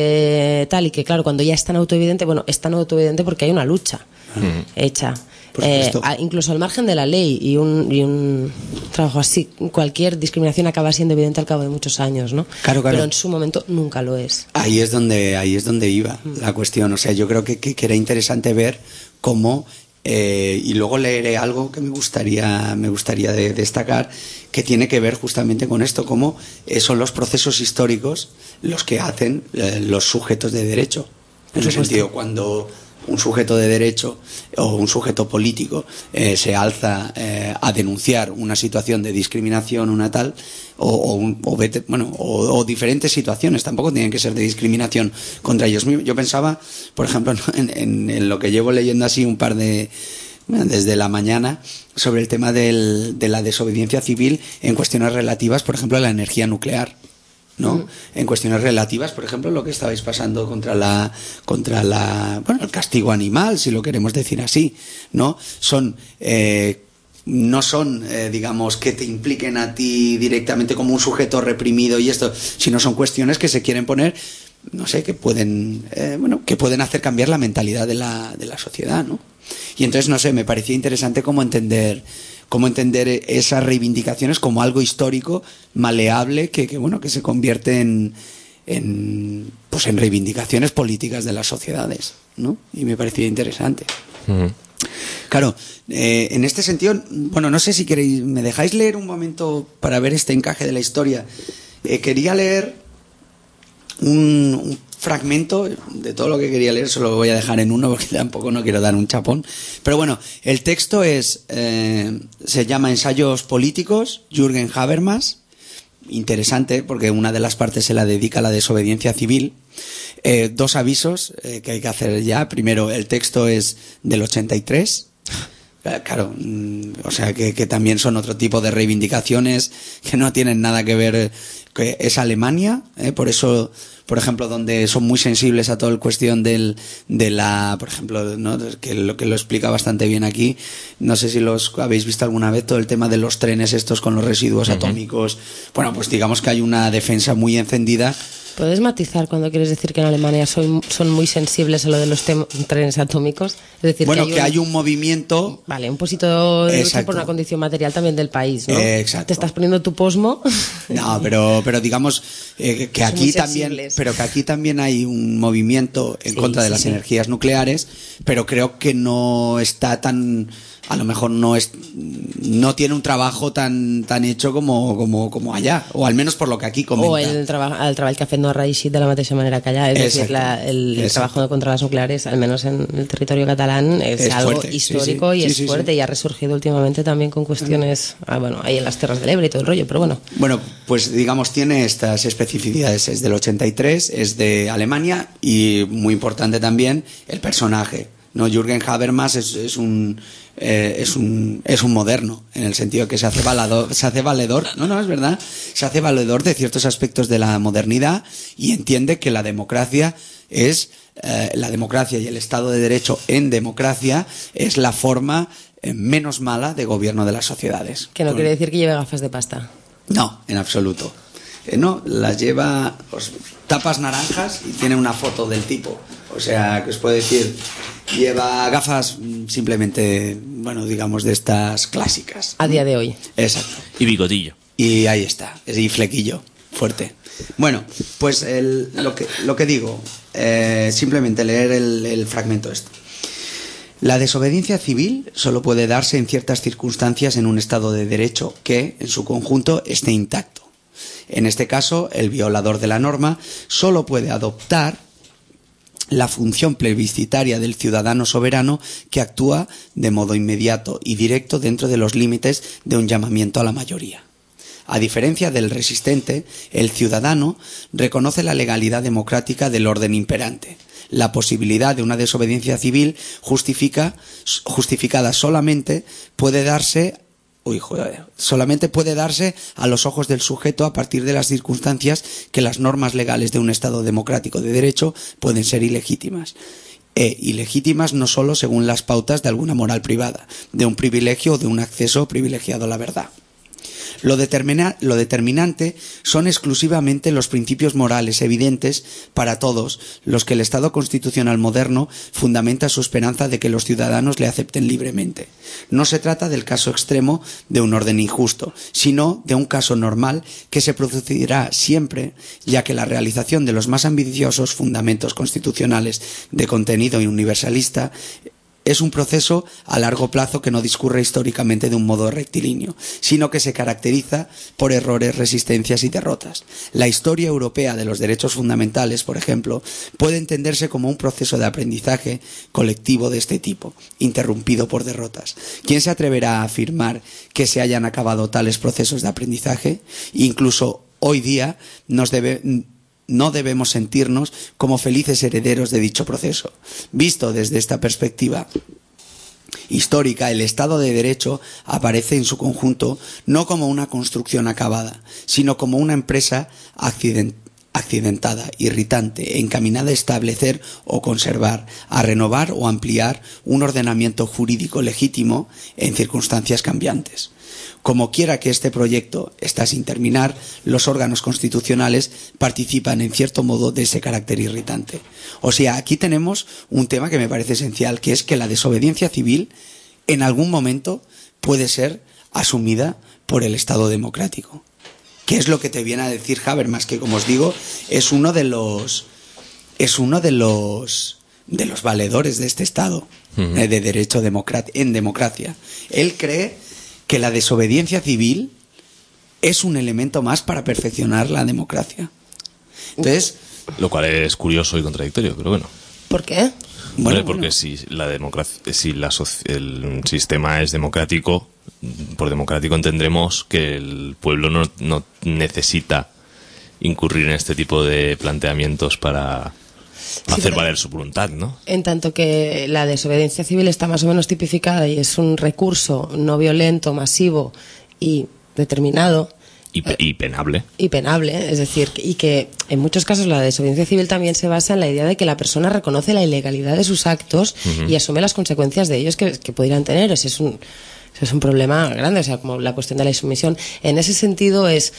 que tal, y que claro, cuando ya es tan autoevidente, bueno, es tan autoevidente porque hay una lucha uh-huh. hecha. Eh, a, incluso al margen de la ley y un, y un trabajo así, cualquier discriminación acaba siendo evidente al cabo de muchos años, ¿no? Claro, claro. Pero en su momento nunca lo es. Ahí es donde, ahí es donde iba mm. la cuestión. O sea, yo creo que, que, que era interesante ver cómo, eh, y luego leeré algo que me gustaría, me gustaría de, destacar, que tiene que ver justamente con esto, cómo eh, son los procesos históricos los que hacen eh, los sujetos de derecho. En ese sentido, cuando un sujeto de derecho o un sujeto político eh, se alza eh, a denunciar una situación de discriminación, una tal, o, o, un, o, vete, bueno, o, o diferentes situaciones, tampoco tienen que ser de discriminación contra ellos mismos. Yo pensaba, por ejemplo, en, en, en lo que llevo leyendo así un par de... desde la mañana, sobre el tema del, de la desobediencia civil en cuestiones relativas, por ejemplo, a la energía nuclear, ¿no? Mm. En cuestiones relativas, por ejemplo, lo que estabais pasando contra la contra la bueno, el castigo animal, si lo queremos decir así, ¿no? Son eh, no son, eh, digamos, que te impliquen a ti directamente como un sujeto reprimido y esto, sino son cuestiones que se quieren poner, no sé, que pueden, eh, bueno, que pueden hacer cambiar la mentalidad de la, de la sociedad, ¿no? Y entonces, no sé, me parecía interesante cómo entender, cómo entender esas reivindicaciones como algo histórico, maleable, que, que bueno, que se convierte en, en, pues en reivindicaciones políticas de las sociedades, ¿no? Y me parecía interesante. Uh-huh. Claro, eh, en este sentido, bueno, no sé si queréis, me dejáis leer un momento para ver este encaje de la historia. Eh, quería leer un, un fragmento de todo lo que quería leer, solo lo voy a dejar en uno porque tampoco no quiero dar un chapón. Pero bueno, el texto es, eh, se llama Ensayos políticos, Jürgen Habermas. Interesante porque una de las partes se la dedica a la desobediencia civil. Eh, dos avisos eh, que hay que hacer ya. Primero, el texto es del ochenta y tres. Claro, mm, o sea que, que también son otro tipo de reivindicaciones que no tienen nada que ver, que es Alemania, eh, por eso, por ejemplo, donde son muy sensibles a toda la cuestión del, de la, por ejemplo, ¿no? que lo que lo explica bastante bien aquí, no sé si los habéis visto alguna vez, todo el tema de los trenes estos con los residuos uh-huh. atómicos. Bueno, pues digamos que hay una defensa muy encendida. ¿Puedes matizar cuando quieres decir que en Alemania son, son muy sensibles a lo de los tem- trenes atómicos? Es decir, bueno, que hay, que un, hay un movimiento... Vale, un posito de lucha por una condición material también del país, ¿no? Eh, exacto. Te estás poniendo tu posmo. No, pero, pero digamos eh, que aquí también, pero que aquí también hay un movimiento en sí, contra de sí, las sí. energías nucleares, pero creo que no está tan... a lo mejor no es no tiene un trabajo tan tan hecho como como como allá, o al menos por lo que aquí comenta. O el trabajo el treball que ha fet no Raixit de la mateixa manera que allá, es Exacto. decir, la, el, el trabajo contra las nucleares, al menos en el territorio catalán, es, es algo fuerte. histórico sí, sí. y sí, es sí, fuerte sí. y ha resurgido últimamente también con cuestiones, ah, bueno, ahí en las Terras del Ebre y todo el rollo, pero bueno. Bueno, pues digamos tiene estas especificidades, es del ochenta y tres, es de Alemania y muy importante también el personaje, ¿no? Jürgen Habermas es, es un Eh, es un es un moderno en el sentido que se hace valedor, se hace valedor, no, no, es verdad, se hace valedor de ciertos aspectos de la modernidad y entiende que la democracia es eh, la democracia y el Estado de Derecho en democracia es la forma eh, menos mala de gobierno de las sociedades. Que no Con... quiere decir que lleve gafas de pasta. No, en absoluto. Eh, no, las lleva pues, tapas naranjas y tiene una foto del tipo. O sea, que os puedo decir, lleva gafas simplemente, bueno, digamos, de estas clásicas. A día de hoy. Exacto. Y bigotillo. Y ahí está, y flequillo, fuerte. Bueno, pues el, lo, que, lo que digo, eh, simplemente leer el, el fragmento este. La desobediencia civil solo puede darse en ciertas circunstancias en un Estado de Derecho que, en su conjunto, esté intacto. En este caso, el violador de la norma solo puede adoptar la función plebiscitaria del ciudadano soberano que actúa de modo inmediato y directo dentro de los límites de un llamamiento a la mayoría. A diferencia del resistente, el ciudadano reconoce la legalidad democrática del orden imperante. La posibilidad de una desobediencia civil justifica, justificada solamente puede darse Uy, joder. Solamente puede darse a los ojos del sujeto a partir de las circunstancias que las normas legales de un Estado democrático de derecho pueden ser ilegítimas. E ilegítimas no solo según las pautas de alguna moral privada, de un privilegio o de un acceso privilegiado a la verdad. Lo, determina, lo determinante son exclusivamente los principios morales evidentes para todos los que el Estado constitucional moderno fundamenta su esperanza de que los ciudadanos le acepten libremente. No se trata del caso extremo de un orden injusto, sino de un caso normal que se producirá siempre, ya que la realización de los más ambiciosos fundamentos constitucionales de contenido universalista es un proceso a largo plazo que no discurre históricamente de un modo rectilíneo, sino que se caracteriza por errores, resistencias y derrotas. La historia europea de los derechos fundamentales, por ejemplo, puede entenderse como un proceso de aprendizaje colectivo de este tipo, interrumpido por derrotas. ¿Quién se atreverá a afirmar que se hayan acabado tales procesos de aprendizaje? Incluso hoy día nos debe... no debemos sentirnos como felices herederos de dicho proceso. Visto desde esta perspectiva histórica, el Estado de Derecho aparece en su conjunto no como una construcción acabada, sino como una empresa accident- accidentada, irritante, encaminada a establecer o conservar, a renovar o ampliar un ordenamiento jurídico legítimo en circunstancias cambiantes. Como quiera que este proyecto está sin terminar, los órganos constitucionales participan en cierto modo de ese carácter irritante. O sea, aquí tenemos un tema que me parece esencial, que es que la desobediencia civil en algún momento puede ser asumida por el Estado democrático. ¿Qué es lo que te viene a decir Habermas? Que, como os digo, es uno de los es uno de los de los valedores de este Estado, uh-huh. eh, de derecho democrat- en democracia. Él cree que la desobediencia civil es un elemento más para perfeccionar la democracia. Entonces, lo cual es curioso y contradictorio, pero bueno. ¿Por qué? Bueno, Bueno, porque bueno. si la democracia, si la soci- el sistema es democrático, por democrático entendremos que el pueblo no, no necesita incurrir en este tipo de planteamientos para Sí, hacer pero- valer su voluntad, ¿no? En tanto que la desobediencia civil está más o menos tipificada y es un recurso no violento, masivo y determinado Y, pe- y penable. y penable, es decir, y que en muchos casos la desobediencia civil también se basa en la idea de que la persona reconoce la ilegalidad de sus actos Ujú. y asume las consecuencias de ellos que, que pudieran tener. Ese es un ese es un problema grande, o sea, como la cuestión de la insumisión. En ese sentido es,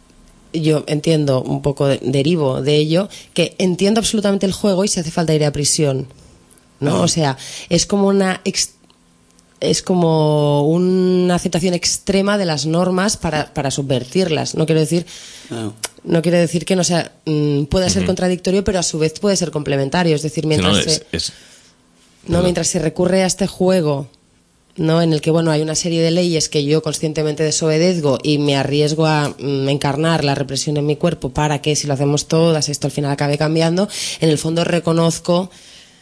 yo entiendo un poco, de- derivo de ello, que entiendo absolutamente el juego y si hace falta ir a prisión, ¿no? Ah. O sea, es como una ex- es como una aceptación extrema de las normas para, para subvertirlas. No quiero decir Ah, no quiere decir que no sea mm, pueda ser Ujú. contradictorio, pero a su vez puede ser complementario. Es decir, Sí, mientras no, se, es, es- no, perdón. mientras se recurre a este juego, ¿no? En el que, bueno, hay una serie de leyes que yo conscientemente desobedezco y me arriesgo a mm, encarnar la represión en mi cuerpo para que, si lo hacemos todas, esto al final acabe cambiando. En el fondo reconozco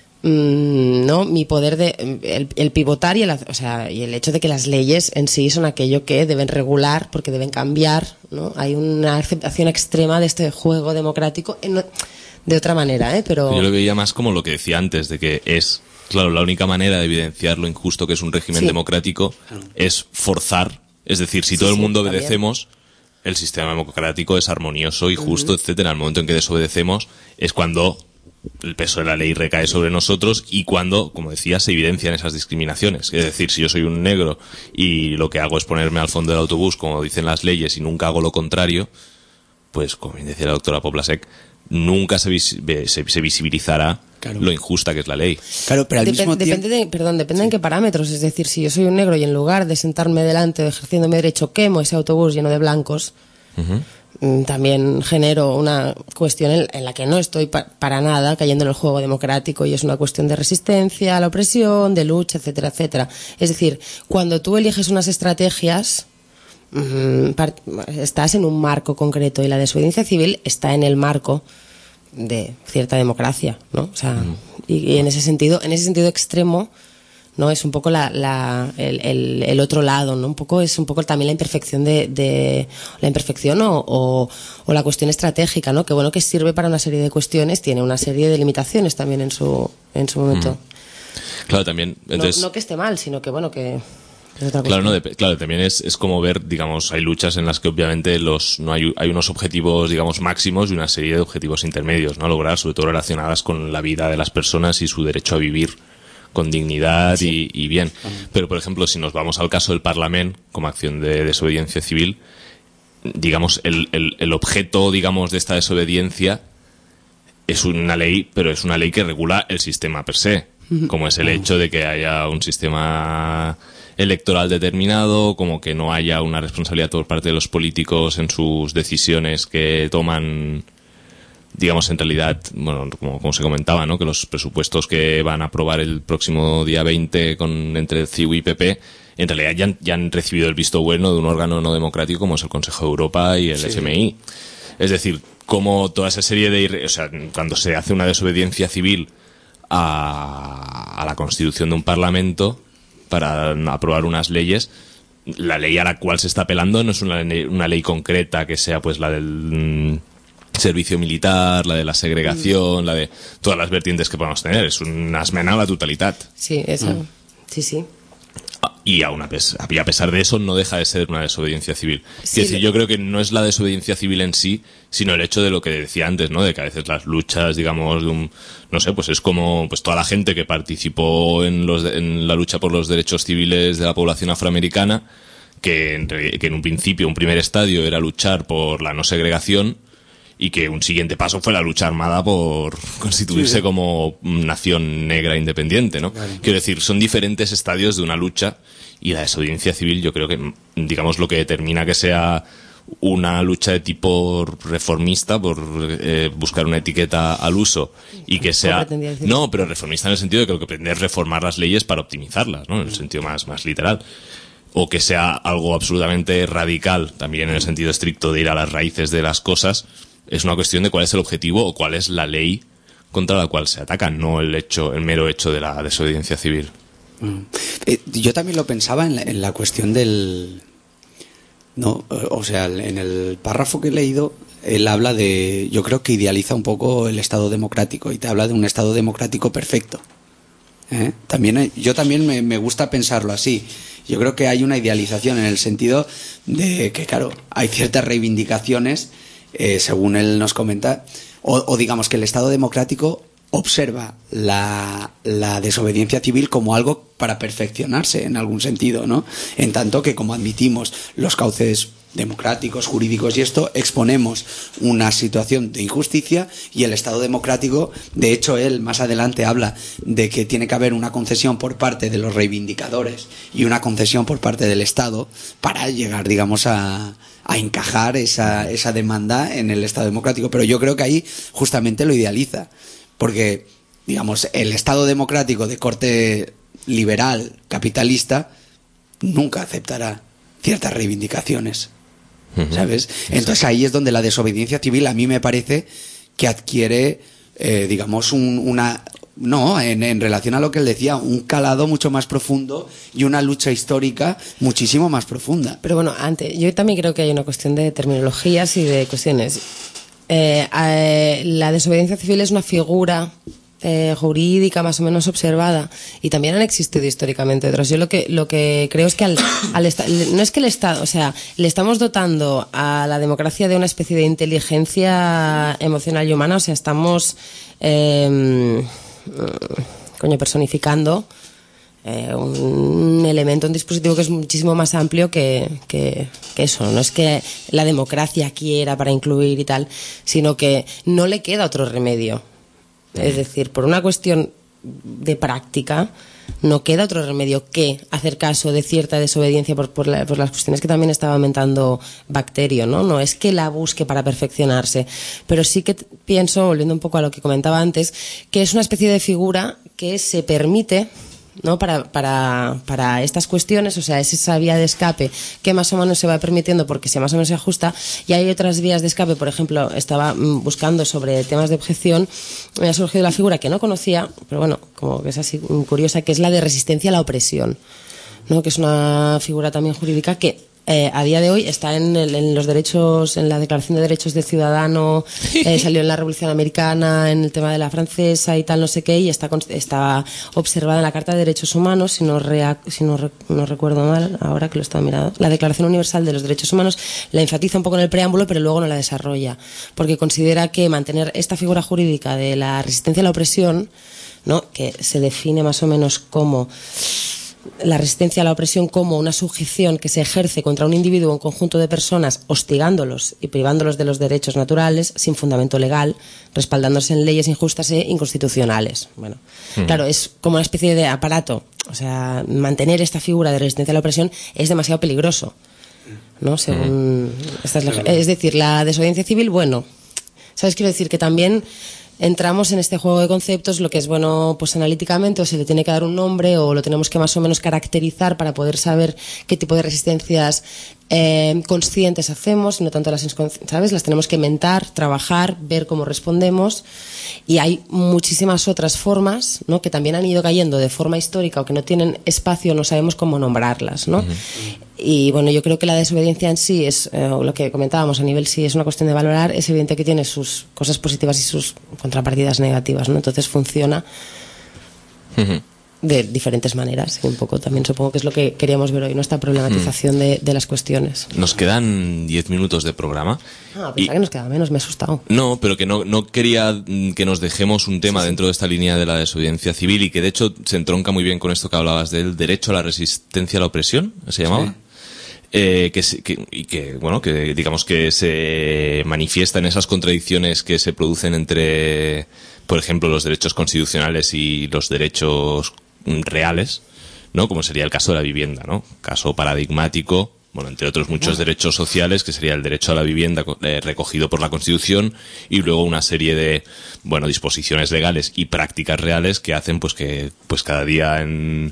mm, no mi poder de el, el pivotar y el, o sea, y el hecho de que las leyes en sí son aquello que deben regular porque deben cambiar, ¿no? Hay una aceptación extrema de este juego democrático en- de otra manera, ¿eh? Pero Yo lo veía más como lo que decía antes, de que es, claro, la única manera de evidenciar lo injusto que es un régimen Sí. democrático es forzar. Es decir, si Sí, todo el sí, mundo también. obedecemos, el sistema democrático es armonioso y justo, etcétera. Al momento en que desobedecemos es cuando el peso de la ley recae sobre nosotros y cuando, como decía, se evidencian esas discriminaciones. Es decir, si yo soy un negro y lo que hago es ponerme al fondo del autobús, como dicen las leyes, y nunca hago lo contrario, pues, como bien decía la doctora Poplasek, nunca se, vis- ve- se, se visibilizará Claro. lo injusta que es la ley. claro, pero al Depen- mismo tiempo... depende de, perdón, depende en qué parámetros. Es decir, si yo soy un negro y en lugar de sentarme delante ejerciendo mi derecho quemo ese autobús lleno de blancos, mm, también genero una cuestión en, en la que no estoy pa- para nada cayendo en el juego democrático y es una cuestión de resistencia a la opresión, de lucha, etcétera, etcétera. Es decir, cuando tú eliges unas estrategias, mm, par- estás en un marco concreto y la desobediencia civil está en el marco de cierta democracia, ¿no? O sea, y, y en ese sentido, en ese sentido extremo, ¿no? Es un poco la, la, el, el, el otro lado, ¿no? Un poco es un poco también la imperfección de, de la imperfección o, o, o la cuestión estratégica, ¿no? Que bueno, que sirve para una serie de cuestiones, tiene una serie de limitaciones también en su en su momento. Claro, también, entonces... no, no que esté mal, sino que bueno, que es otra Claro, no, cuestión. dep- claro, también es, es como ver, digamos, hay luchas en las que obviamente los no hay, hay unos objetivos, digamos, máximos y una serie de objetivos intermedios, ¿no? A lograr, sobre todo relacionadas con la vida de las personas y su derecho a vivir con dignidad y, y bien. Pero, por ejemplo, si nos vamos al caso del Parlamento como acción de desobediencia civil, digamos, el, el, el objeto, digamos, de esta desobediencia es una ley, pero es una ley que regula el sistema per se, como es el hecho de que haya un sistema electoral determinado, como que no haya una responsabilidad por parte de los políticos en sus decisiones que toman, digamos, en realidad, bueno, como, como se comentaba, ¿no? Que los presupuestos que van a aprobar el próximo día veinte con entre C I U y P P, en realidad ya han, ya han recibido el visto bueno de un órgano no democrático como es el Consejo de Europa y el Sí. F M I. Es decir, como toda esa serie de... irre- O sea, cuando se hace una desobediencia civil a, a la constitución de un parlamento para aprobar unas leyes, la ley a la cual se está apelando no es una, ley- una ley concreta que sea pues la del mm, servicio militar, la de la segregación, la de todas las vertientes que podamos tener. Es una esmena a la totalidad. Sí, eso. Sí, sí. Ah, y aún a, pes- a pesar de eso no deja de ser una desobediencia civil. Sí, es decir, yo creo que no es la desobediencia civil en sí, sino el hecho de lo que decía antes, ¿no? De que a veces las luchas, digamos, de un, no sé, pues es como pues toda la gente que participó en, los, en la lucha por los derechos civiles de la población afroamericana, que en, que en un principio, un primer estadio era luchar por la no segregación, y que un siguiente paso fue la lucha armada por constituirse sí. como nación negra independiente, ¿no? Vale. Quiero decir, son diferentes estadios de una lucha, y la desobediencia civil yo creo que, digamos, lo que determina que sea una lucha de tipo reformista, por eh, buscar una etiqueta al uso, y que sea... No, pero reformista en el sentido de que lo que pretende es reformar las leyes para optimizarlas, ¿no? En el sentido más, más literal. O que sea algo absolutamente radical, también en el sentido estricto de ir a las raíces de las cosas. Es una cuestión de cuál es el objetivo o cuál es la ley contra la cual se ataca, no el hecho, el mero hecho de la desobediencia civil. Mm. Eh, yo también lo pensaba en la, en la cuestión del... No, o sea, en el párrafo que he leído, él habla de... Yo creo que idealiza un poco el Estado democrático y te habla de un Estado democrático perfecto. ¿Eh? También, yo también me, me gusta pensarlo así. Yo creo que hay una idealización en el sentido de que, claro, hay ciertas reivindicaciones... Eh, según él nos comenta, o, o digamos que el Estado democrático observa la, la desobediencia civil como algo para perfeccionarse en algún sentido, ¿no? En tanto que, como admitimos los cauces democráticos, jurídicos y esto, exponemos una situación de injusticia, y el Estado democrático, de hecho él más adelante habla de que tiene que haber una concesión por parte de los reivindicadores y una concesión por parte del Estado para llegar, digamos, a a encajar esa, esa demanda en el Estado democrático. Pero yo creo que ahí justamente lo idealiza, porque, digamos, el Estado democrático de corte liberal, capitalista, nunca aceptará ciertas reivindicaciones, ¿sabes? Entonces ahí es donde la desobediencia civil a mí me parece que adquiere, eh, digamos, un, una... No, en, en relación a lo que él decía, un calado mucho más profundo y una lucha histórica muchísimo más profunda. Pero bueno, antes, yo también creo que hay una cuestión de terminologías y de cuestiones. Eh, eh, la desobediencia civil es una figura eh, jurídica más o menos observada, y también han existido históricamente otras. Yo lo que lo que creo es que al, al esta, no es que el Estado, o sea, le estamos dotando a la democracia de una especie de inteligencia emocional y humana, o sea, estamos... Eh, coño, personificando eh, un elemento, un dispositivo que es muchísimo más amplio que, que, que eso. No es que la democracia quiera para incluir y tal, sino que no le queda otro remedio. Es decir, por una cuestión de práctica, no queda otro remedio que hacer caso de cierta desobediencia por, por, la, por las cuestiones que también estaba aumentando Bacterio, ¿no? No es que la busque para perfeccionarse, pero sí que pienso, volviendo un poco a lo que comentaba antes, que es una especie de figura que se permite, ¿no? Para, para, para estas cuestiones, o sea, es esa vía de escape que más o menos se va permitiendo porque se más o menos se ajusta, y hay otras vías de escape. Por ejemplo, estaba buscando sobre temas de objeción, me ha surgido la figura que no conocía, pero bueno, como que es así curiosa, que es la de resistencia a la opresión, ¿no? Que es una figura también jurídica que Eh, a día de hoy está en, el, en los derechos, en la Declaración de Derechos del Ciudadano, eh, salió en la Revolución Americana, en el tema de la francesa y tal, no sé qué, y está, está observada en la Carta de Derechos Humanos, si no, rea, si no, no recuerdo mal, ahora que lo estaba mirando. La Declaración Universal de los Derechos Humanos la enfatiza un poco en el preámbulo, pero luego no la desarrolla, porque considera que mantener esta figura jurídica de la resistencia a la opresión, ¿no? Que se define más o menos como la resistencia a la opresión como una sujeción que se ejerce contra un individuo o un conjunto de personas, hostigándolos y privándolos de los derechos naturales sin fundamento legal, respaldándose en leyes injustas e inconstitucionales. Bueno, mm. claro, es como una especie de aparato. O sea, mantener esta figura de resistencia a la opresión es demasiado peligroso, ¿no? Según mm. esta es, la, es decir, la desobediencia civil, bueno, ¿sabes? Quiero decir que también entramos en este juego de conceptos, lo que es bueno pues analíticamente, o se le tiene que dar un nombre o lo tenemos que más o menos caracterizar para poder saber qué tipo de resistencias eh, conscientes hacemos, y no tanto las inconscientes, ¿sabes? Las tenemos que mentar, trabajar, ver cómo respondemos, y hay muchísimas otras formas, ¿no? Que también han ido cayendo de forma histórica o que no tienen espacio, no sabemos cómo nombrarlas, ¿no? Uh-huh. Y bueno, yo creo que la desobediencia en sí es, eh, lo que comentábamos a nivel sí es una cuestión de valorar. Es evidente que tiene sus cosas positivas y sus contrapartidas negativas, ¿no? Entonces funciona. Uh-huh. de diferentes maneras. Y un poco también supongo que es lo que queríamos ver hoy, ¿no? Esta problematización mm. de, de las cuestiones. Nos quedan diez minutos de programa. Ah, pensaba y... que nos quedaba menos, me he asustado. No, pero que no, no quería que nos dejemos un tema sí, dentro sí. de esta línea de la desobediencia civil, y que de hecho se entronca muy bien con esto que hablabas del derecho a la resistencia a la opresión, ¿se llamaba? Sí. Eh, que, que, y que, bueno, que digamos que se manifiesta en esas contradicciones que se producen entre, por ejemplo, los derechos constitucionales y los derechos reales, ¿no? Como sería el caso de la vivienda, ¿no? Caso paradigmático, bueno, entre otros muchos derechos sociales, que sería el derecho a la vivienda eh, recogido por la Constitución, y luego una serie de, bueno, disposiciones legales y prácticas reales que hacen pues que pues cada día en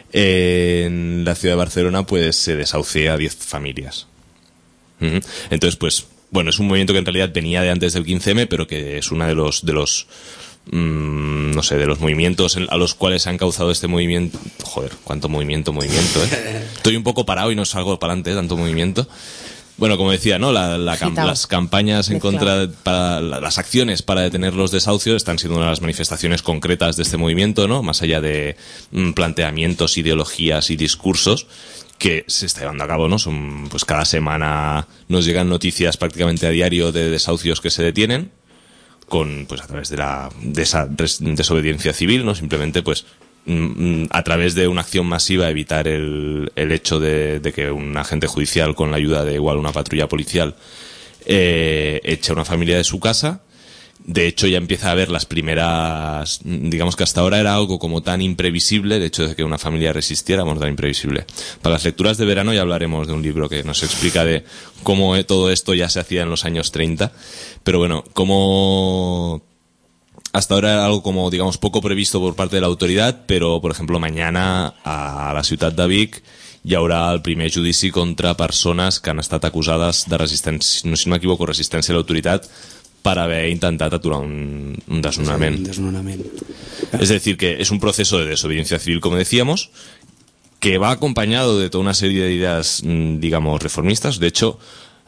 en la ciudad de Barcelona pues se desahucia a diez familias. Entonces, pues, bueno, es un movimiento que en realidad venía de antes del quince eme, pero que es uno de los de los mmm, no sé, de los movimientos a los cuales se han causado este movimiento. Joder, cuánto movimiento, movimiento, ¿eh? Estoy un poco parado y no salgo para adelante, tanto movimiento. Bueno, como decía, ¿no? La, la, las campañas en contra, de, para las acciones para detener los desahucios están siendo una de las manifestaciones concretas de este movimiento, ¿no? Más allá de mm, planteamientos, ideologías y discursos que se está llevando a cabo, ¿no? Son, pues cada semana nos llegan noticias prácticamente a diario de desahucios que se detienen, con, pues a través de la, de esa desobediencia civil, ¿no? Simplemente, pues, a través de una acción masiva evitar el, el hecho de, de que un agente judicial, con la ayuda de igual una patrulla policial, eh, eche a una familia de su casa. De hecho, ya empieza a haber las primeras, digamos que hasta ahora era algo como tan imprevisible, de hecho, de que una familia resistiera, bueno, tan imprevisible. Para las lecturas de verano ya hablaremos de un libro que nos explica de cómo todo esto ya se hacía en los años treinta, pero bueno, cómo hasta ahora era algo como, digamos, poco previsto por parte de la autoridad, pero, por ejemplo, mañana a la ciutat de Vic hi haurà el primer judici contra persones que han estat acusades de resistència, no, si no m'equivoco, resistència a l'autoritat per haver intentat aturar un, un desnonament. Sí, un desnonament. Es decir, que es un proceso de desobediencia civil, como decíamos, que va acompañado de toda una serie de ideas, digamos, reformistas. De hecho,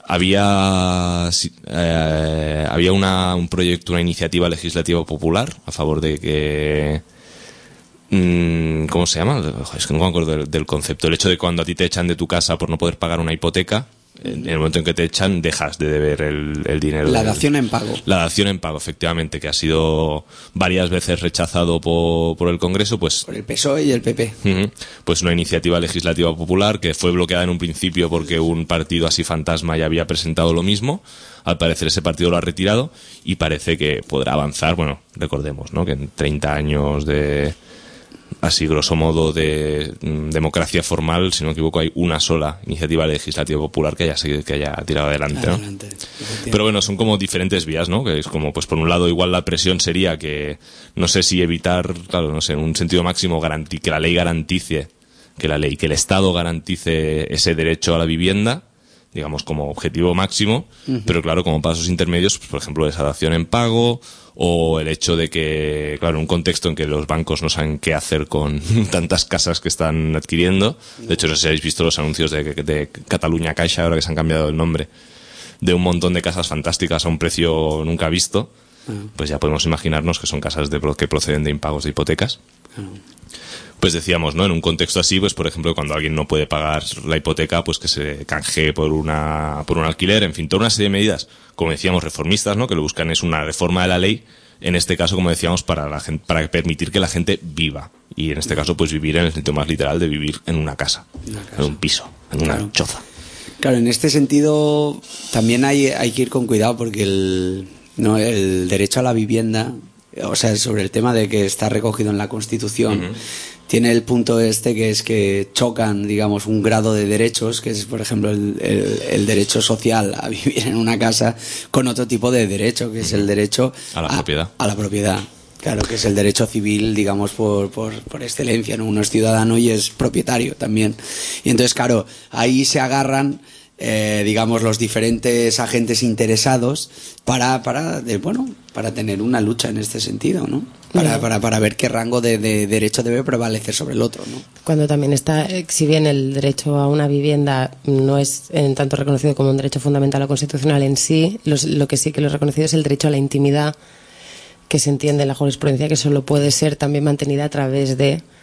había eh, había una, un proyecto, una iniciativa legislativa popular a favor de que mmm, ¿cómo se llama? Es que no me acuerdo del, del concepto. El hecho de cuando a ti te echan de tu casa por no poder pagar una hipoteca, en el momento en que te echan dejas de deber el, el dinero. La del, dación en pago. La dación en pago, efectivamente, que ha sido varias veces rechazado por, por el Congreso, pues por el P S O E y el P P. Uh-huh, pues una iniciativa legislativa popular que fue bloqueada en un principio porque un partido así fantasma ya había presentado lo mismo. Al parecer ese partido lo ha retirado y parece que podrá avanzar. Bueno, recordemos, ¿no?, que en treinta años de, así grosso modo, de mm, democracia formal, si no me equivoco, hay una sola iniciativa legislativa popular que haya, que haya tirado adelante, ¿no? Adelante, pero bueno, son como diferentes vías, ¿no? Que es como, pues por un lado, igual la presión sería que, no sé si evitar, claro, no sé, en un sentido máximo, garanti- que la ley garantice, que la ley, que el Estado garantice ese derecho a la vivienda, digamos, como objetivo máximo, uh-huh. Pero claro, como pasos intermedios, pues, por ejemplo, esa dación en pago, o el hecho de que, claro, en un contexto en que los bancos no saben qué hacer con tantas casas que están adquiriendo. De hecho, no sé si habéis visto los anuncios de, de Cataluña Caixa, ahora que se han cambiado el nombre, de un montón de casas fantásticas a un precio nunca visto. Uh-huh. Pues ya podemos imaginarnos que son casas de, que proceden de impagos de hipotecas. Uh-huh. Pues decíamos, ¿no? En un contexto así, pues por ejemplo, cuando alguien no puede pagar la hipoteca, pues que se canjee por una por un alquiler, en fin, toda una serie de medidas, como decíamos, reformistas, ¿no? Que lo buscan es una reforma de la ley, en este caso, como decíamos, para la gente, para permitir que la gente viva. Y en este caso, pues vivir en el sentido más literal de vivir en una casa, una casa. En un piso, en una claro. choza. Claro, en este sentido también hay, hay que ir con cuidado porque el, no, el derecho a la vivienda, o sea, sobre el tema de que está recogido en la Constitución, uh-huh. tiene el punto este que es que chocan, digamos, un grado de derechos, que es, por ejemplo, el, el, el derecho social a vivir en una casa, con otro tipo de derecho, que es el derecho a la a, propiedad. A la propiedad. Claro, que es el derecho civil, digamos, por, por, por excelencia, ¿no? Uno es ciudadano y es propietario también. Y entonces, claro, ahí se agarran, eh, digamos, los diferentes agentes interesados para, para, de, bueno, para tener una lucha en este sentido, ¿no? Para, no. para, para ver qué rango de, de derecho debe prevalecer sobre el otro, ¿no? Cuando también está, si bien el derecho a una vivienda no es en tanto reconocido como un derecho fundamental o constitucional en sí, los, lo que sí que lo es reconocido es el derecho a la intimidad, que se entiende en la jurisprudencia que solo puede ser también mantenida a través de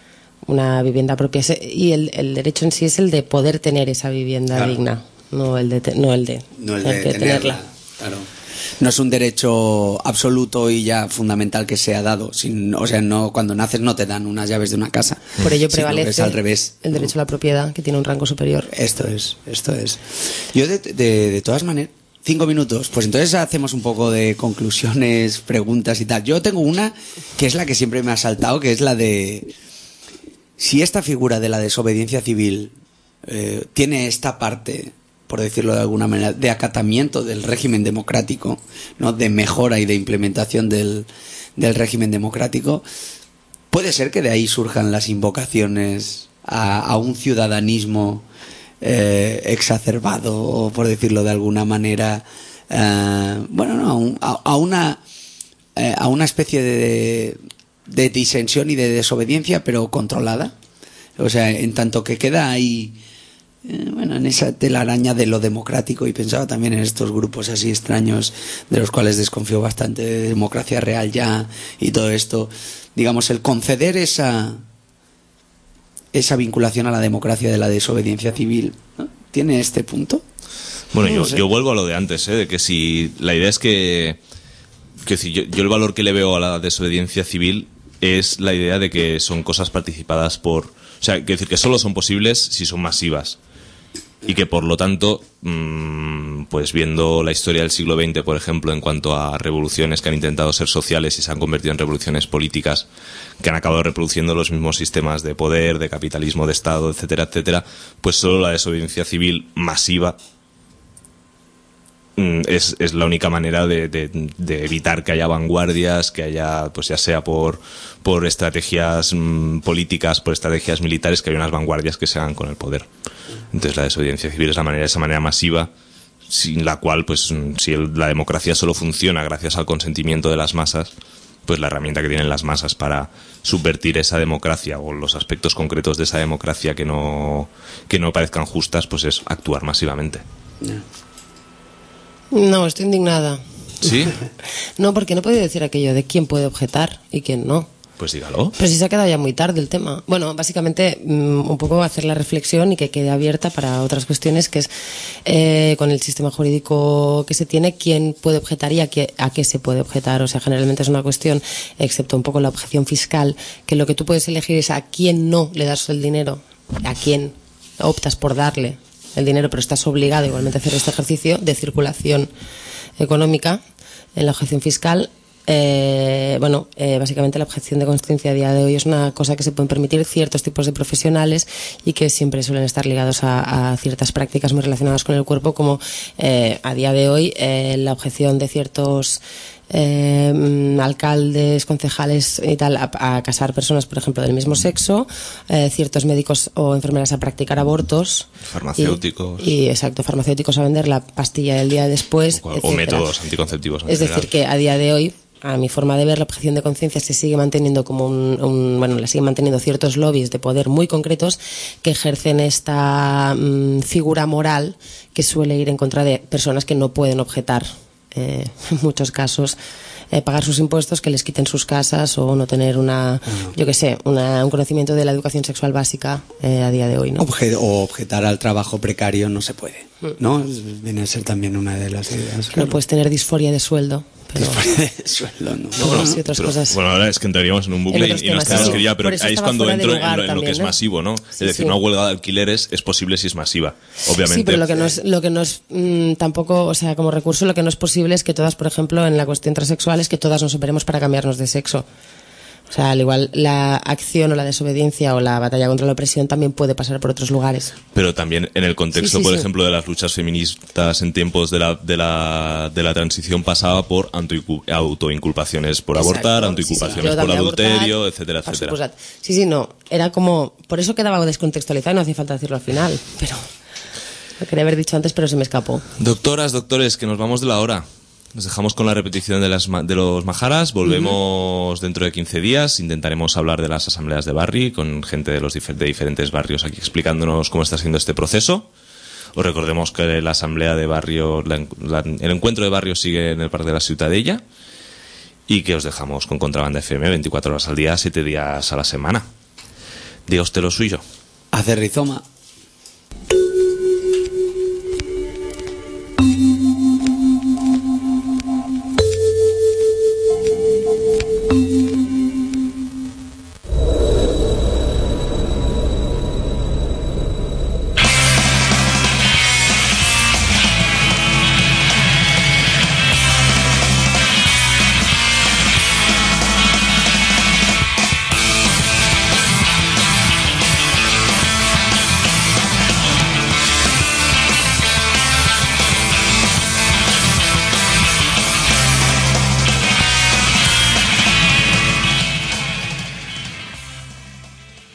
una vivienda propia. Y el, el derecho en sí es el de poder tener esa vivienda claro. digna, no el de, te, no el de, no el el de de tenerla. tenerla. Claro. No es un derecho absoluto y ya fundamental que sea dado. Sin, o sea, no cuando naces no te dan unas llaves de una casa. Por ello sino prevalece que es al revés. el derecho a la propiedad, que tiene un rango superior. Esto es, esto es. Yo de, de, de todas maneras, cinco minutos, pues entonces hacemos un poco de conclusiones, preguntas y tal. Yo tengo una que es la que siempre me ha saltado, que es la de si esta figura de la desobediencia civil eh, tiene esta parte, por decirlo de alguna manera, de acatamiento del régimen democrático, ¿no? De mejora y de implementación del, del régimen democrático, puede ser que de ahí surjan las invocaciones a, a un ciudadanismo eh, exacerbado, o por decirlo de alguna manera, eh, bueno, no, a, a una eh, a una especie de, de disensión y de desobediencia, pero controlada. O sea, en tanto que queda ahí, eh, bueno, en esa telaraña de lo democrático, y pensaba también en estos grupos así extraños de los cuales desconfío bastante, de democracia real ya y todo esto, digamos, el conceder esa esa vinculación a la democracia de la desobediencia civil, ¿no? ¿Tiene este punto? Bueno, No yo, lo sé. yo vuelvo a lo de antes, ¿eh? De que si la idea es que, que si yo, yo el valor que le veo a la desobediencia civil es la idea de que son cosas participadas por, o sea, quiero decir que solo son posibles si son masivas. Y que por lo tanto, mmm, pues viendo la historia del siglo veinte, por ejemplo, en cuanto a revoluciones que han intentado ser sociales y se han convertido en revoluciones políticas, que han acabado reproduciendo los mismos sistemas de poder, de capitalismo, de Estado, etcétera, etcétera, pues solo la desobediencia civil masiva mmm, es, es la única manera de, de, de evitar que haya vanguardias, que haya, pues ya sea por, por estrategias mmm, políticas, por estrategias militares, que haya unas vanguardias que se hagan con el poder. Entonces la desobediencia civil es la manera, esa manera masiva, sin la cual, pues, si el, la democracia solo funciona gracias al consentimiento de las masas, pues la herramienta que tienen las masas para subvertir esa democracia o los aspectos concretos de esa democracia que no, que no parezcan justas, pues es actuar masivamente. No, estoy indignada. ¿Sí? No, porque no puedo decir aquello de quién puede objetar y quién no. Pues dígalo. Pero si se ha quedado ya muy tarde el tema. Bueno, básicamente mmm, un poco hacer la reflexión y que quede abierta para otras cuestiones, que es eh, con el sistema jurídico que se tiene, quién puede objetar y a qué, a qué se puede objetar. O sea, generalmente es una cuestión, excepto un poco la objeción fiscal, que lo que tú puedes elegir es a quién no le das el dinero, a quién optas por darle el dinero, pero estás obligado igualmente a hacer este ejercicio de circulación económica en la objeción fiscal. Eh, bueno, eh, básicamente la objeción de consciencia a día de hoy es una cosa que se pueden permitir ciertos tipos de profesionales y que siempre suelen estar ligados a, a ciertas prácticas muy relacionadas con el cuerpo, como eh, a día de hoy eh, la objeción de ciertos eh, alcaldes, concejales y tal a, a casar personas, por ejemplo, del mismo sexo, eh, ciertos médicos o enfermeras a practicar abortos, farmacéuticos y, y exacto, farmacéuticos a vender la pastilla del día después, o, etcétera. o métodos anticonceptivos en es general. decir, que a día de hoy, a mi forma de ver, la objeción de conciencia se sigue manteniendo como un, un bueno, la siguen manteniendo ciertos lobbies de poder muy concretos que ejercen esta mmm, figura moral que suele ir en contra de personas que no pueden objetar, eh, en muchos casos, eh, pagar sus impuestos, que les quiten sus casas o no tener una, uh-huh. yo qué sé, una, un conocimiento de la educación sexual básica eh, a día de hoy, ¿no? Obje- o objetar al trabajo precario no se puede, ¿no? Viene a ser también una de las ideas. No puedes tener disforia de sueldo. Pero... de sueldo, ¿no? No, bueno, sí, otras pero, cosas. bueno, ahora es que entraríamos en un bucle en y, y nos tenemos sí. que ir ya, pero Por eso ahí es estaba cuando fuera de entro en, lugar lo, en lo que también, es ¿eh? masivo, ¿no? Sí, es decir, sí. una huelga de alquileres es posible si es masiva, obviamente. Sí, pero lo que no es, lo que no es mmm, tampoco, o sea, como recurso, lo que no es posible es que todas, por ejemplo, en la cuestión transexual, es que todas nos operemos para cambiarnos de sexo. O sea, al igual la acción o la desobediencia o la batalla contra la opresión también puede pasar por otros lugares. Pero también en el contexto, Sí, sí, por sí. ejemplo, de las luchas feministas en tiempos de la, de la, de la transición pasaba por autoincu- autoinculpaciones por Exacto, abortar, sí, autoinculpaciones sí. por Yo también adulterio, abortar, etcétera, por etcétera. supuesto. Sí, sí, no. Era como... Por eso quedaba descontextualizado y no hacía falta decirlo al final. Pero... Lo quería haber dicho antes, pero se me escapó. Doctoras, doctores, que nos vamos de la hora. Nos dejamos con la repetición de, las, ma- de los majaras. Volvemos uh-huh. dentro de quince días. Intentaremos hablar de las asambleas de barri con gente de los difer- de diferentes barrios aquí explicándonos cómo está siendo este proceso. Os recordemos que la asamblea de barrio, la, la, el encuentro de barrio sigue en el Parque de la Ciutadella y que os dejamos con Contrabanda F M veinticuatro horas al día, siete días a la semana. Diga usted lo suyo. Hacer rizoma.